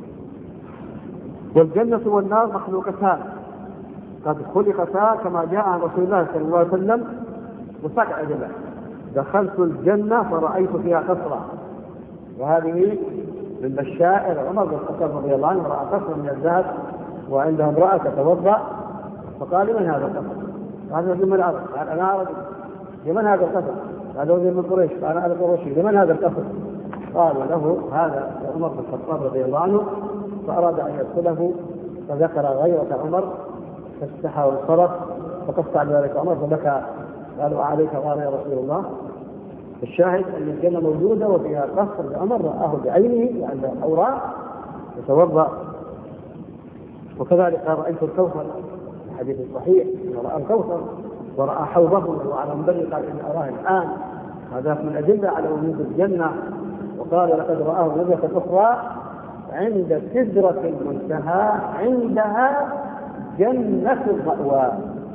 والجنة والنار مخلوقتان قد خلقتا كما جاء عن رسول الله صلى الله عليه وسلم وسبع أدلة. دخلت الجنة فرأيت فيها قصرا، وهذه من بشائر عمر بن الخطاب رضي الله عنه، رأى قصرا من الذهب وعنده امرأة تتوضأ فقال من هذا القصر؟ قال رجل من العرب. قال أنا رجل. لمن هذا القصر؟ قال رجل من قريش. قال أنا قريشي. لمن هذا القصر؟ قال له هذا عمر بن الخطاب رضي الله عنه، فأراد أن يدخله فذكر غيرة عمر فاستحى وانصرف، فقص على ذلك عمر فبكى. قالوا عليك غار يا رسول الله. الشاهد أن الجنة موجودة وفيها قصر لعمر رآه بعينه عند الأوراق يتوضأ. وكذلك رأيت الكوثر الحديث الصحيح رأى الكوثر ورأى حوضه وعلى منبره قال إن أراه الآن. هذا من أدلة على وجود الجنة. وقال لقد رآه نزلة أخرى عند سدرة المنتهى عندها جنة المأوى.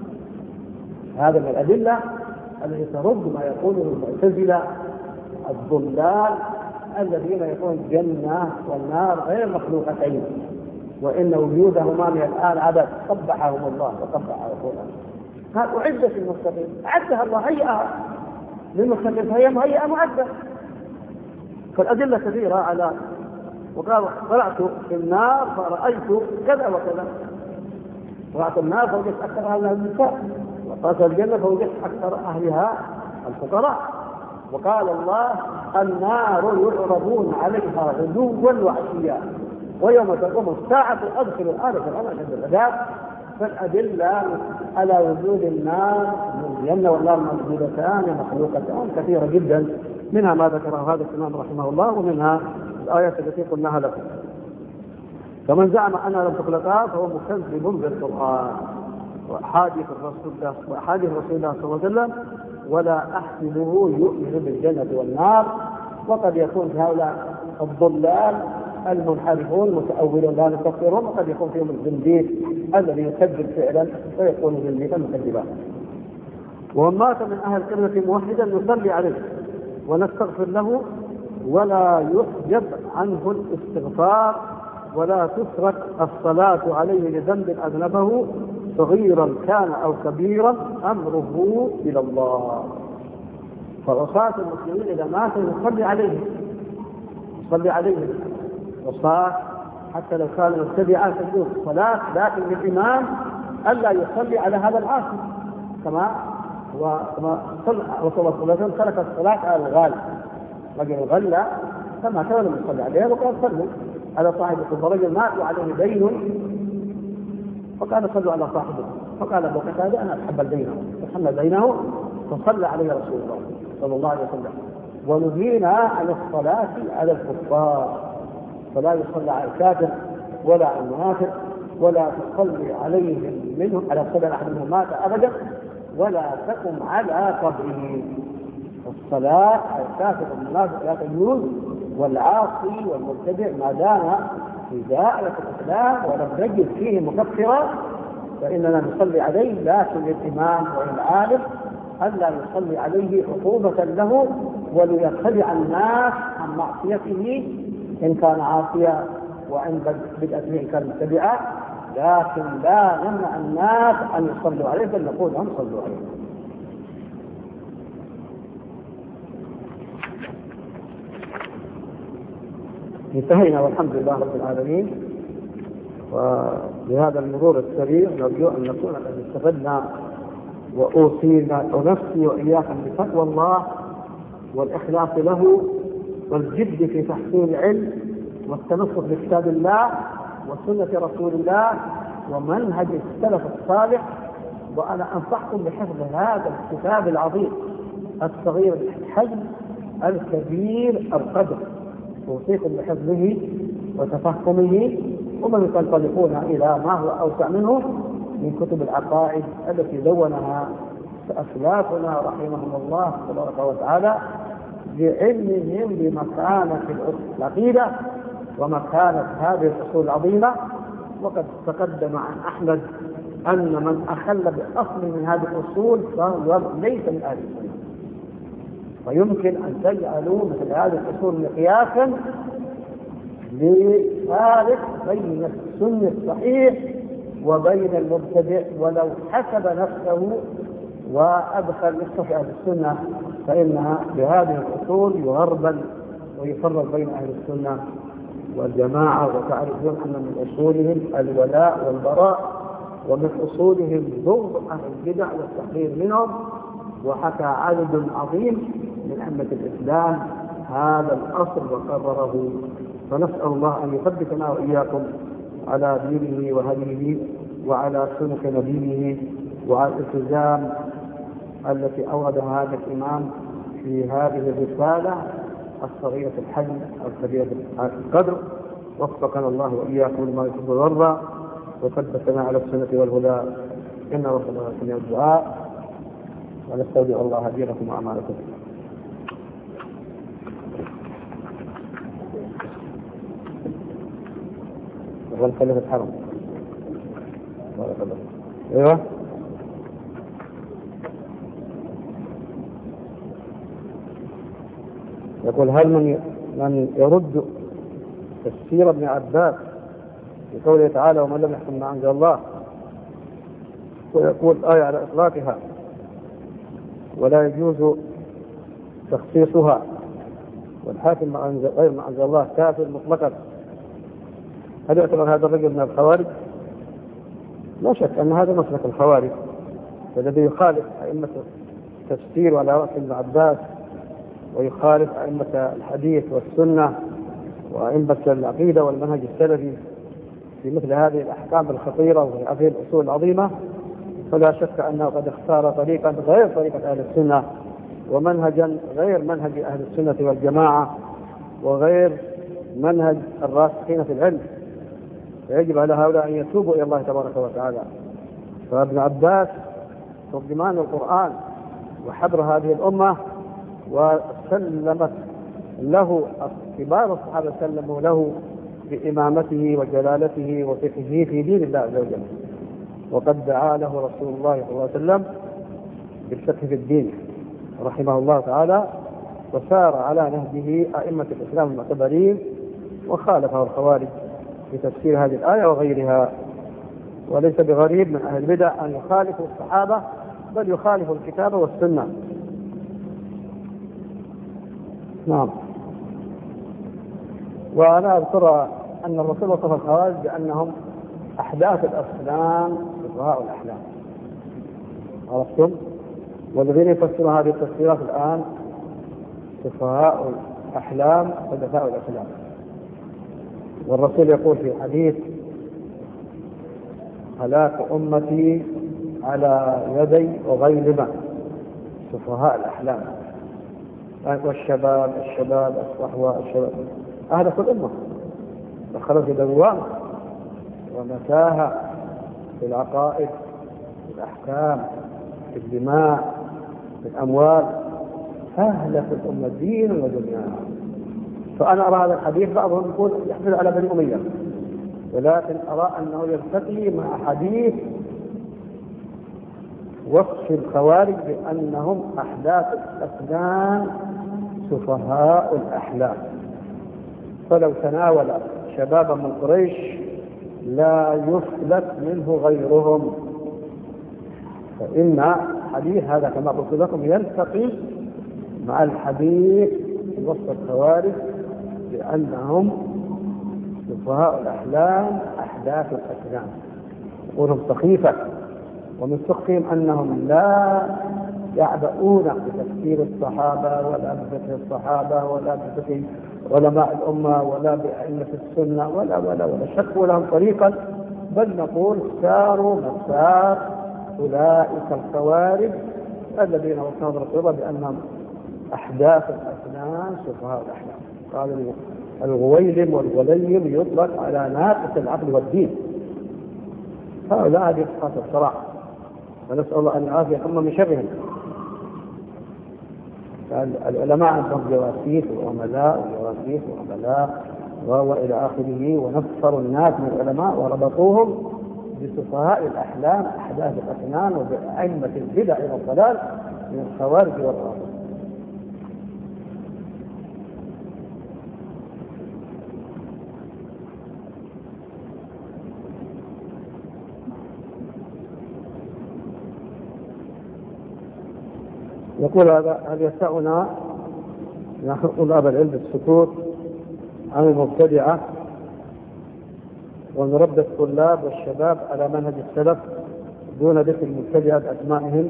هذا من الأدلة التي ترد ما يقوله المعتزلة الضلال الذين يقولون الجنة والنار غير مخلوقتين، وإن وجودهما من الآن عبث قبحهم الله وقبح رسوله. هذا أعدت للمتقين، أعدها الله هيئها للمتقين فهي مهيئة معدة. فالأدلة كثيرة على. وقال طلعت في النار فرأيت كذا وكذا. طلعت النار فوجدت أكثر أهلها النساء، وطلعت الجنة فوجدت أكثر أهلها الفقراء. وقال الله النار يعرضون عليها غدوا وعشيا ويوم تقوم الساعة أدخل الآن فرعون أشد العذاب. فالأدلة على وجود النار الجنة والنار موجودتان مخلوقتان كثيرة جدا، منها ما ذكره هذا الإمام رحمه الله، ومنها الآيات التي قلناها لكم. فمن زعم أنها لم تخلقا فهو مكذب بالقرآن وأحاديث رسول الله صلى الله عليه وسلم، ولا أحسبه يؤمن بالجنة والنار. وقد يكون في هؤلاء الضلال المنحرفون المتأولون لا نكفرهم، وقد يكون فيهم الزنديق الذي يكذب فعلا ويكون زنديقا مكذبا. ومن مات من أهل القبلة موحدا نصلي عليه ونستغفر له ولا يحجب عنه الاستغفار ولا تترك الصلاة عليه لذنب أذنبه صغيرا كان أو كبيرا أمره إلى الله. فعصاة المسلمين إذا ماتوا نصلي عليه وصاة حتى لو كان مبتدعا في الصلاة، لكن للإمام ألا يصلي على هذا العاصي كما رسول الله صلى الله عليه وسلم ترك الصلاة على الغال، رجل غلى فما كان يصلي عليه وقال صلوا على صاحب الرجل مات وعليه دين فقال صلوا على صاحبه، فقال أبو قتادة أنا أتحمل بينه، فحمل بينه فصلى عليه رسول الله صلى الله عليه وسلم. ونهينا عن الصلاة على الكفار، فلا يصلى على الكافر ولا على المنافق، ولا تصلي عليهم منهم على صلى أحد منهم مات أبدا، ولا تقم على قبره. الصلاة على الكافر والمنافق لا تجوز، والعاصي والمبتدع ما دام في دائرة الإسلام ولم نجد فيه مكفرا فإننا نصلي عليه، لكن للإمام والعالم ألا يصلي عليه عقوبة له وليخدع الناس عن معصيته إن كان عاصيا وعن بدعته إن كان متبعا، لكن لا نمنع الناس أن يصلوا عليه بل نقول لهم صلوا عليه. انتهينا والحمد لله رب العالمين. وبهذا المرور السريع نرجو أن نكون قد استفدنا، وأوصينا ونفسي وإياكم بتقوى الله والإخلاص له والجد في تحصيل العلم والتمسك بكتاب الله وسنة رسول الله ومنهج السلف الصالح. وأنا أنصحكم بحفظ هذا الكتاب العظيم الصغير الحجم الكبير القدر، أوصيكم بحفظه وتفهمه، ومن تنطلقون إلى ما هو أوسع منه من كتب العقائد التي دونها أسلافنا رحمهم الله تبارك وتعالى بعلمهم بمكانة العقيدة ومكانة هذه الأصول العظيمة. وقد تقدم عن أحمد أن من أخل بأصل من هذه الأصول فهو ليس من أهل السنة، ويمكن أن تجعلوا مثل هذه الأصول مقياسا لفارق بين السنة الصحيح وبين المبتدع، ولو حسب نفسه وأدخل نفسه في أهل السنة فإنها بهذه الأصول يغربل ويفرق بين أهل السنة والجماعة. وتعرفون أن من أصولهم الولاء والبراء، ومن أصولهم بغض أهل البدع والتحذير منهم. وحكى عدد عظيم من أئمة الإسلام هذا الأصل وقرره. فنسأل الله أن يثبتنا وإياكم على دينه وهديه وعلى سنة نبيه وعلى الالتزام التي أوردها هذا الإمام في هذه الرسالة الصغيرة الحجم الكبيرة القدر. وفقنا الله وإياكم لما يحب ويرضى وثبتنا على السنة والهدى. إن ربنا سميع الدعاء، ونستودع الله دينكم وأعمالكم. ونخلف الحرم. ايوه يقول هل من يرد تفسير ابن عباس بقوله تعالى ومن لم يحكم ما انزل الله، ويقول آية على إطلاقها ولا يجوز تخصيصها، والحاكم غير ما أنزل الله كافر مطلقا، هل يعتبر هذا الرجل من الخوارج؟ لا شك أن هذا مسلك الخوارج، والذي يخالف أئمة التفسير على رأس ابن عباس ويخالف أئمة الحديث والسنة وأئمة العقيدة والمنهج السلفي في مثل هذه الأحكام الخطيرة وفي هذه الأصول العظيمة، فلا شك أنه قد اختار طريقا غير طريقة أهل السنة ومنهجا غير منهج أهل السنة والجماعة وغير منهج الراسخين في العلم، فيجب على هؤلاء أن يتوبوا إلى الله تبارك وتعالى. فابن عباس ترجمان القرآن وحبر هذه الأمة، وسلمت له كبار الصحابة سلموا له بإمامته وجلالته وفقهه في دين الله عز وجل، وقد دعا له رسول الله صلى الله عليه وسلم بالفقه في الدين رحمه الله تعالى، وسار على نهجه أئمة الإسلام المعتبرين، وخالفه الخوارج في تفسير هذه الآية وغيرها. وليس بغريب من أهل البدع أن يخالفوا الصحابة، بل يخالفوا الكتاب والسنة. نعم. وأنا أذكر أن الرسول وصف الخوارج بأنهم أحداث الأصنام سفهاء الأحلام، عرفتم؟ والذين يفسرون هذه التفسيرات الآن سفهاء الأحلام حدثاء الأحلام. والرسول يقول في حديث هلاك أمتي على يدي وغيرهما سفهاء الأحلام. والشباب الصحوة الشباب أهلكوا الأمة، دخلوا في دوامة ومتاهة في العقائد، في الأحكام، في الدماء، في الأموال، أهلك الأمة دين ودنيا. فأنا أرى هذا الحديث بعضهم يقول يحمل على بني أمية، ولكن أرى أنه يلتقي مع حديث وصف الخوارج بأنهم أحداث الأسنان سفهاء الأحلام. فلو تناول شبابا من قريش لا يفلت منه غيرهم، فإن حديث هذا كما قلت لكم يلتقي مع الحديث وصف الخوارج بأنهم سفهاء الأحلام أحداث الأسنان، أمورهم سخيفة، ومن سخفهم أنهم لا يعبؤون بتفسير الصحابة ولا بفقه الصحابة ولا بفقه علماء الأمة ولا بأئمة السنة ولا شكوا لهم طريقا، بل نقول ساروا مسار أولئك الخوارج الذين وصفهم رسول الله بأنهم أحداث الأسنان سفهاء الأحلام. قال الغويلم والغليم يطلق على ناقص العقل والدين. هؤلاء هذه صفات الصراع، ونسأل الله أن يعافي الأمة من شرهم. العلماء عندهم جواسيس وعملاء وإلى آخره، ونفروا الناس من العلماء وربطوهم بسفهاء الأحلام أحداث الأسنان وبأئمة البدع والضلال من الخوارج والرافضة. يقول هل يسعنا نحن طلاب العلم السكوت عن المبتدعة ونربي الطلاب والشباب على منهج السلف دون ذكر المبتدعة أسمائهم؟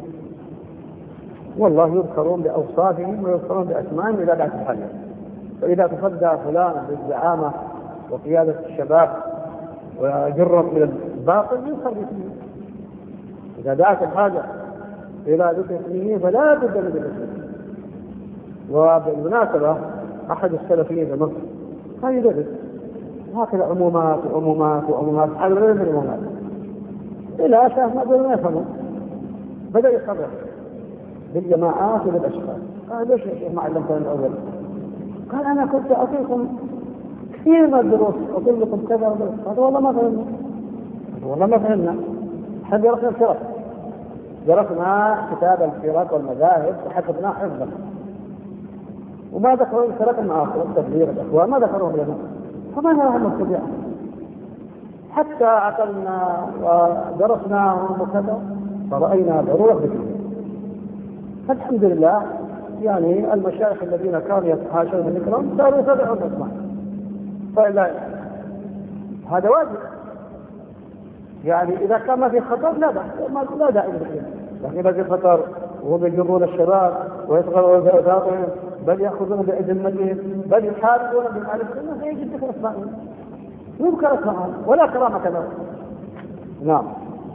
والله يذكرون بأوصافهم ويذكرون بأسمائهم إذا دعت الحاجة. فإذا تصدى فلان بالزعامة وقيادة الشباب وجرهم إلى الباطل يذكر باسمه. إذا دعت الحاجة إلى ذكر اسمه فلا بد من الاسم. وبالمناسبة أحد السلفيين في مصر كان يدرس هكذا عمومات على غير العمومات إلى أساس ما بدأوا يفهموا، بدأ يقرر بالجماعات وبالأشخاص. قال ليش يا شيخ ما علمتني من الأول؟ قال أنا كنت أعطيكم كثير من الدروس أقول لكم كذا وكذا. قال والله ما فهمنا حد درسنا الفرق، درسنا كتاب الفرق والمذاهب وحفظنا حفظا، وما ذكروا الفرق المعاصرة التبليغ الأخوان ما ذكروهم لنا، فما نرى المبتدعة. حتى عقلنا ودرسناهم وكذا فرأينا ضرورة ذكرهم. فالحمد لله يعني المشايخ الذين كانوا يتحاشون ذكرهم صاروا يتبعون الأسماء، فإلا هذا واجب. يعني إذا كان ما في خطر لا داعي لذكرهم، لكن إذا في خطر وهم يجرون الشباب ويصغرون بأذاقهم بل يأخذون بأذمتهم بل يحاربون بمعرفتهم فيجب ذكر أسمائهم، يذكر أسمائهم ولا كرامة لهم. نعم.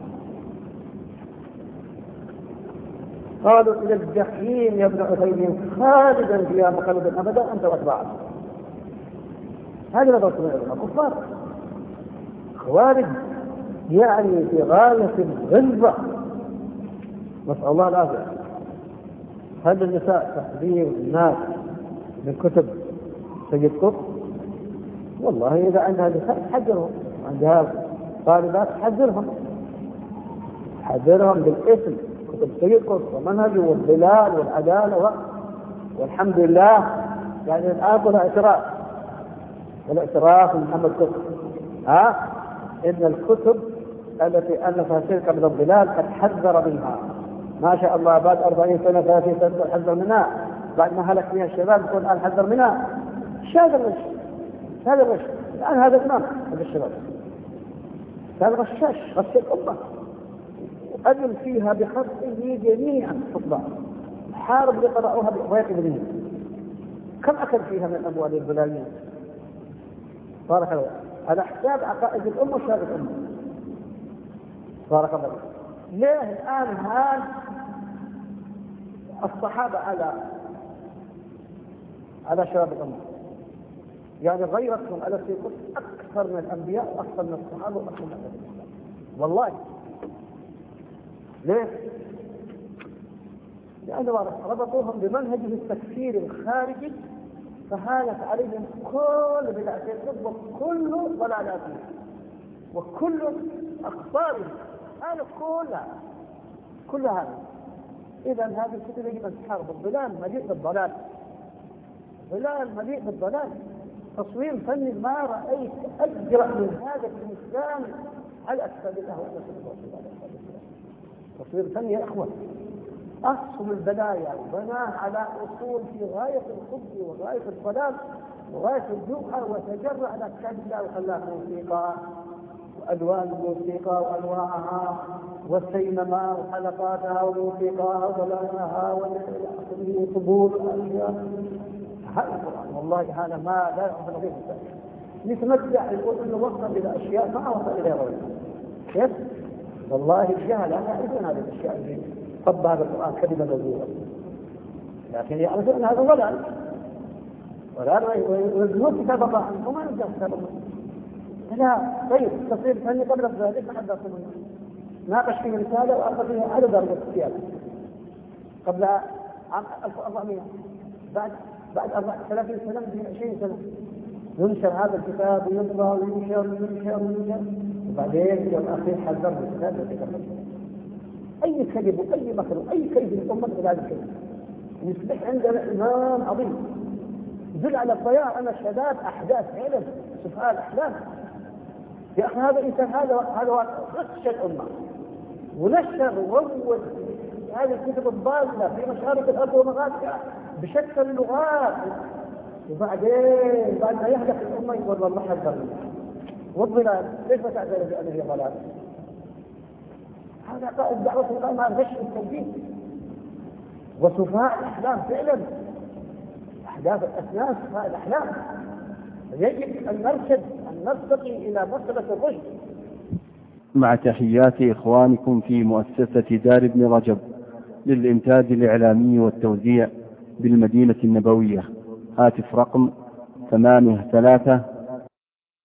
قالوا إلى الجحيم يا ابن عثيمين خالدا فيها مخلدا أبدا أنت وأتباعك. هذه نظرة العلماء كفار خوارج، يعني في غاية الغلظة، نسأل الله العافية. هل النساء تحذير الناس من كتب سيد قطب؟ والله إذا عندها نساء تحذرهم، عندها طالبات حذرهم بالاسم كتب سيد قطب ومنهج والظلال والعدالة والحمد لله. يعني الآن والاعتراف من محمد قطب إن الكتب التي ألفها سيد قبل الظلال قد حذر منها ما شاء الله. بعد 40 سنة 30 سنة حذر منها، بعد ما هلك فيها الشباب يقول الآن حذر منها. هذا الغش الآن هذا إمام هذا الشباب، هذا غشاش غش الأمة، وأذن فيها بخطئه جميعا الطلاب، حارب لقرأوها ويقظ منه. كم أكل فيها من أموال البلايين بارك الله على حساب عقائد الأمة وشهادة الأمة. بارك الله فيك. ليه الآن هان الصحابة على شباب الأمة؟ يعني غيرتهم على سيقول أكثر من الأنبياء وأكثر من الصحابة وأكثر من الأنبياء والله. ليه؟ لأنه ربطوهم بمنهجه التكفير الخارجي، فهانت عليهم كل بدعتين وكل ضلالاتهم وكل أخطارهم، هذا كل هذا. إذا هذه الكتب يجب أن تحارب. الضلال مليء بالضلال، ضلال مليء بالضلال. تصوير فني ما رأيت أجرأ من هذا الإنسان على أكثر الله وأنا تصوير فني يا أخوة أصل البلايا وبناه على أصول في غاية الخبث وغاية الضلال وغاية الجوع، وتجرأ على كتاب الله وخلاها موسيقى وألوان الموسيقى وأنواعها والسينما وحلقاتها وموسيقاها وضلالها وقبول الأشياء. هذا القرآن والله هذا ما لا يعرف نظير الثاني. نتمتع يقول إنه وصل إلى أشياء ما وصل إلى غيرها. كيف؟ والله الجهل لا يعرفون هذه الأشياء اللي طب هذا القرآن كلمة موجودة، لكن يعرفون أن هذا ضلال ويزنون كتاب الله عنهم ما ينزل كتاب الله. لا طيب تصير فني قبل ذلك ما حد أصل منه ناقش فيه رسالة وأخذ فيه عدد الرسالة قبل عام 1400 بعد 30 سنة 20 سنة ينشر هذا الكتاب ويطبع وينشر وبعدين يوم أخير حذر الكتاب وتكمل. أي كذب وأي مكر وأي كيد الأمة بهذا الكذب يصبح عندنا إمام عظيم يدل على الضياع. أنا شباب أحداث علم سفهاء الأحلام يا أخي. هذا الإنسان هذا غش الأمة ونشر وروج هذه الكتب الضالة في مشارق الأرض ومغاربها بشتى اللغات، وبعدين بعد ما يهلك الأمة يقول والله حذر منه. والضلال كيف تعتبر بأنه هي ضلال؟ هذا قائد دعوة القائمة غش التوحيد وسفهاء الأحلام فعلا، أحداث الأسنان سفهاء الأحلام. يجب أن نرشد أن نرتقي إلى مرتبة الرشد. مع تحيات إخوانكم في مؤسسة دار ابن رجب للإنتاج الإعلامي والتوزيع بالمدينة النبوية. هاتف رقم 83